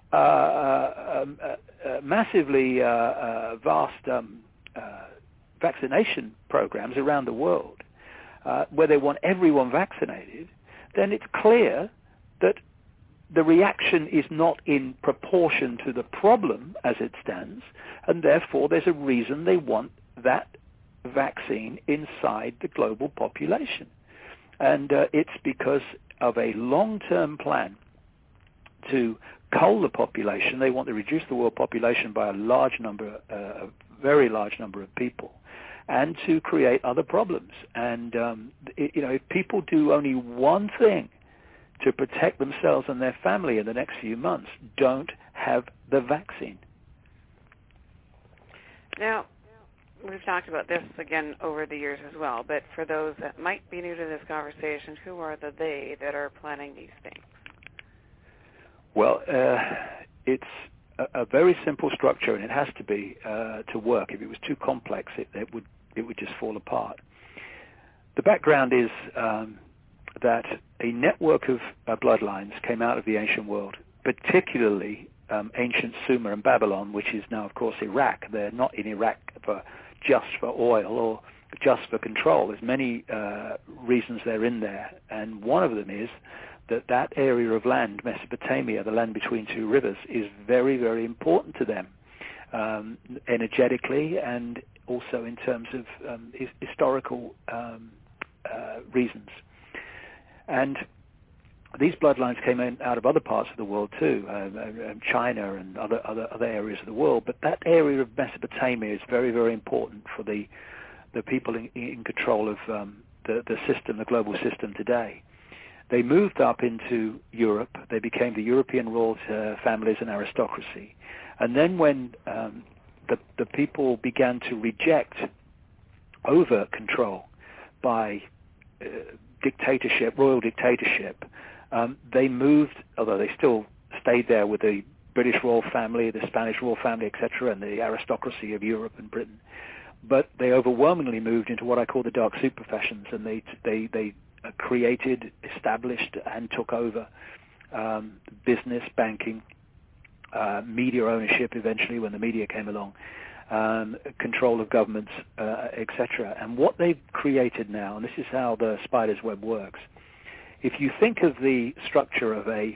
S5: vast vaccination programs around the world where they want everyone vaccinated, then it's clear that the reaction is not in proportion to the problem as it stands, and therefore there's a reason they want that vaccine inside the global population. And it's because of a long-term plan to cull the population. They want to reduce the world population by a very large number of people, and to create other problems. And if people do only one thing to protect themselves and their family in the next few months, don't have the vaccine.
S3: Now, we've talked about this again over the years as well, but for those that might be new to this conversation, who are the they that are planning these things?
S5: Well, it's a very simple structure, and it has to be to work. If it was too complex, it would just fall apart. The background is that a network of bloodlines came out of the ancient world, particularly ancient Sumer and Babylon, which is now, of course, Iraq. They're not in Iraq just for oil or just for control. There's many reasons they're in there, and one of them is that area of land, Mesopotamia, the land between two rivers, is very, very important to them, energetically and also in terms of historical reasons. And these bloodlines came in out of other parts of the world too, China and other areas of the world. But that area of Mesopotamia is very, very important for the people in control of the system, the global system today. They moved up into Europe. They became the European royal families and aristocracy. And then when the people began to reject over control by royal dictatorship, they moved, although they still stayed there with the British royal family, the Spanish royal family, etc., and the aristocracy of Europe and Britain. But they overwhelmingly moved into what I call the dark soup professions, and they created, established, and took over business, banking, media ownership eventually when the media came along, control of governments, etc. And what they've created now, and this is how the spider's web works, if you think of the structure of a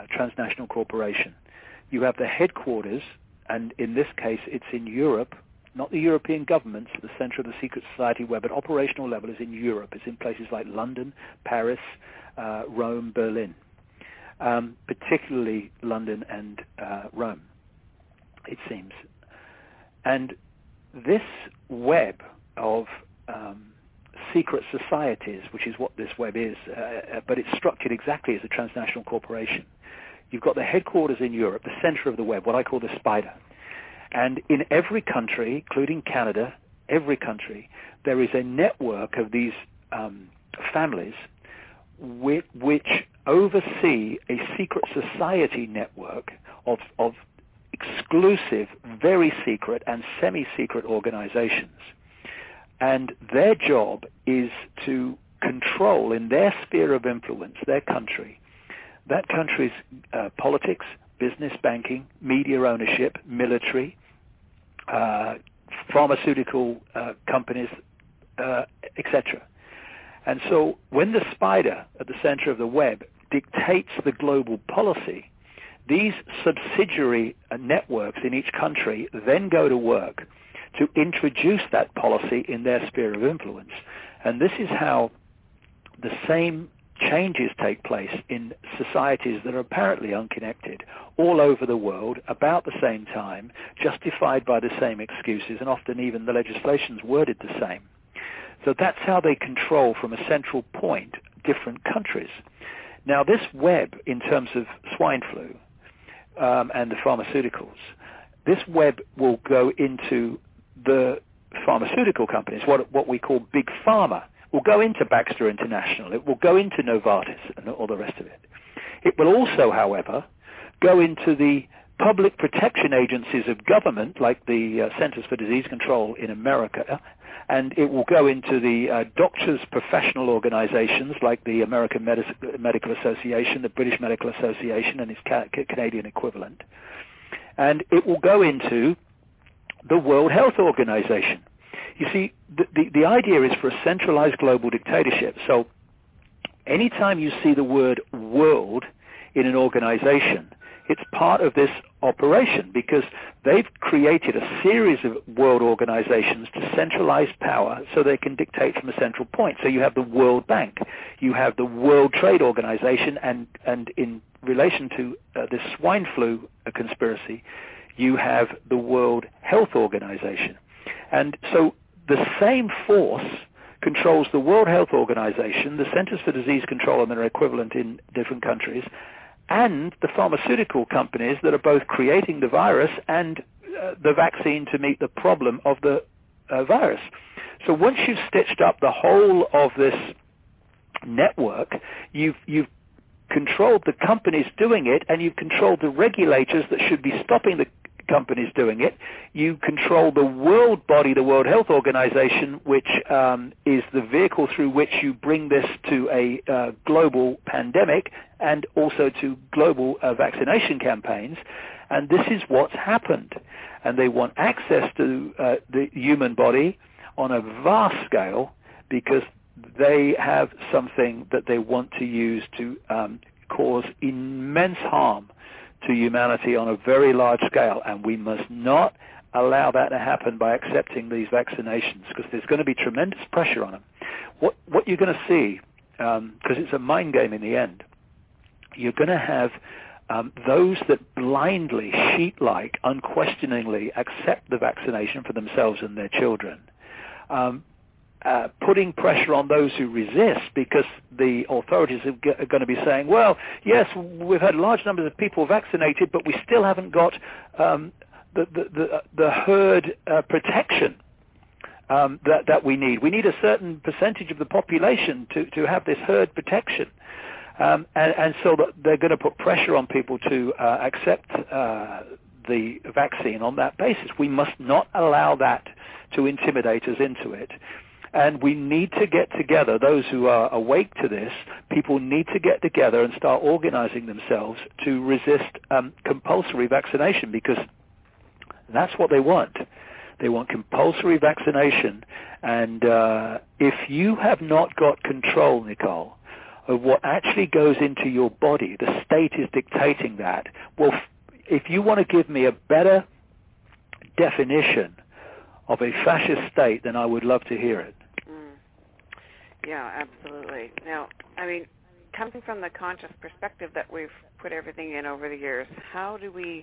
S5: transnational corporation, you have the headquarters, and in this case it's in Europe, not the European governments at the center of the secret society web, but operational level is in Europe. It's in places like London, Paris, Rome, Berlin, particularly London and Rome, it seems. And this web of secret societies, which is what this web is, but it's structured exactly as a transnational corporation. You've got the headquarters in Europe, the center of the web, what I call the spider. And in every country, including Canada, every country, there is a network of these families which oversee a secret society network of exclusive, very secret, and semi-secret organizations. And their job is to control, in their sphere of influence, their country, that country's politics, business, banking, media ownership, military, pharmaceutical companies, etc. And so when the spider at the center of the web dictates the global policy, these subsidiary networks in each country then go to work to introduce that policy in their sphere of influence. And this is how the same changes take place in societies that are apparently unconnected all over the world about the same time, justified by the same excuses, and often even the legislation's worded the same. So that's how they control from a central point different countries. Now this web, in terms of swine flu and the pharmaceuticals, this web will go into the pharmaceutical companies, what we call big pharma. Will go into Baxter International. It will go into Novartis and all the rest of it. It will also, however, go into the public protection agencies of government, like the Centers for Disease Control in America, and it will go into the doctors' professional organizations, like the American Medical Association, the British Medical Association, and its Canadian equivalent. And it will go into the World Health Organization. You see, the idea is for a centralized global dictatorship. So anytime you see the word world in an organization, it's part of this operation, because they've created a series of world organizations to centralize power so they can dictate from a central point. So you have the World Bank, you have the World Trade Organization, and in relation to this swine flu conspiracy, you have the World Health Organization. And so the same force controls the World Health Organization, the Centers for Disease Control and their equivalent in different countries, and the pharmaceutical companies that are both creating the virus and the vaccine to meet the problem of the virus. So once you've stitched up the whole of this network, you've controlled the companies doing it, and you've controlled the regulators that should be stopping the companies doing it. You control the world body, the World Health Organization, which is the vehicle through which you bring this to a global pandemic and also to global vaccination campaigns. And this is what's happened. And they want access to the human body on a vast scale because they have something that they want to use to cause immense harm to humanity on a very large scale, and we must not allow that to happen by accepting these vaccinations, because there's going to be tremendous pressure on them. What you're going to see, because it's a mind game in the end, you're going to have those that blindly, sheep-like, unquestioningly accept the vaccination for themselves and their children, putting pressure on those who resist, because the authorities are going to be saying, well, yes, we've had large numbers of people vaccinated, but we still haven't got the herd protection that we need. We need a certain percentage of the population to have this herd protection. And so they're going to put pressure on people to accept the vaccine on that basis. We must not allow that to intimidate us into it. And we need to get together, those who are awake to this, people need to get together and start organizing themselves to resist compulsory vaccination, because that's what they want. They want compulsory vaccination. And if you have not got control, Nicole, of what actually goes into your body, the state is dictating that. Well, if you want to give me a better definition of a fascist state, then I would love to hear it.
S3: Yeah, absolutely. Now, I mean, coming from the conscious perspective that we've put everything in over the years, how do we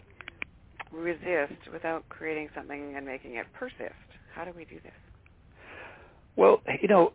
S3: resist without creating something and making it persist? How do we do this?
S5: Well, you know,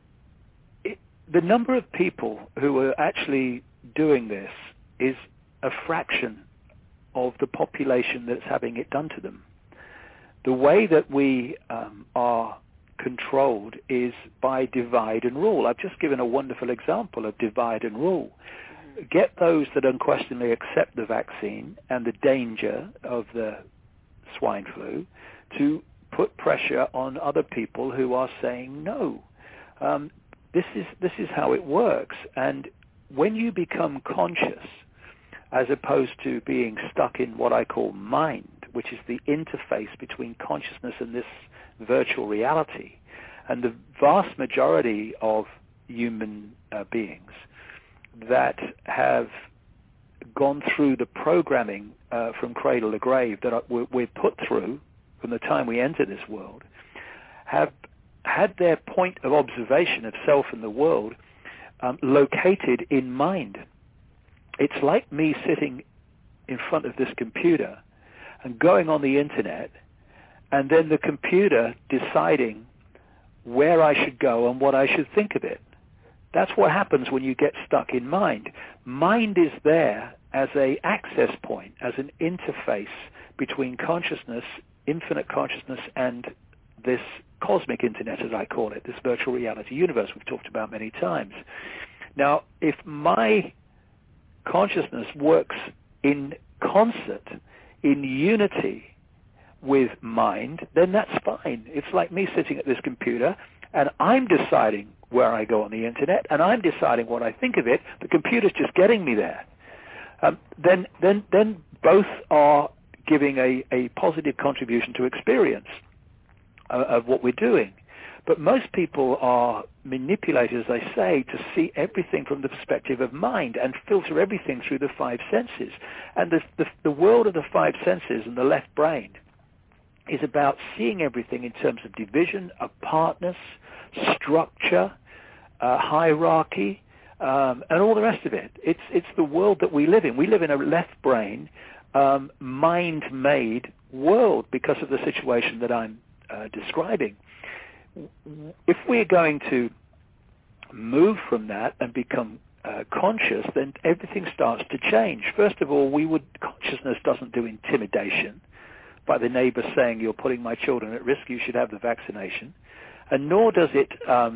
S5: the number of people who are actually doing this is a fraction of the population that's having it done to them. The way that we are controlled is by divide and rule. I've just given a wonderful example of divide and rule. Get those that unquestionably accept the vaccine and the danger of the swine flu to put pressure on other people who are saying no. This is how it works. And when you become conscious, as opposed to being stuck in what I call mind, which is the interface between consciousness and this virtual reality, and the vast majority of human beings that have gone through the programming from cradle to grave that we're put through from the time we enter this world, have had their point of observation of self and the world located in mind. It's like me sitting in front of this computer and going on the internet, and then the computer deciding where I should go and what I should think of it. That's what happens when you get stuck in mind. Mind is there as an access point, as an interface between consciousness, infinite consciousness, and this cosmic internet, as I call it, this virtual reality universe we've talked about many times. Now, if my consciousness works in concert, in unity with mind, then that's fine. It's like me sitting at this computer and I'm deciding where I go on the internet and I'm deciding what I think of it. The computer's just getting me there. Then both are giving a positive contribution to experience of what we're doing. But most people are manipulated, as I say, to see everything from the perspective of mind and filter everything through the five senses. And the world of the five senses and the left brain is about seeing everything in terms of division, apartness, structure, hierarchy, and all the rest of it. It's the world that we live in. We live in a left brain, mind-made world because of the situation that I'm describing. If we're going to move from that and become conscious, then everything starts to change. First of all, consciousness doesn't do intimidation by the neighbor saying, you're putting my children at risk, you should have the vaccination. And nor does it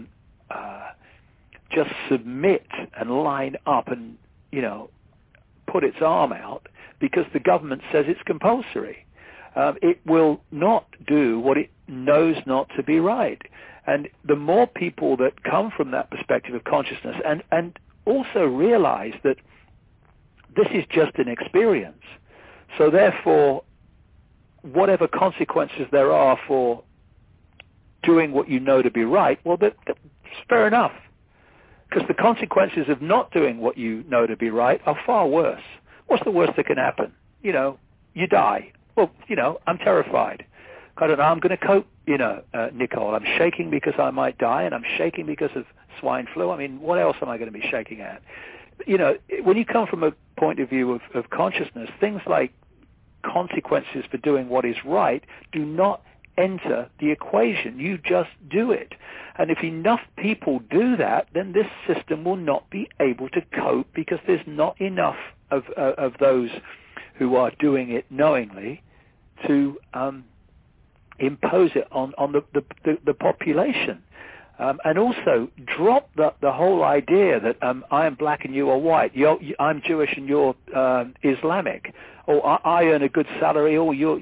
S5: just submit and line up and, put its arm out because the government says it's compulsory. It will not do what it knows not to be right. And the more people that come from that perspective of consciousness and also realize that this is just an experience, so therefore whatever consequences there are for doing what you know to be right, well, that's fair enough. Because the consequences of not doing what you know to be right are far worse. What's the worst that can happen? You die. Well, I'm terrified. I don't know, I'm going to cope, Nicole. I'm shaking because I might die, and I'm shaking because of swine flu. I mean, what else am I going to be shaking at? When you come from a point of view of consciousness, things like consequences for doing what is right do not enter the equation. You just do it. And if enough people do that, then this system will not be able to cope because there's not enough of those who are doing it knowingly to impose it on the population. And also drop the whole idea that I am black and you are white. I'm Jewish and you're Islamic. Or I earn a good salary. Or you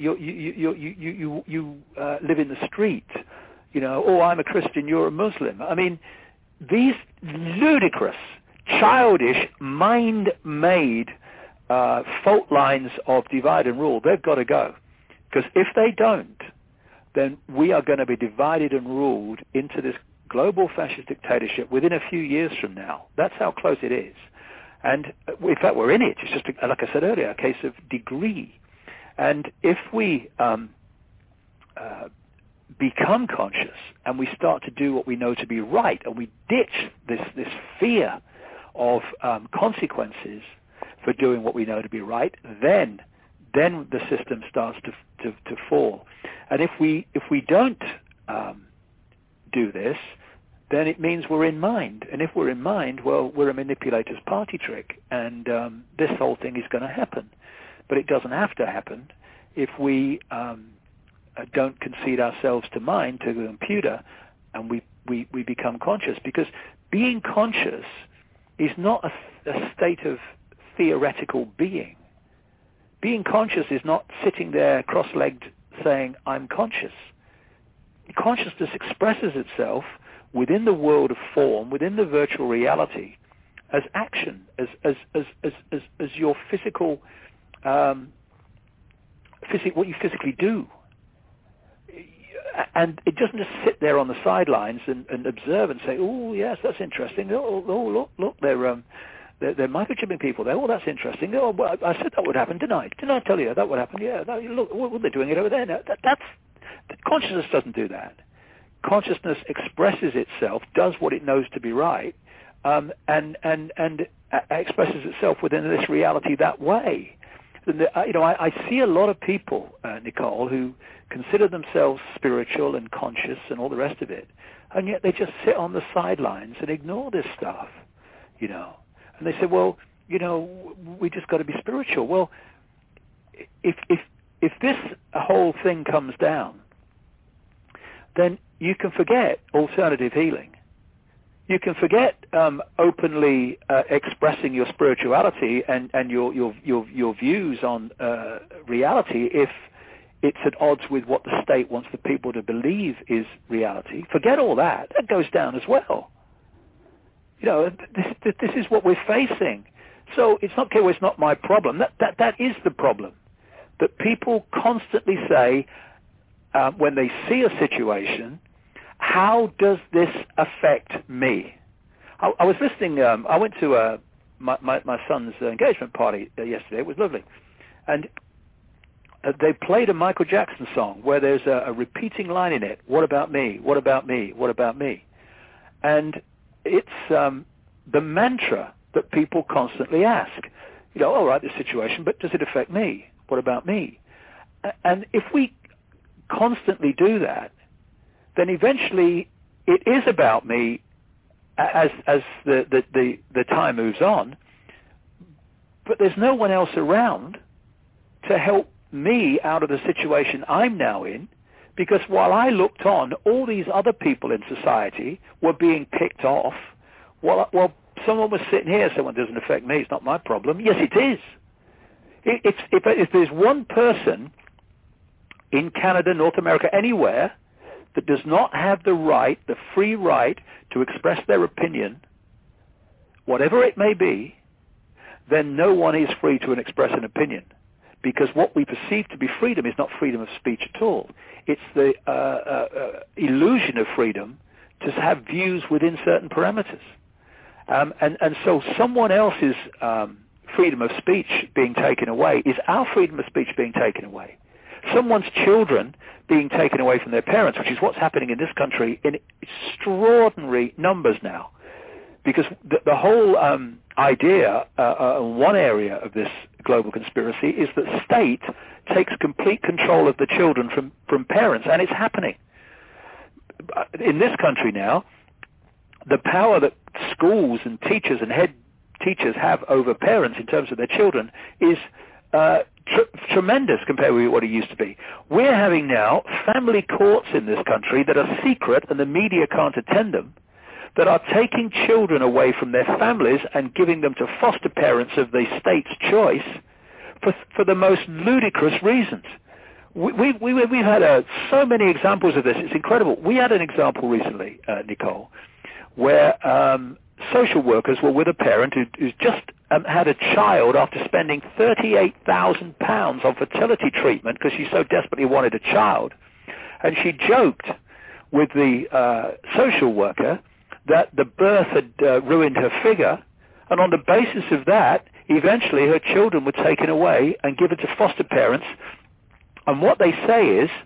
S5: live in the street. Or I'm a Christian, you're a Muslim. I mean, these ludicrous, childish, mind-made fault lines of divide and rule, they've got to go. Because if they don't, then we are going to be divided and ruled into this global fascist dictatorship within a few years from now. That's how close it is. And in fact, we're in it. It's just, like I said earlier, a case of degree. And if we
S12: become conscious and we start to do what we know to be right, and we ditch this fear of consequences for doing what we know to be right, then the system starts to fall. And if we don't do this, then it means we're in mind. And if we're in mind, well, we're a manipulator's party trick, and this whole thing is going to happen. But it doesn't have to happen if we don't concede ourselves to mind, to the computer, and we become conscious. Because being conscious is not a state of theoretical being. Being conscious is not sitting there cross-legged saying, I'm conscious. Consciousness expresses itself within the world of form, within the virtual reality, as action, as your physical, what you physically do. And it doesn't just sit there on the sidelines and observe and say, oh, yes, that's interesting. Oh, look, they're microchipping people there. Oh, that's interesting. Oh, well, I said that would happen, didn't I? Didn't I tell you that would happen? Yeah, look, they're doing it over there. Now, consciousness doesn't do that. Consciousness expresses itself, does what it knows to be right, and expresses itself within this reality that way. I see a lot of people, Nicole, who consider themselves spiritual and conscious and all the rest of it, and yet they just sit on the sidelines and ignore this stuff, And they say, well, we just got to be spiritual. Well, if this whole thing comes down, then you can forget alternative healing. You can forget openly expressing your spirituality and your views on reality if it's at odds with what the state wants the people to believe is reality. Forget all that. That goes down as well. This is what we're facing. So it's not, okay, well, it's not my problem. That is the problem. That people constantly say, when they see a situation, how does this affect me? I was listening, I went to my son's engagement party yesterday. It was lovely. And they played a Michael Jackson song where there's a repeating line in it, what about me, what about me, what about me? And it's the mantra that people constantly ask. All right, this situation, but does it affect me? What about me? And if we constantly do that, then eventually it is about me as the time moves on, but there's no one else around to help me out of the situation I'm now in, because while I looked on, all these other people in society were being picked off. Well, someone was sitting here saying, well, it doesn't affect me, it's not my problem. Yes, it is. If there's one person in Canada, North America, anywhere, that does not have the free right to express their opinion, whatever it may be, then no one is free to express an opinion. Because what we perceive to be freedom is not freedom of speech at all. It's the illusion of freedom to have views within certain parameters. And so someone else's freedom of speech being taken away is our freedom of speech being taken away. Someone's children being taken away from their parents, which is what's happening in this country in extraordinary numbers now. Because the whole idea, one area of this global conspiracy, is that state takes complete control of the children from parents, and it's happening. In this country now, the power that schools and teachers and head teachers have over parents in terms of their children is tremendous compared with what it used to be. We're having now family courts in this country that are secret and the media can't attend them, that are taking children away from their families and giving them to foster parents of the state's choice for the most ludicrous reasons. We've had so many examples of this. It's incredible. We had an example recently, Nicole, where social workers were with a parent who's just had a child after spending £38,000 on fertility treatment because she so desperately wanted a child. And she joked with the social worker that the birth had ruined her figure, and on the basis of that, eventually her children were taken away and given to foster parents. And what they say is,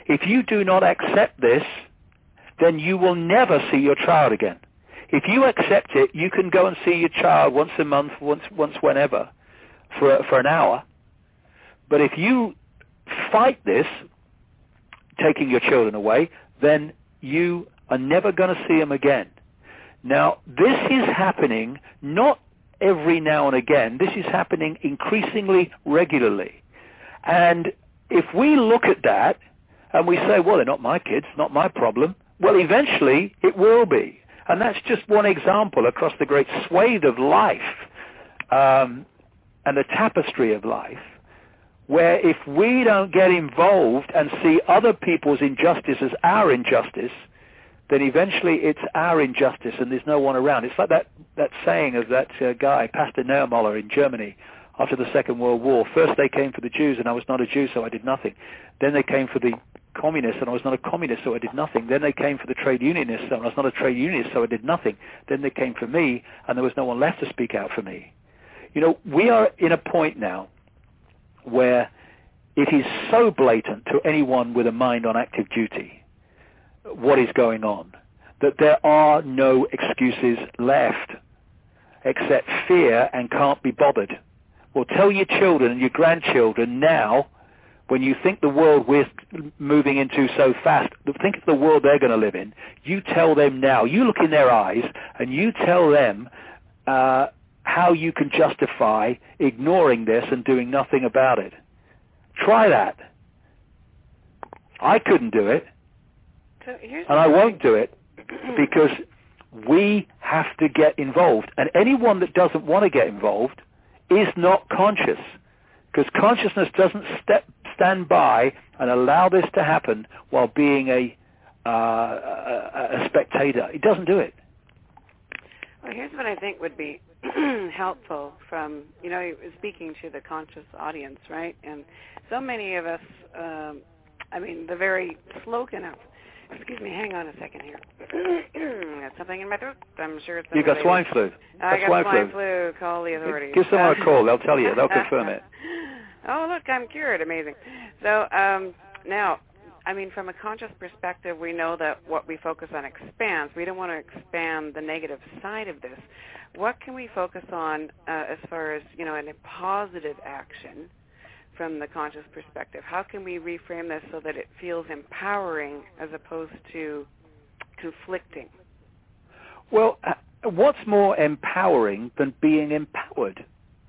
S12: If you do not accept this, then you will never see your child again. If you accept it, you can go and see your child once a month, once whenever, for an hour. But if you fight this, taking your children away, then you are never going to see them again. Now, this is happening not every now and again. This is happening increasingly regularly. And if we look at that and we say, well, they're not my kids, not my problem, well, eventually it will be. And that's just one example across the great swathe of life and the tapestry of life, where if we don't get involved and see other people's injustice as our injustice, then eventually it's our injustice and there's no one around. It's like that saying of that guy, Pastor Niemöller in Germany after the Second World War. First they came for the Jews and I was not a Jew, so I did nothing. Then they came for the communists and I was not a communist, so I did nothing. Then they came for the trade unionists and I was not a trade unionist, so I did nothing. Then they came for me and there was no one left to speak out for me. You know, we are in a point now where it is so blatant to anyone with a mind on active duty what is going on, that there are no excuses left except fear and can't be bothered. Well, tell your children and your grandchildren now, when you think the world we're moving into so fast, think of the world they're going to live in, you tell them now, you look in their eyes and you tell them how you can justify ignoring this and doing nothing about it. Try that. I couldn't do it. And I won't do it because we have to get involved. And anyone that doesn't want to get involved is not conscious, because consciousness doesn't stand by and allow this to happen while being a spectator. It doesn't do it.
S3: Well, here's what I think would be helpful from, speaking to the conscious audience, right? And so many of us, the very slogan of, excuse me, hang on a second here. Got something in my throat. I'm sure it's...
S12: You got swine flu.
S3: I got swine flu. Call the authorities.
S12: Give someone a call. They'll tell you. They'll confirm it.
S3: Oh, look, I'm cured. Amazing. So now, from a conscious perspective, we know that what we focus on expands. We don't want to expand the negative side of this. What can we focus on as far as, in a positive action from the conscious perspective? How can we reframe this so that it feels empowering as opposed to conflicting?
S12: Well, what's more empowering than being empowered?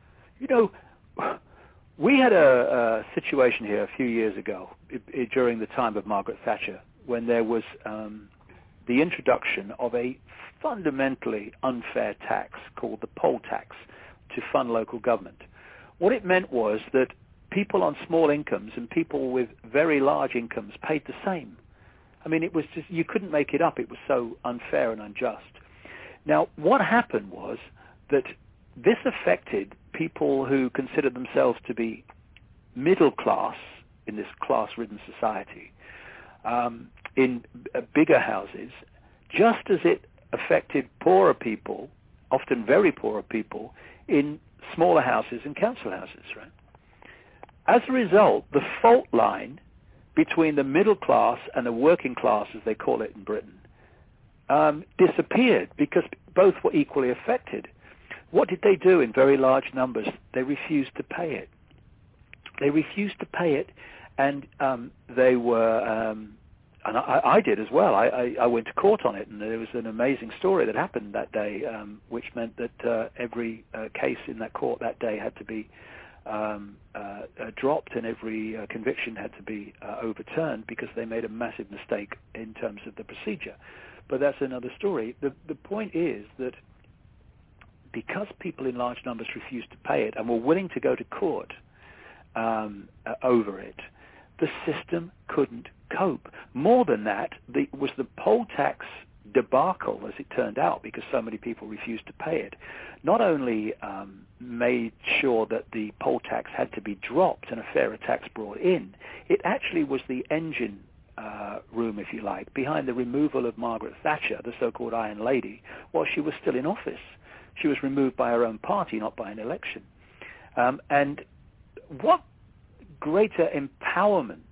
S12: We had a situation here a few years ago during the time of Margaret Thatcher when there was the introduction of a fundamentally unfair tax called the poll tax to fund local government. What it meant was that people on small incomes and people with very large incomes paid the same. It was just, you couldn't make it up. It was so unfair and unjust. Now, what happened was that this affected people who considered themselves to be middle class in this class-ridden society, in bigger houses, just as it affected poorer people, often very poorer people, in smaller houses and council houses, right? As a result, the fault line between the middle class and the working class, as they call it in Britain, disappeared because both were equally affected. What did they do in very large numbers? They refused to pay it. They refused to pay it, and they were, and I did as well. I went to court on it, and there was an amazing story that happened that day, which meant that every case in that court that day had to be dropped, and every conviction had to be overturned because they made a massive mistake in terms of the procedure. But that's another story. The point is that because people in large numbers refused to pay it and were willing to go to court over it, the system couldn't cope. More than that, was the poll tax debacle, as it turned out, because so many people refused to pay it, not only made sure that the poll tax had to be dropped and a fairer tax brought in, it actually was the engine room, if you like, behind the removal of Margaret Thatcher, the so-called Iron Lady, while she was still in office. She was removed by her own party, not by an election. And what greater empowerment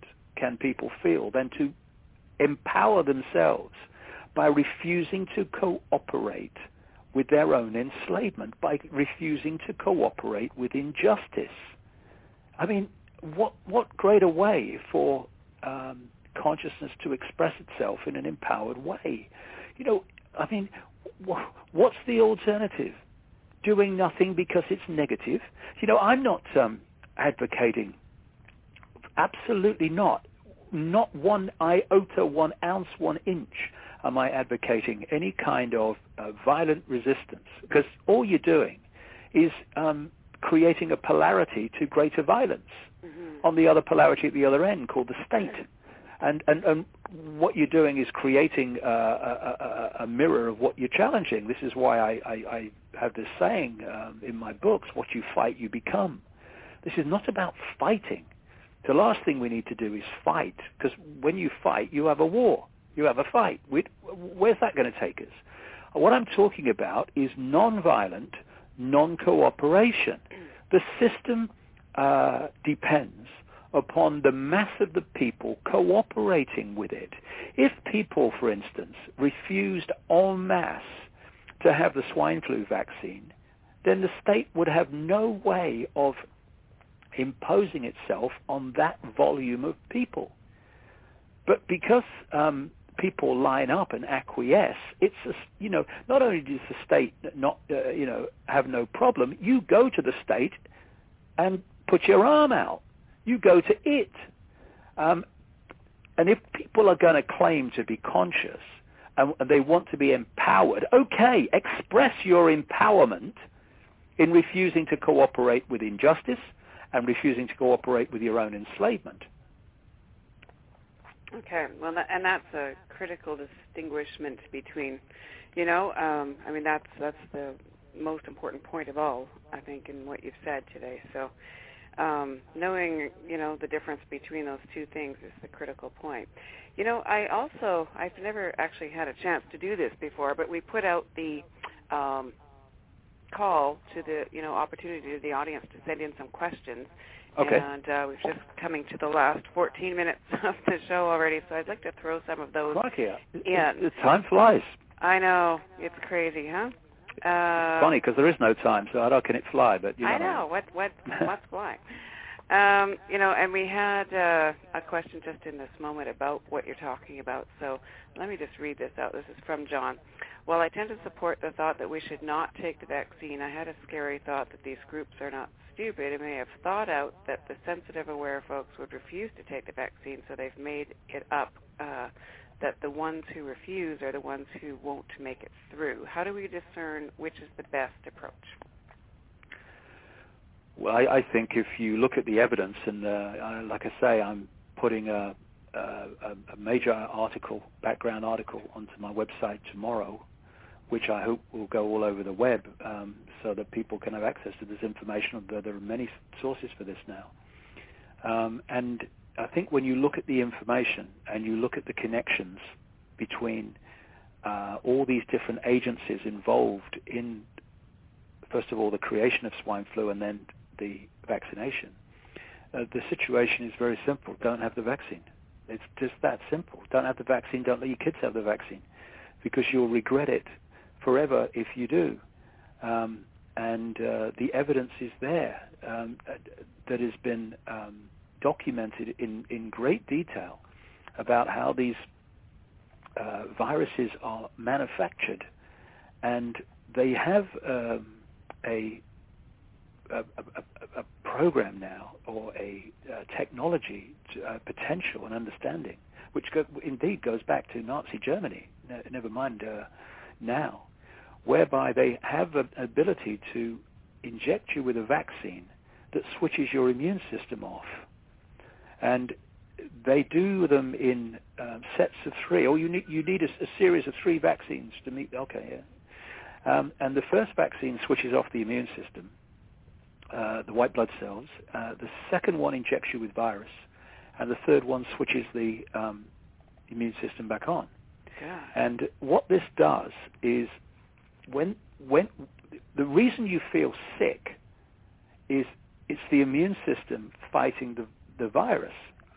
S12: can people feel than to empower themselves by refusing to cooperate with their own enslavement, by refusing to cooperate with injustice? I mean, what greater way for consciousness to express itself in an empowered way? You know, I mean, what's the alternative? Doing nothing because it's negative? You know, I'm not advocating, absolutely not 1 iota, 1 ounce, 1 inch am I advocating any kind of violent resistance, because all you're doing is creating a polarity to greater violence on the other polarity at the other end called the state. And what you're doing is creating a mirror of what you're challenging. This is why I have this saying in my books, what you fight, you become. This is not about fighting. The last thing we need to do is fight, because when you fight, you have a war. You have a fight. Where's that going to take us? What I'm talking about is non-violent, non-cooperation. The system depends upon the mass of the people cooperating with it. If people, for instance, refused en masse to have the swine flu vaccine, then the state would have no way of imposing itself on that volume of people. But because people line up and acquiesce, it's not only does the state not have no problem, you go to the state and put your arm out. You go to it. And if people are going to claim to be conscious and they want to be empowered, okay, express your empowerment in refusing to cooperate with injustice and refusing to cooperate with your own enslavement.
S3: Okay, well, and that's a critical distinguishment between, I mean, that's the most important point of all, I think, in what you've said today. So knowing, the difference between those two things is the critical point. I've never actually had a chance to do this before, but we put out the call to the, opportunity to the audience to send in some questions.
S12: Okay.
S3: And we've just coming to the last 14 minutes of the show already, so I'd like to throw some of those in.
S12: Time flies.
S3: I know. It's crazy, huh?
S12: Funny, because there is no time, so how can it fly? But
S3: I know. What's flying? And we had a question just in this moment about what you're talking about. So let me just read this out. This is from John. While I tend to support the thought that we should not take the vaccine, I had a scary thought that these groups are not stupid and may have thought out that the sensitive, aware folks would refuse to take the vaccine, so they've made it up that the ones who refuse are the ones who won't make it through. How do we discern which is the best approach?
S12: Well, I think if you look at the evidence, and like I say, I'm putting a major article, background article, onto my website tomorrow, which I hope will go all over the web so that people can have access to this information. There are many sources for this now. And I think when you look at the information and you look at the connections between all these different agencies involved in, first of all, the creation of swine flu and then the vaccination, the situation is very simple. Don't have the vaccine. It's just that simple. Don't have the vaccine. Don't let your kids have the vaccine, because you'll regret it forever if you do. And the evidence is there that has been documented in great detail about how these viruses are manufactured, and they have a program now, or a technology potential and understanding, which indeed goes back to Nazi Germany, never mind now, whereby they have an ability to inject you with a vaccine that switches your immune system off. And they do them in sets of 3, or you need a series of 3 vaccines to meet. And the first vaccine switches off the immune system, the white blood cells. The second one injects you with virus, and the third one switches the immune system back on.
S3: Yeah.
S12: And what this does is, when the reason you feel sick is it's the immune system fighting the virus.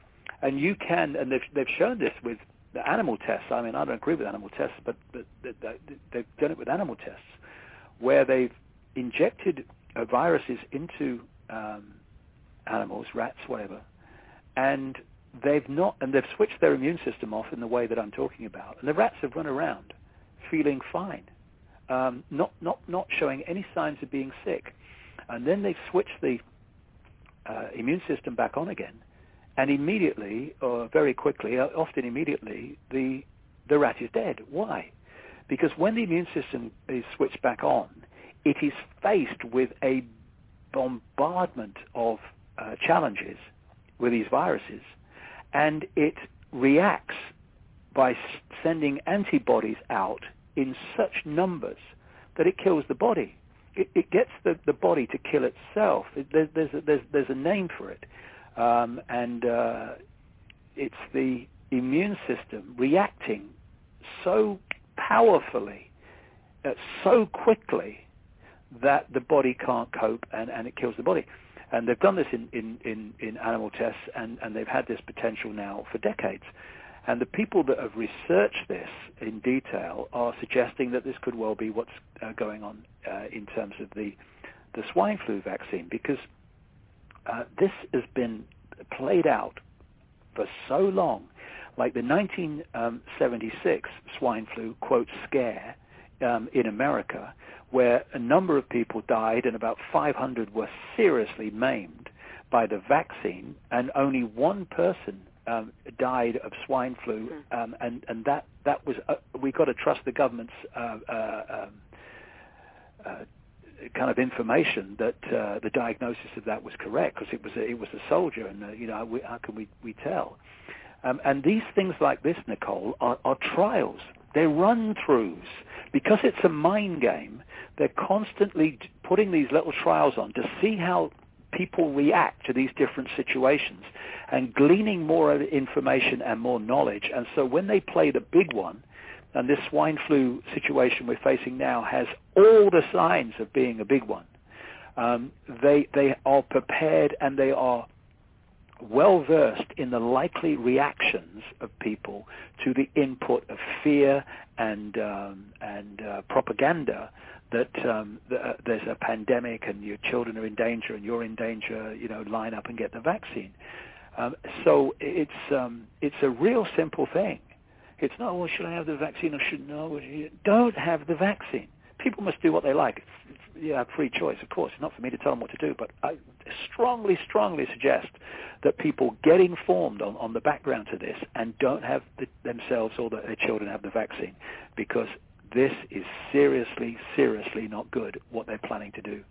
S12: And you can, and they've shown this with the animal tests. I mean, I don't agree with animal tests, but they've done it with animal tests, where they've injected viruses into animals, rats, whatever, and they've switched their immune system off in the way that I'm talking about, and the rats have run around feeling fine, not showing any signs of being sick, and then they've switched the immune system back on again, and immediately, or very quickly, often immediately, the rat is dead. Why? Because when the immune system is switched back on, it is faced with a bombardment of challenges with these viruses, and it reacts by sending antibodies out in such numbers that it kills the body. It gets the body to kill itself. There's a name for it. And it's the immune system reacting so powerfully, so quickly, that the body can't cope, and it kills the body. And they've done this in animal tests, and they've had this potential now for decades. And the people that have researched this in detail are suggesting that this could well be what's going on in terms of the swine flu vaccine, because this has been played out for so long, like the 1976 swine flu, quote, scare in America, where a number of people died and about 500 were seriously maimed by the vaccine, and only one person died of swine flu, and that was we got to trust the government's kind of information that the diagnosis of that was correct, because it was a soldier, and how can we tell? And these things like this, Nicole, are trials. They're run-throughs. Because it's a mind game, they're constantly putting these little trials on to see how people react to these different situations and gleaning more information and more knowledge. And so when they play the big one, and this swine flu situation we're facing now has all the signs of being a big one, they are prepared, and they are well-versed in the likely reactions of people to the input of fear and propaganda that there's a pandemic and your children are in danger and you're in danger, line up and get the vaccine. So it's a real simple thing. It's not, well, should I have the vaccine or shouldn't I? Don't have the vaccine. People must do what they like. You have free choice, of course. It's not for me to tell them what to do, but I strongly suggest that people get informed on the background to this and don't have themselves or their children have the vaccine, because this is seriously not good, what they're planning to do.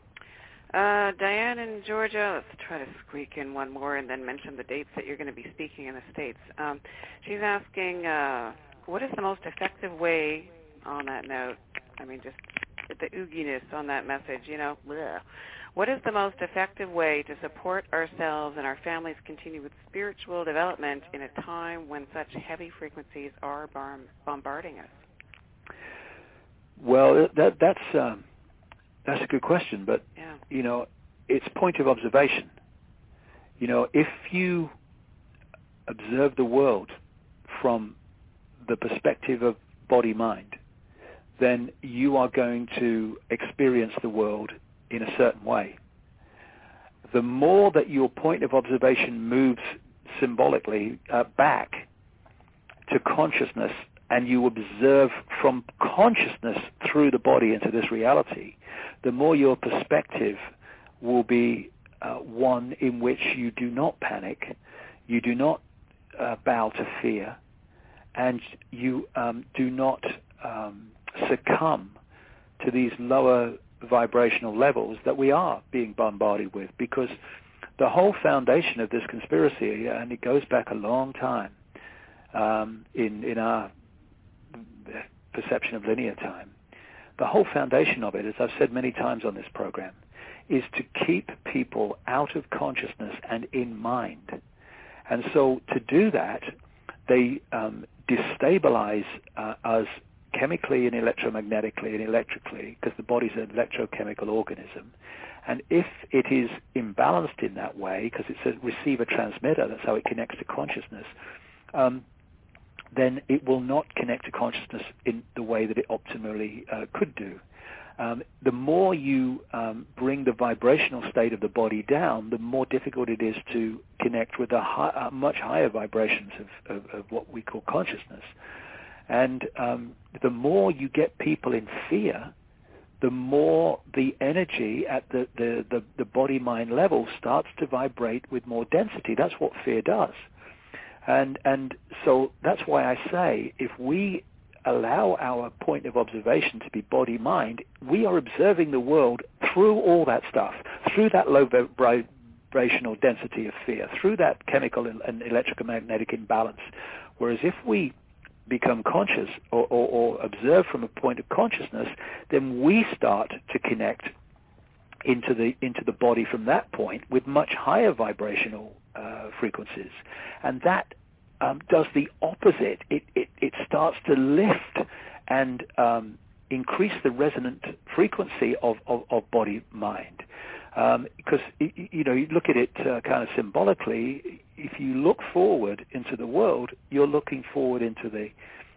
S3: Diane in Georgia, let's try to squeak in one more and then mention the dates that you're going to be speaking in the States. She's asking, what is the most effective way, on that note, I mean, just the ooginess on that message, bleh. What is the most effective way to support ourselves and our families continue with spiritual development in a time when such heavy frequencies are bombarding us?
S12: Well, that's a good question, but, it's point of observation. If you observe the world from the perspective of body-mind, then you are going to experience the world in a certain way. The more that your point of observation moves symbolically back to consciousness, and you observe from consciousness through the body into this reality, the more your perspective will be one in which you do not panic, you do not bow to fear, and you do not succumb to these lower vibrational levels that we are being bombarded with, because the whole foundation of this conspiracy, and it goes back a long time in our perception of linear time, the whole foundation of it, as I've said many times on this program, is to keep people out of consciousness and in mind. And so to do that, they destabilize us chemically and electromagnetically and electrically, because the body's an electrochemical organism, And if it is imbalanced in that way, because it's a receiver-transmitter, that's how it connects to consciousness, then it will not connect to consciousness in the way that it optimally could do. The more you bring the vibrational state of the body down, the more difficult it is to connect with the much higher vibrations of what we call consciousness. And the more you get people in fear, the more the energy at the body-mind level starts to vibrate with more density. That's what fear does. And so that's why I say if we allow our point of observation to be body-mind, we are observing the world through all that stuff, through that low vibrational density of fear, through that chemical and electromagnetic imbalance. Whereas if we become conscious or observe from a point of consciousness, then we start to connect into the body from that point with much higher vibrational frequencies. And that does the opposite. It starts to lift and increase the resonant frequency of body-mind. Because, you look at it kind of symbolically. If you look forward into the world, you're looking forward into the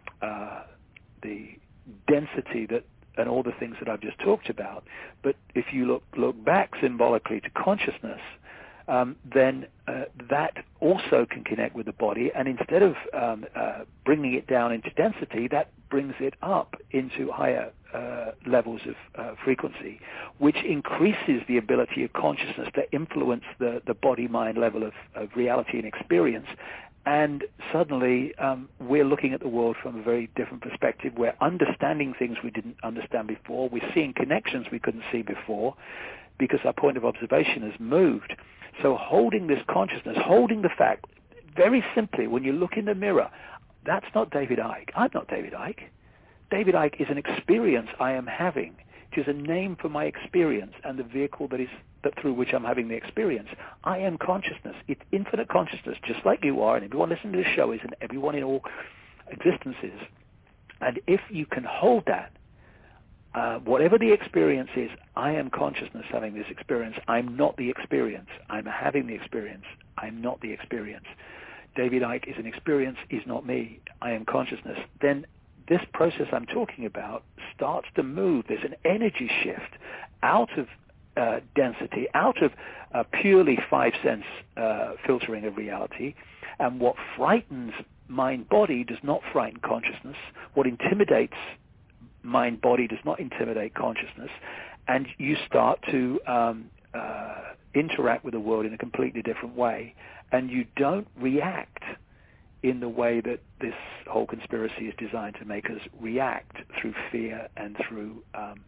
S12: density and all the things that I've just talked about. But if you look back symbolically to consciousness, then that also can connect with the body, and instead of bringing it down into density, that brings it up into higher levels of frequency, which increases the ability of consciousness to influence the body-mind level of reality and experience. And suddenly we're looking at the world from a very different perspective. We're understanding things we didn't understand before. We're seeing connections we couldn't see before because our point of observation has moved. So holding this consciousness, holding the fact, very simply, when you look in the mirror, that's not David Icke. I'm not David Icke. David Icke is an experience I am having. It is a name for my experience and the vehicle that through which I'm having the experience. I am consciousness. It's infinite consciousness, just like you are, and everyone listening to this show is, and everyone in all existences. And if you can hold that, whatever the experience is, I am consciousness having this experience. I'm not the experience. I'm having the experience. I'm not the experience. David Icke is an experience, is not me. I am consciousness. Then this process I'm talking about starts to move. There's an energy shift out of density, out of purely five-sense filtering of reality. And what frightens mind-body does not frighten consciousness. What intimidates mind-body does not intimidate consciousness, and you start to interact with the world in a completely different way, and you don't react in the way that this whole conspiracy is designed to make us react, through fear and through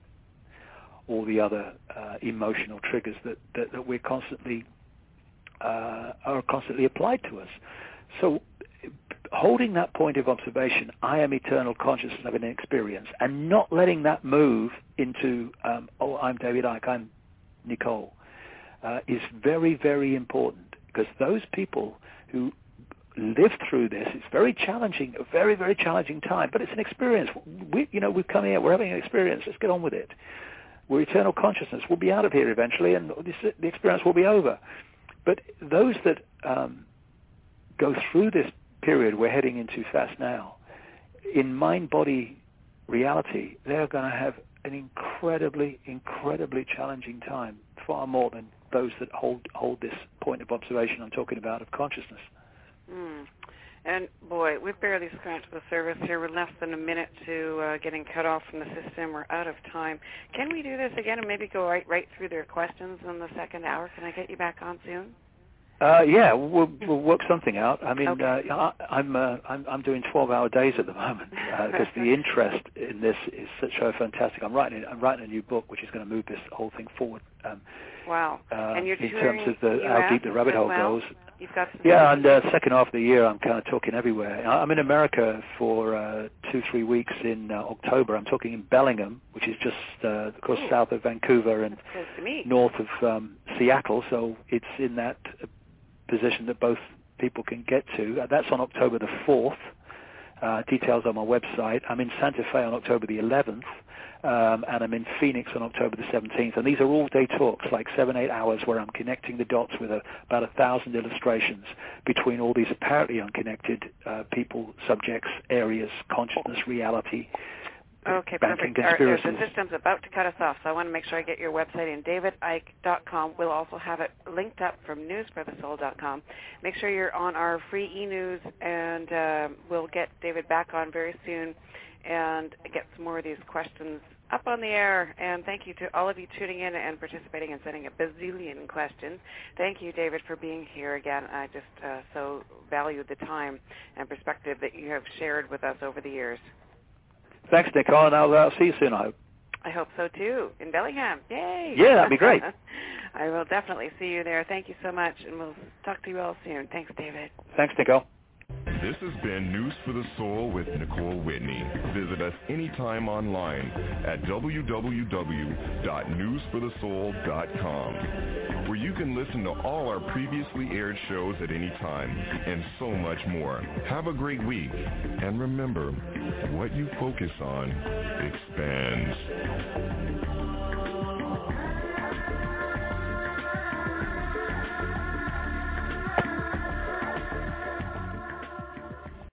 S12: all the other emotional triggers that we're constantly are constantly applied to us. So holding that point of observation, I am eternal consciousness of an experience, and not letting that move into, I'm David Icke, I'm Nicole, is very, very important, because those people who live through this, it's very challenging, a very, very challenging time, but it's an experience. We've come here, we're having an experience, let's get on with it. We're eternal consciousness, we'll be out of here eventually, and the experience will be over. But those that go through this period we're heading into fast now, in mind-body reality, they're going to have an incredibly, incredibly challenging time, far more than those that hold this point of observation I'm talking about of consciousness.
S3: And boy, we've barely scratched the surface here. We're less than a minute to getting cut off from the system. We're out of time. Can we do this again and maybe go right through their questions in the second hour? Can I get you back on soon?
S12: Yeah, we'll work something out. I mean,
S3: okay.
S12: I'm doing 12-hour days at the moment because the interest in this is so fantastic. I'm writing a new book which is going to move this whole thing forward.
S3: Wow! And you're
S12: in terms of how deep the rabbit hole goes.
S3: You've got
S12: and second half of the year, I'm kind of talking everywhere. I'm in America for 2-3 weeks in October. I'm talking in Bellingham, which is just, of course, south of Vancouver and north of Seattle. So it's in that position that both people can get to. That's on October the 4th. Details on my website. I'm in Santa Fe on October the 11th. and I'm in Phoenix on October the 17th. And these are all-day talks, like 7-8 hours, where I'm connecting the dots with about 1,000 illustrations between all these apparently unconnected people, subjects, areas, consciousness, reality.
S3: Okay, perfect. The system's about to cut us off, so I want to make sure I get your website in, davidicke.com. We'll also have it linked up from newsforthesoul.com. Make sure you're on our free e-news, and we'll get David back on very soon and get some more of these questions up on the air. And thank you to all of you tuning in and participating and sending a bazillion questions. Thank you, David, for being here again. I just so value the time and perspective that you have shared with us over the years.
S12: Thanks, Nicole, and I'll see you soon, I hope.
S3: I hope so, too, in Bellingham. Yay!
S12: Yeah, that'd be great.
S3: I will definitely see you there. Thank you so much, and we'll talk to you all soon. Thanks, David.
S12: Thanks, Nicole.
S10: This has been News for the Soul with Nicole Whitney. Visit us anytime online at www.newsforthesoul.com, where you can listen to all our previously aired shows at any time and so much more. Have a great week, and remember, what you focus on expands.